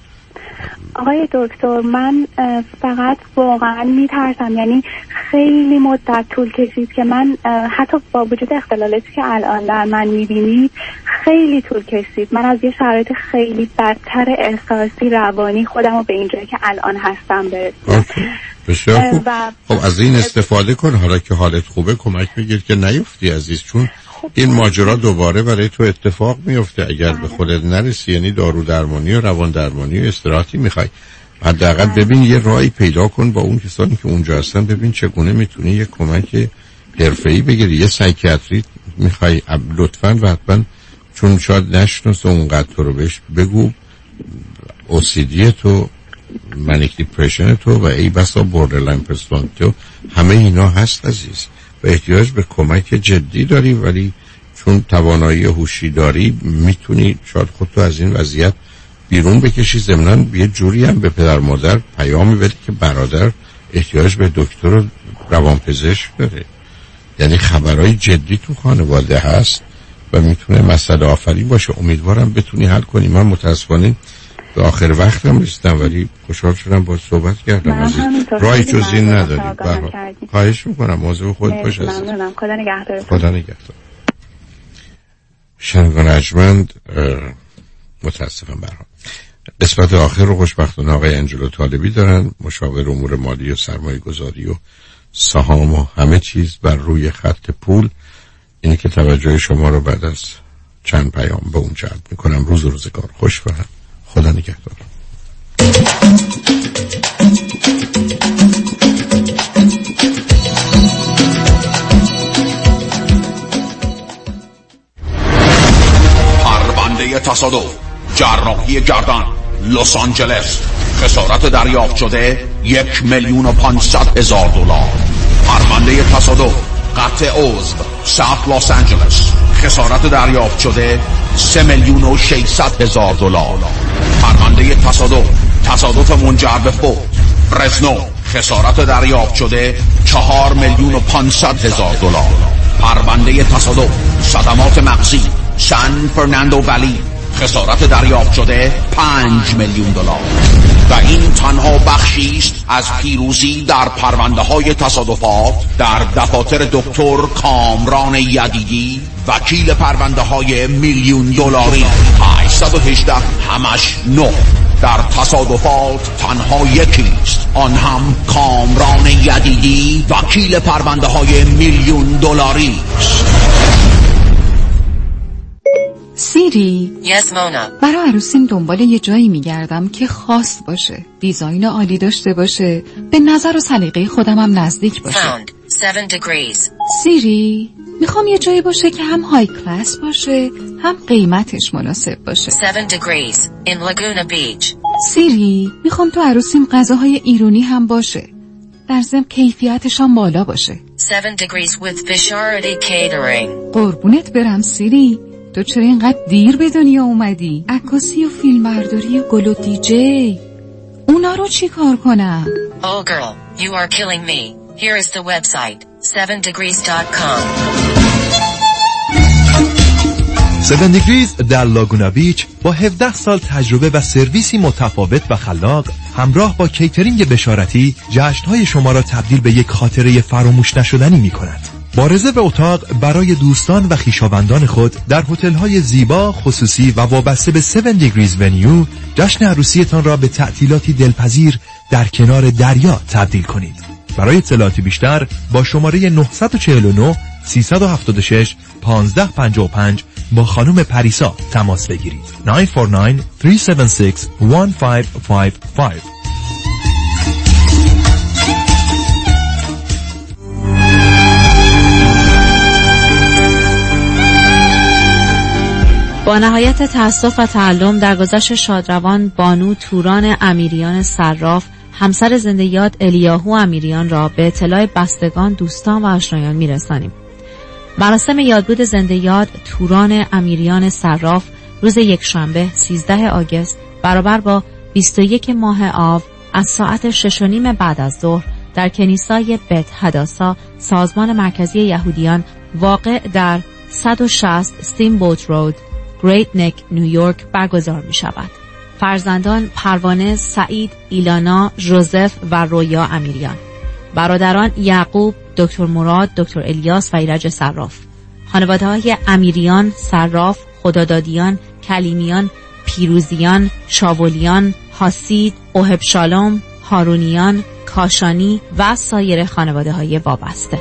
آقای دکتر من فقط واقعا میترسم، یعنی خیلی مدت طول کشید که من حتی با وجود اختلالاتی که الان در من میبینید خیلی طول کشید من از یه شرایط خیلی بدتر احساسی روانی خودم رو به اینجایی که الان هستم برسونم. بسیار خوب. خب از این استفاده کن حالا که حالت خوبه، کمک بگیر که نیفتی عزیز، چون این ماجرا دوباره برای تو اتفاق میفته اگر به خودت نرسی. یعنی دارو درمانی و روان درمانی و استراحتی میخوای، حداقل ببین یه راهی پیدا کن با اون کسانی که اونجا هستن، ببین چگونه میتونی یه کمک حرفه‌ای بگیری. یه سایکیاتری میخوای لطفاً و حتما، چون شاید نشناسه اونقدر تو رو، بهش بگو او سی دی تو، منیک دیپرشن تو و ای بسا بوردرلاین پرسونالیتی تو، همه اینا هست عزیز و احتیاج به کمک جدی داری. ولی چون توانایی هوشی داری میتونی شاید خودتو از این وضعیت بیرون بکشی. ضمناً یه جوری هم به پدر مادر پیامی بده که برادر احتیاج به دکتر و روانپزشک داره. یعنی خبرهای جدی تو خانواده هست و میتونه مسئله آفرین باشه. امیدوارم بتونی حل کنی. من متاسفانه به آخر وقتم رسیدم ولی خوشحال شدم با صحبت کردم عزیز. راهی جز این نداری. خواهش میکنم موضوع خود باش عزیز. ممنونم. خدا نگهدار. خدا نگهدار. شنوان ارجمند، متاسفم برام قسمت آخر رو خوشبختانه آقای انجلو طالبی دارن، مشاور امور مالی و سرمایه گذاری و سهام و همه چیز بر روی خط پول. اینه که توجه شما رو بعد از چند پیام به اون جلب میکنم. روز و روزگار خوش برم. خدا نگهدار. پرونده تصادف، جراحی گردن، لس آنجلس، خسارت دریافت شده یک میلیون و پانصد هزار دلار. پرونده تصادف، قطع عضو، ساوت لس آنجلس، خسارت دریافت شده سه میلیون و ششصد هزار دلار. پرونده تصادف، تصادف منجر به فوت، فرزنو، خسارت دریافت شده چهار میلیون و پانصد هزار دلار. پرونده تصادف، صدمات مغزی، سان فرناندو ولی، خسارت دریافت شده پنج میلیون دلار. و این تنها بخشی است از پیروزی در پرونده های تصادفات در دفاتر دکتر کامران یدیدی، وکیل پرونده های میلیون دلاری. هشت یک هشت همش نه. در تصادفات تنها یکی است، آن هم کامران یدیدی، وکیل پرونده های میلیون دلاری. سی سیری. Yes, Mona. برای عروسیم دنبال یه جایی میگردم که خاص باشه، دیزاین عالی داشته باشه، به نظر و سلیقه خودم هم نزدیک باشه. Found. Seven degrees. سیری، میخوام یه جایی باشه که هم های کلاس باشه، هم قیمتش مناسب باشه. Seven degrees. In Laguna Beach. سیری، میخوام تو عروسیم غذاهای ایرانی هم باشه، در ضمن کیفیتش هم بالا باشه. Seven degrees with Visharati Catering. قربونت برم سیری، تو چرا اینقدر دیر به دنیا اومدی؟ عکاسی و فیلمبرداری و گل و دیجی، اونا رو چی کار کنم؟ Oh girl, you are killing me. Here is the website, seven degrees dot com. seven degrees در لاگونا بیچ با هفده سال تجربه و سرویسی متفاوت و خلاق همراه با کیترینگ بشارتی جشن‌های شما را تبدیل به یک خاطره فراموش نشدنی می‌کند. با رزرو اتاق برای دوستان و خویشاوندان خود در هتل‌های زیبا، خصوصی و وابسته به seven degrees ونیو جشن عروسیتان را به تعطیلاتی دلپذیر در کنار دریا تبدیل کنید. برای اطلاعات بیشتر با شماره نه چهار نه سه هفت شش پانزده پنجاه و پنج با خانم پریسا تماس بگیرید. نه چهار نه سه هفت شش یک پنج پنج پنج. با نهایت تأسف و تعلم در گذشت شادروان بانو توران امیریان صراف همسر زنده یاد الیاهو امیریان را به اطلاع بستگان، دوستان و آشنایان میرسانیم. مراسم یادبود زنده یاد توران امیریان صراف روز یکشنبه سیزده آگوست برابر با بیست و یک ماه آو از ساعت شش و نیم بعد از ظهر در کنیسای بیت هداسا، سازمان مرکزی یهودیان واقع در صد و شصت استیمبوت رود، گریت نک، نیویورک برگزار می شود. فرزندان پروانه، سعید، ایلانا، ژوزف و رویا امیریان. برادران یعقوب، دکتر مراد، دکتر الیاس و ایرج صراف. خانواده‌های امیریان، صراف، خدادادیان، کلیمیان، پیروزیان، شاولیان، حاسید، اوهب شالوم، هارونیان، کاشانی و سایر خانواده‌های وابسته.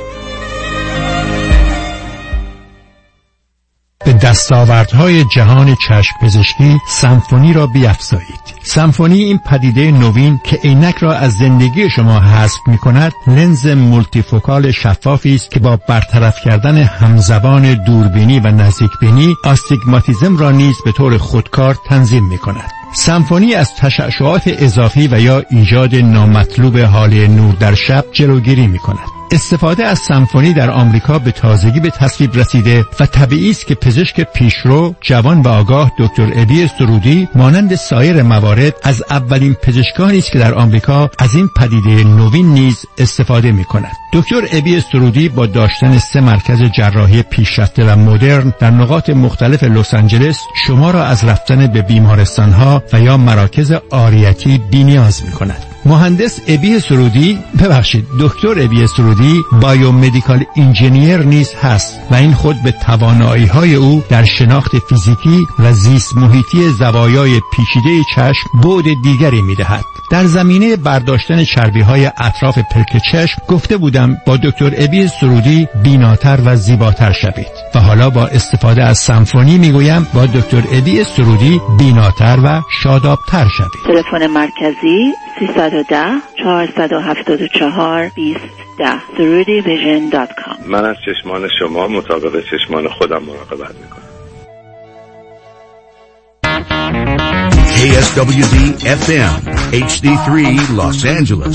به دستاوردهای جهان چشم پزشکی سمفونی را بیفزایید. سمفونی این پدیده نوین که عینک را از زندگی شما حذف می‌کند، لنز مولتیفوکال شفافی است که با برطرف کردن همزبان دوربینی و نزدیکبینی آستیگماتیسم را نیز به طور خودکار تنظیم می‌کند. سمفونی از تشعشعات اضافی و یا ایجاد نامطلوب حاله نور در شب جلوگیری می‌کند. استفاده از سمفونی در آمریکا به تازگی به تصویب رسیده و طبیعی است که پزشک پیشرو، جوان و آگاه دکتر ابی سرودی مانند سایر موارد از اولین پزشکانی است که در آمریکا از این پدیده نوین نیز استفاده می‌کند. دکتر ابی سرودی با داشتن سه مرکز جراحی پیشرفته و مدرن در نقاط مختلف لس آنجلس شما را از رفتن به بیمارستان‌ها و یا مراکز عاریتی بی‌نیاز می‌کند. مهندس ابی سرودی ببخشید دکتر ابی سرودی بایومدیکال انجینیر نیز هست و این خود به توانایی‌های او در شناخت فیزیکی و زیست محیطی زوایای پیچیده چشم بعد دیگری می‌دهد. در زمینه برداشتن چربی‌های اطراف پلک چشم گفته بودم با دکتر ابی سرودی بیناتر و زیباتر شوید و حالا با استفاده از سمفونی میگویم با دکتر ابی سرودی بیناتر و شادابتر شوید. تلفن مرکزی سیصد و ده چهارصد و هفتاد و چهار بیست ده سرودی ویژن دات کام. من از چشمان شما مطابق چشمان خودم مراقبت میکنم. کی اس دبلیو دی اف ام اچ دی سه Los Angeles.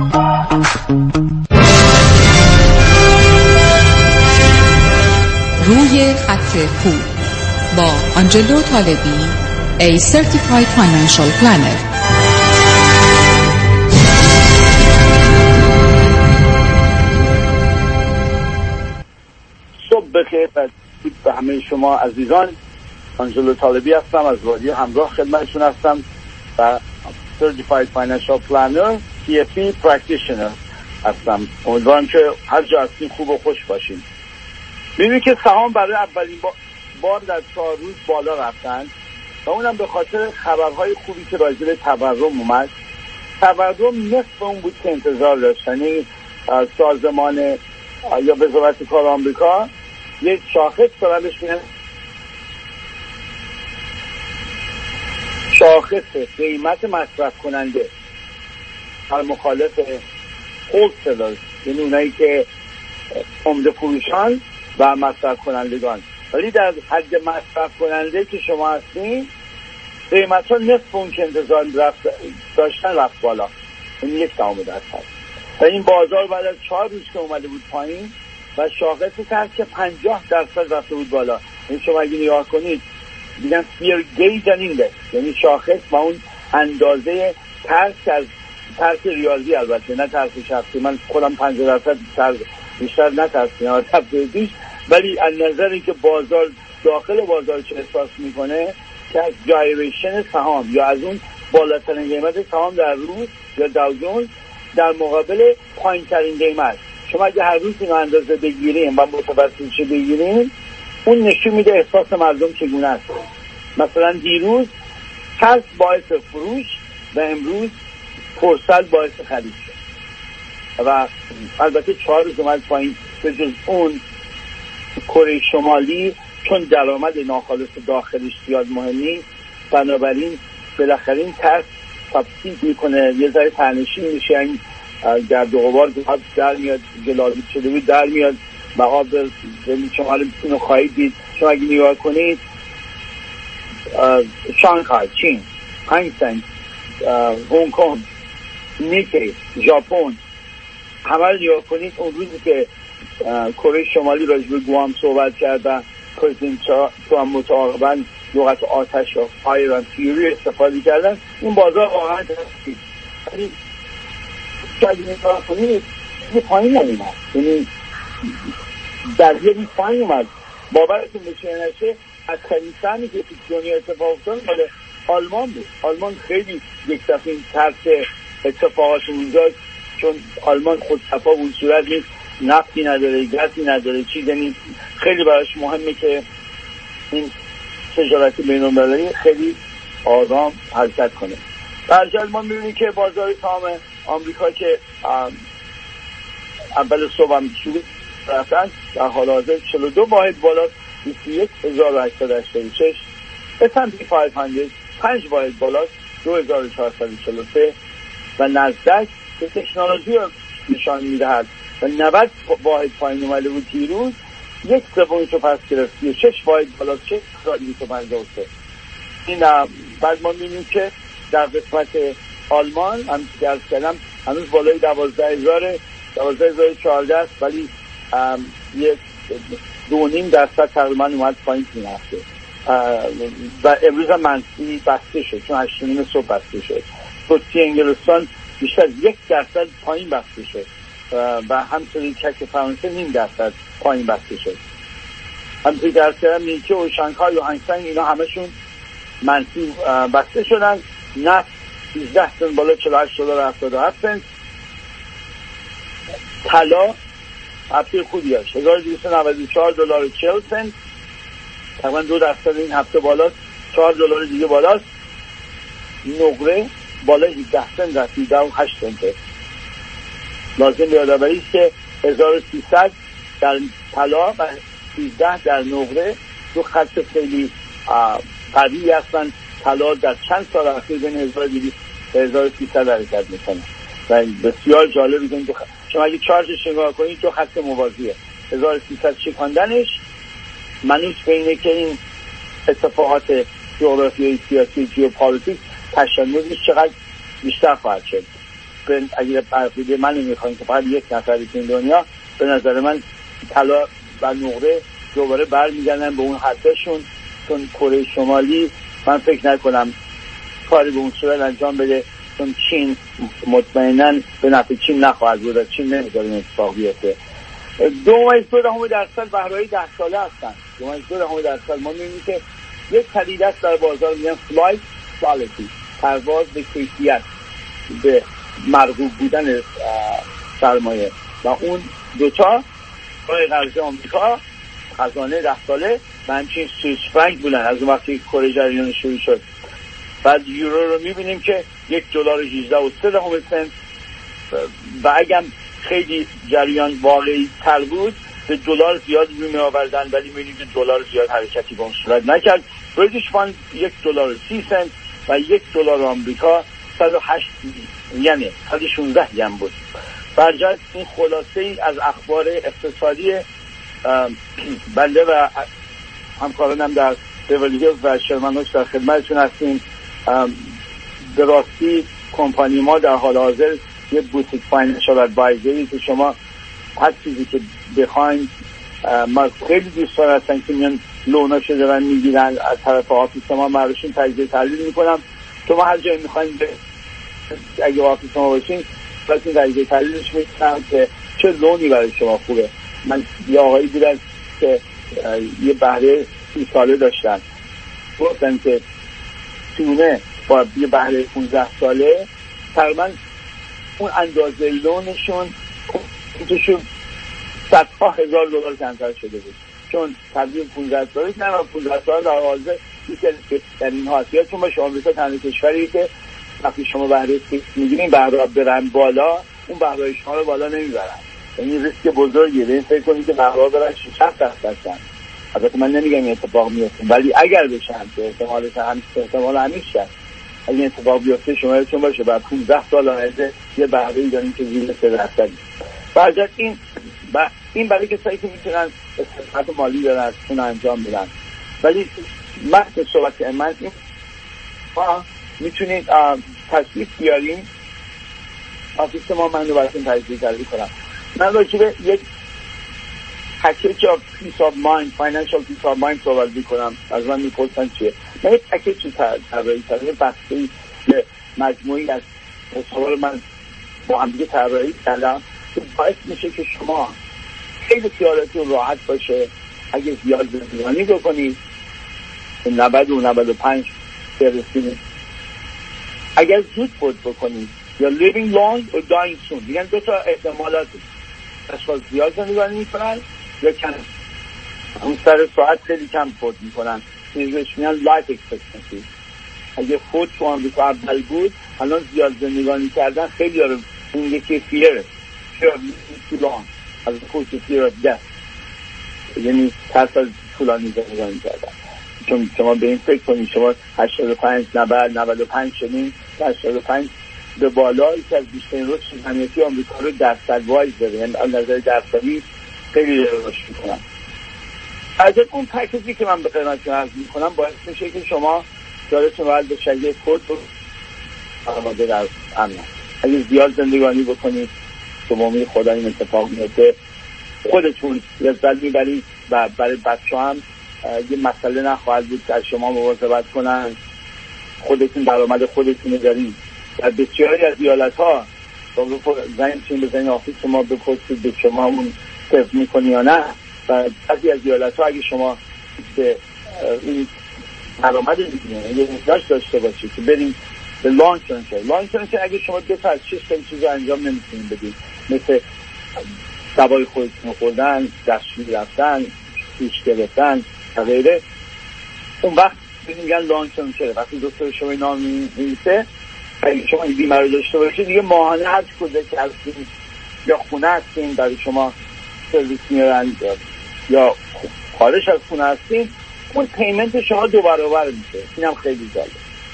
روی خط خوب با آنجلو طالبی، A Certified Financial Planner. صبح بخیر به همه شما عزیزان. آنجلو طالبی هستم، از رادیو همراه خدمتشون هستم و Certified Financial Planner تی اف پی Practitioner هستم. امیدوارم که هر جا هستین خوب و خوش باشین. می‌بینید که سهام برای اولین بار در چهار روز بالا رفتن و اونم به خاطر خبرهای خوبی که راجع به تورم اومد. تورم نصف اون بود که انتظار داشت. یعنی سازمان یا وزارت کار آمریکا یک شاخص برندش می‌کنه شاخص قیمت مصرف کننده هر مخالف هولسلرز، یعنی اونایی که عمده فروشان و مصرف کنندگان، ولی در حد مصرف کننده که شما هستین قیمت ها نصف اون که انتظار رفت داشتن رفت بالا، این یک دهم درصد. و این بازار بعد از چهار روز که اومده بود پایین و شاخصی هست که پنجاه درصد رفته بود بالا. این شما اگه نگاه کنید دیگن fear gauge and index، یعنی شاخص و اون اندازه ترس از ترس ریاضی، البته نه ترس شخصی. من خودم پنجاه درصد ترس بیشتر نترسیم تبدیلیش، ولی از نظری که بازار داخل بازار چه احساس میکنه که از جایریشن سهام یا از اون بالاترین قیمت سهام در روز یا داو جونز در مقابل پایینترین قیمت، شما اگه هر روز اینو اندازه بگیریم و متوسطش بگیریم اون نشون میده احساس مردم چگونه است. مثلا دیروز ترس باعث فروش و امروز فرصت باعث خرید شد و البته چهار روز اومد پایین. به جز اون کره شمالی چون درآمد ناخالص داخلش زیاد مهم نیست، بنابراین بالاخره این ترس تبسیط میکنه، یه ذره تنشین میشه، این گرد و غبار در میاد، جلالید شده بود در میاد و آب شما اینو خواهید دید. شما اگه نگاه کنید شانگهای چین، هنگ سنگ، هنگ کنگ، نیکی، ژاپن، همه رو نگاه کنید. اون روزی که کره شمالی راجع به گوام صحبت کرد و پرزیدنت ترامپ متعاقباً لغت آتش و فایر و فیوری استفاده کردن، این بازار واقعا ترسید. ولی شاید نگاه کنید یه پایین نمیمد، یعنی در یه بی پایین اومد. باورتون بشه نشه از خریسانی که دنیا اتفاق افتاد مال آلمان بود. آلمان خیلی یک دفعه این ترس اتفاقات اونجا، چون آلمان خود صفا بود صورت نیست، نفتی نداره، گازی نداره، چیزی نیست، خیلی براش مهمه که این تجارتی بین‌المللی خیلی آرام حرکت کنه. در جای ما می‌بینیم که بازار سهام آمریکا که اول صبح هم شروع رفتن در حال حاضر چهل و دو واحد بالا بیست و یک هزار و هشتصد و هشتاد و شش، اس اند پی پانصد پنج واحد بالا دو هزار و چهارصد و چهل و سه و نزدک که تکنولوژی رو نشان می‌دهد و نود واحد پایین اومده بود دیروز، یک سومش رو پس گرفت، سی و شش واحد بالا شش هزار و دویست و پنجاه و سه. این بعد ما می‌بینیم که در قسمت آلمان هم که عرض کردم هنوز بالای دوازده هزار دوازده هزار و چهارده است، ولی یک دو نیم درصد تقریبا اومد پایین این هفته و امروز هم منفی بسته شد چون هشت و نیم صبح بسته شد. فوتسی انگلستان بیشتر از یک درصد پایین بسته شد و همچنین چک فرانسه نیم درصد پایین بسته شد. همچنین در کردم نیکی و شانگهای و هنگ سنگ اینا همشون منفی بسته شدن. نفت سیزده سنت بالا چهل و هشت دلار و هفتاد و هفت سنت. طلا هفته خوبی هست هزار و دویست و نود و چهار دلار و چهل سنت، تقریبا دو درصد این هفته بالاست، چهار دلار دیگه بالاست. نقره بالا هجده سنت رفت، هجده و هشت سنت. لازم یادآوری است که هزار و سیصد در طلا و سیزده در نقره دو خط خیلی قوی هستن. طلا در چند سال اخیر بین هزار و دویست تا هزار و سیصد حرکت میکنه و بسیار جالب است. شما اگه چارتش نگاه کنید دو خط موازیه، هزار و سیصد چکاندنش منوط به اینه که این اتفاقات جغرافیایی، سیاسی، ژئوپلیتیک تشنجش چقدر بیشتر خواهد شد. اگه عقیده من نمیخواین که فقط یک نفری تو این دنیا، به نظر من طلا و نقره دوباره برمیگردن به اون حدشون، چون کره شمالی من فکر نکنم کاری به اون صورت انجام بده، چون چین مطمئناً به نفع چین نخواهد بود، چین نمیذاره این اتفاق بیفته. دو ممیز دو دهم درصد بهره‌های ده ساله هستن. دو ممیز دو دهم درصد ما می‌بینیم که یک پدیده است در بازار میگن فلایت کوالیتی، پرواز به کیفیت، به مرغوب بودن سرمایه و اون دوتا راه قرض آمریکا خزانه ده ساله و همچنین سوئیس فرانک بودن از اون وقتی کره جریان شروع شد. بعد یورو رو میبینیم که یک دلار و هجده و سه دهم سنت و اگه خیلی جریان واقعی تر بود به دلار زیاد روی می آوردن، ولی میبینیم که دلار زیاد حرکتی به اون صورت نکرد. بریتیش پاند یک دلار و سی سنت، و یک دلار آمریکا صد و هشت یعنی صد و شانزده ین بود. برجت این خلاصه ای از اخبار اقتصادی بنده و همکارانم در بیورلی هیلز و شرمن اوکس در خدمتتون هستیم. به راستی کمپانی ما در حال حاضر یه بوتیک فاینانشال ادوایزری که شما هر چیزی که بخواین، ما خیلی دوستان هستن که میان لوناشو دارن میگیرن از طرف آفیس ما، براشون تجزیه تحلیل میکنم. شما هر جایی میخواین به اگه آفیس ما باشین براتون تجزیه تحلیلش میکنم که چه لونی برای شما خوبه. من یه آقایی بودن که یه بهره سی ساله داشتن، گفتن که تونه با یه بهره پونزده ساله تقریبا اون اندازه لونشون توشون صدها هزار دلار کمتر شده بود، چون تبدیل پونزده ساله کردن و پونزده ساله در حاضر یکی از بهترین حاصلات. چون باشه آمریکا تنها کشوری که وقتی شما بهره فیکس میگیرین بهره برن بالا، اون بهره شما رو بالا نمیبرن. یعنی ریسک بزرگیه. ببین فکر کنید که بهره برن شصت درصد کن. البته من نمیگم این اتفاق میفته، ولی اگر بشن که احتمالش هم احتمال همیشه اگه این اتفاق بیفته شما یادتون باشه بعد پانزده سال آینده یه بهره‌ای دارین که زیر سه درصد. برجت این با این برای کسایی که میتونن استثمار مالی دارن اون انجام میدن. ولی متن صحبت من این ما میتونید تصویب بیاریم آفیس ما، من رو براتون تجزیه تحلیل کنم. من راجع به یک پکیج آف پیس آف مایند، فاینانشال پیس آف مایند صحبت میکنم. از من میپرسن چیه؟ من یک پکیجی طراحی کردم، بحثی که مجموعی از تصور من با هم دیگه طراحی کردم که باعث میشه که شما خیلی خیالتون راحت باشه اگه زیاد زندگانی بکنید نود و نود و پنج برسید. اگر زود فوت بکنید یا living long or dying soon، دیگه دو تا احتمالات، اشخاص زیاد زندگانی میکنن یا کم اون سر ساعت خیلی کم فوت میکنن. اینجوش میان لایف اکسپکتنسی. اگه فوت تو آمریکا اول بود الان زیاد زندگانی کردن خیلی داره. اون یکی فیره fear of too long as opposed to fear of death، یعنی ترس از طولانی زندگانی کردن. چون شما به این فکر کنید شما هشتاد و پنج نود نود و پنج شدین، هشتاد و پنج به بالا یکی از بیشترین رشد صنعتی آمریکا رو درصد وایز داره، یعنی از نظر درصدی خیلی رشد میکنن. از اون پکیجی که من به خدمتتون عرض میکنم باعث میشه که شما دارتون راحت به شکل خود رو آماده در امن. اگه زیاد زندگانی بکنید شما می خدا این اتفاق میفته، خودتون لذت میبرید و برای بچه هم یه مسئله نخواهد بود که از شما مواظبت کنن. خودتون درآمد خودتون رو دارید. در بسیاری از ایالت ها زنگ چین بزنید آفیس ما بپرسید به شما اون صرف میکنی یا نه. و بعضی از ایالت ها اگه شما به این درآمد دیگه یه احتیاج داشته باشید که بریم به لانگ ترم کار. لانگ ترم کار اگه شما دو تا از شش تا چیز رو انجام نمیتونید بدید، مثل سوای خودتون خوردن، دستشویی رفتن، پیش گرفتن و غیره، اون وقت میگن لانگ ترم کار. وقتی دکتر شما نام می‌نویسه اگه شما این بیماری داشته باشید دیگه ماهانه هر کجا که هستین یا خونه هستین برای شما سرویس میارن یا خارج از خونه هستین، اون پیمنت شما دو برابر میشه. اینم خیلی جالبه.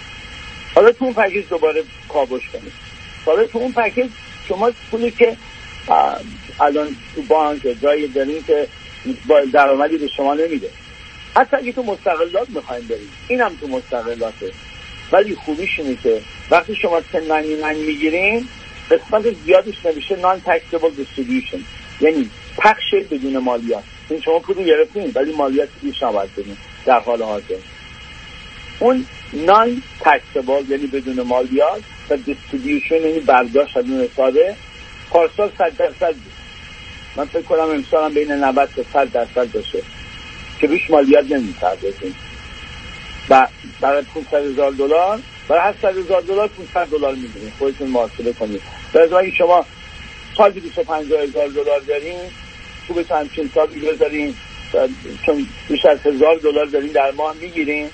حالا تو اون پکیج دوباره کاوش کنید. حالا تو اون پکیج شما پولی که الان تو بانک جایی دارین که با درآمدی به شما نمیده، حتی اگه تو مستقلات میخواین برید اینم تو مستقلاته. ولی خوبیش اینه که وقتی شما صد و نود و نه میگیرین قسمت زیادش نمیشه نان تکسیبل دیستریبیوشن، یعنی پخش بدون مالیات. این شما پول گرفتین ولی مالیات بیش نباید بدین در حال حاضر. اون نان تکسیبل یعنی بدون مالیات و دیستریبیوشن یعنی برداشت از اون حسابه پارسال صد درصد بود. من فکر کنم امسال هم بین نود تا صد درصد باشه که بیش مالیات نمی‌پردازین. و برای پانصد هزار دلار برای هشتصد هزار دلار پانصد دلار می‌گیرین. خودتون محاسبه کنید. در اگه شما سالی بیست و پنج هزار دلار دارین خوبه چند چند سال بگذارین چون بیش از هزار دلار دارین در ماه میگیرین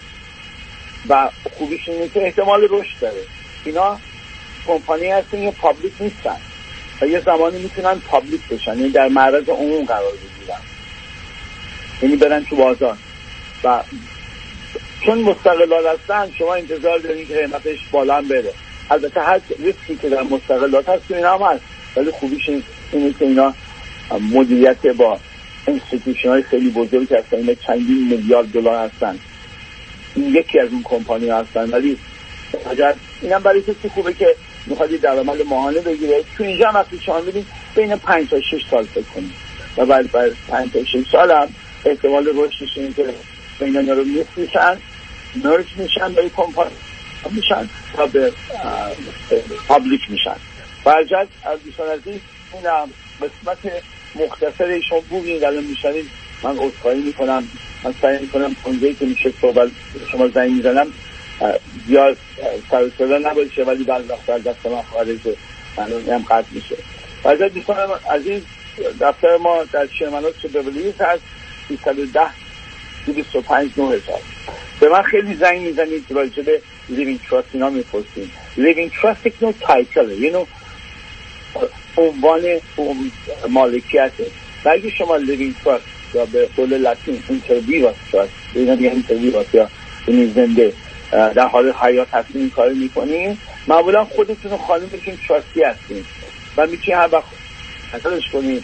و خوبیش اینه که احتمال رشد داره. اینا کمپانی هستن یا پابلیک نیستن و یه زمانی میتونن پابلیک بشن، یعنی در معرض عموم قرار بگیرن، یعنی برن تو بازار و چون مستقلات هستن شما انتظار دارید که قیمتش بالا بره. البته هر ریسکی که در مستقلات هست اینا هم هست، ولی خوبیش اینه که اینا مدیریت با انستیتوشن های خیلی بزرگ هستن، اینا چندین میلیارد دلار هستن، این یکی از اون کمپانی هستن. ولی اگر اینم برای کسی خوبه که میخواد درآمد ماهانه بگیره، تو اینجا وقتی شما میدین بین پنج تا شش سال فکر کنید و بعد بعد پنج تا شش سال هم احتمال رشدش اینه که بین اینا رو میفروشن، مرج میشن، برای کمپانی میشن تا به پابلیک میشن. برجت از دوستان عزیز این قسمت مختصر ایشون بودین الان میشنید. من عذرخواهی میکنم، من سعی میکنم اونجایی که میشه صحبت شما زنگ میزنم زیاد سر و صدا نباشه، ولی بعضی وقتا دست من خارجه من هم قطع میشه. برجت دوستان عزیز دفتر ما در شرمنات ببلیز هست، سیصد و ده دویست و پنج نه هزار. به من خیلی زنگ میزنید راجع به لیوینگ تراست اینا میپرسید. لیوینگ تراست یک نوع تایتله، یه نوع عنوان مالکیته. و اگه شما لیوینگ تراست یا به قول لاتین اینترویواس تراست، اینا دیگه اینترویواس یا این زنده در حال حیات هستین این کار میکنید، معمولا خودتون خانمتون تراستی هستین و میتونید هر وقت حسابش کنید،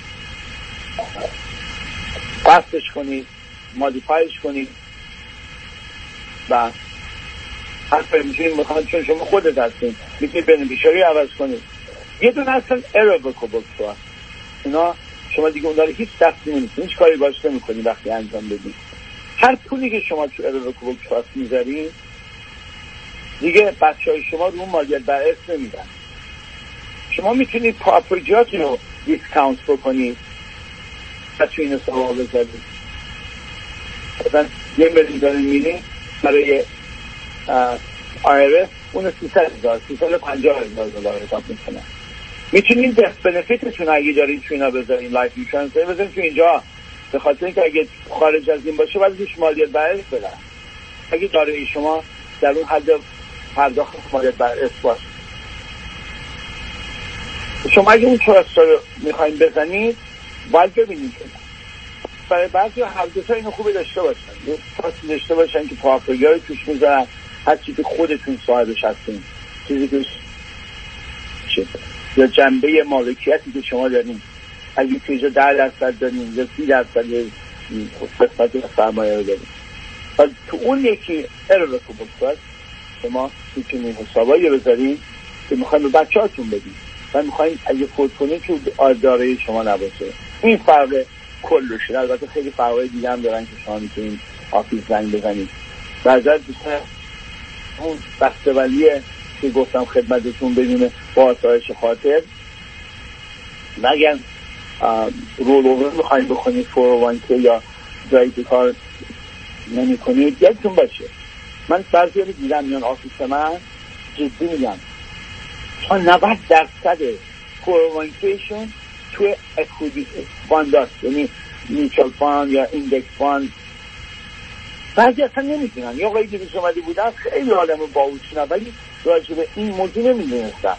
بستش کنید، مادیفایش کنید و حتی میتونید میخواد چون شما خودت هستین میتونید بنفیشری عوض کنید. یه دونه هستن ایروکیبل تراست، اینا شما دیگه اون داره هیچ دستی نمیتونید، هیچ کاری باش نمیکنید وقتی انجام بدید. هر پولی که شما تو ایروکیبل تراست میذارید دیگه بچه های شما رو اون مالیات بر ارث نمیدن. شما میتونید پراپرتیاتون رو دیسکاونت بکنید و تو این حسابا بذارید. مثلا یه میلیون داره میدین برای آیرس اون سیصد هزار سیصد و پنجاه هزار دلار حساب میکنه. میتونید دست بنفیتتون اگه دارید تو اینا بذارید، لایف اینشورنس بذارید تو اینجا، به خاطر اینکه اگه خارج از این باشه باید روش مالیات بر ارث بدن. اگه دارایی شما در اون حد پرداخت مالیات بر ارث باشه، شما اگه اون تراست رو میخواین بزنید باید ببینید که برای بعضی هر دو تا اینو خوبه داشته باشن، یه تراستی داشته باشن که پراپرتی رو توش میذارن، هر چیزی که خودتون صاحبش هستین، چیزی که یا جنبه مالکیتی که شما دارین، اگه پیجا ده درصد دارین یا سی درصد قسمت سرمایه رو دارین. تو اون یکی ایروکیبل تراست شما میتونید حسابایی بذارین که میخواین به بچه هاتون بدین و میخواین اگه فوت کنید که دارایی شما نباشه. این فرق کلشه. البته خیلی فرقای دیگه هم دارن که شما میتونید آفیس زنگ بزنید. بعضا دوستان اون بسته‌بندیه که گفتم خدمتتون بدونه با آسایش خاطر نگن رول اوور میخواین بخونید فور او وان کی یا جایی که کار نمی کنید، یادتون باشه من بعضی رو دیدم میان آفیس من جدی میگم چون نود درصد فور او وان کیشون توی اکویتی فاند هست، یعنی میوچوال فاند یا ایندکس فاند. بعضی اصلا نمیدونن. یا آقایی که پیش اومده بودن خیلی آدم باهوشن ولی راجع به این موضوع نمیدونستن.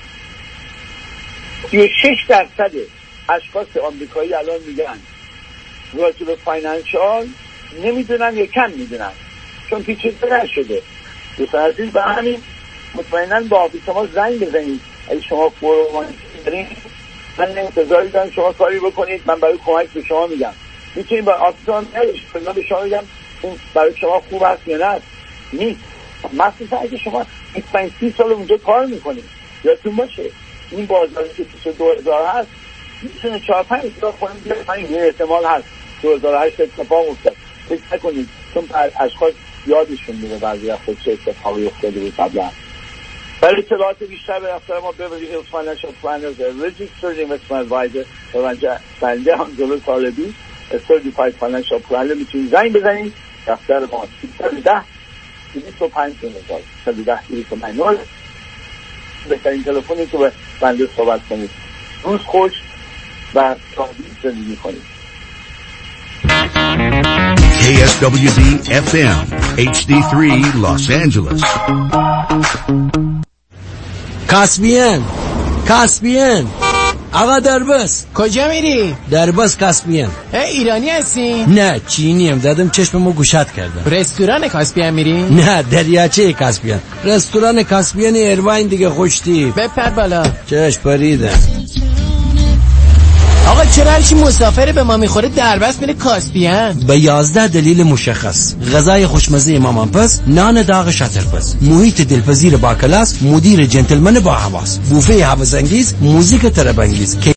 سی و شش درصد اشخاص آمریکایی الان میگن راجع به فاینانشال نمیدونن یا کم میدونن چون پیچیده نشده. دوستان عزیز به همین مطمئناً با آفیس ما زنگ بزنید اگه شما فور او وان دارین. من انتظار دارم شما کاری بکنید، من برای کمک به شما میگم. میتونید با آفیس ما نرید به شما میگم این برای شما خوب هست یا نه نیست. مثلا اگه شما بیست و پنج سی سال اونجا کار میکنید یادتون باشه این بازاری که بیست و دو هزار هست میتونه چهار پنج هزار خونیم بیاد پایین. این احتمال هست دو هزار و هشت اتفاق افتاد. فکر نکنید چون اشخاص یادشون میره بعضی وقتا چه اتفاقی افتاده بود قبلا. برای اطلاعات بیشتر به دفتر ما ببرید هیلز فاینانشال پلنرز رجیسترد اینوستمنت ادوایزر و بنده آنجلو طالبی سرتیفاید فاینانشال پلنر. میتونید زنگ بزنید دفتر ما سیصد و ده دویست و پنج هزار سیصد و ده دویست و پنج هزار. بهترین تلفنی که به بنده صحبت کنید. روز خوش و سعادت زندگی کنید. کی اس دبلیو دی اف ام اچ دی تری Los Angeles. کاسبین کاسبین آقا دربس کجا میری؟ دربس کاسپین. ایرانی هستی؟ نه چینیم، زدم چشممو گوشت کردم. رستوران کاسپین میری؟ نه دریاچه کاسپین. رستوران کاسپین ایرواین دیگه خوشتی. بپر بالا. چش پریده. آقا چرا هرچی مسافر به ما میخوره دربست میره کاسپین؟ به یازده دلیل مشخص: غذای خوشمزه مامان پس، نان داغ شاتر پس، محیط دلپذیر با کلاس، مدیر جنتلمن با حواس، بوفه هوازانگیز، موزیک طرب‌انگیز.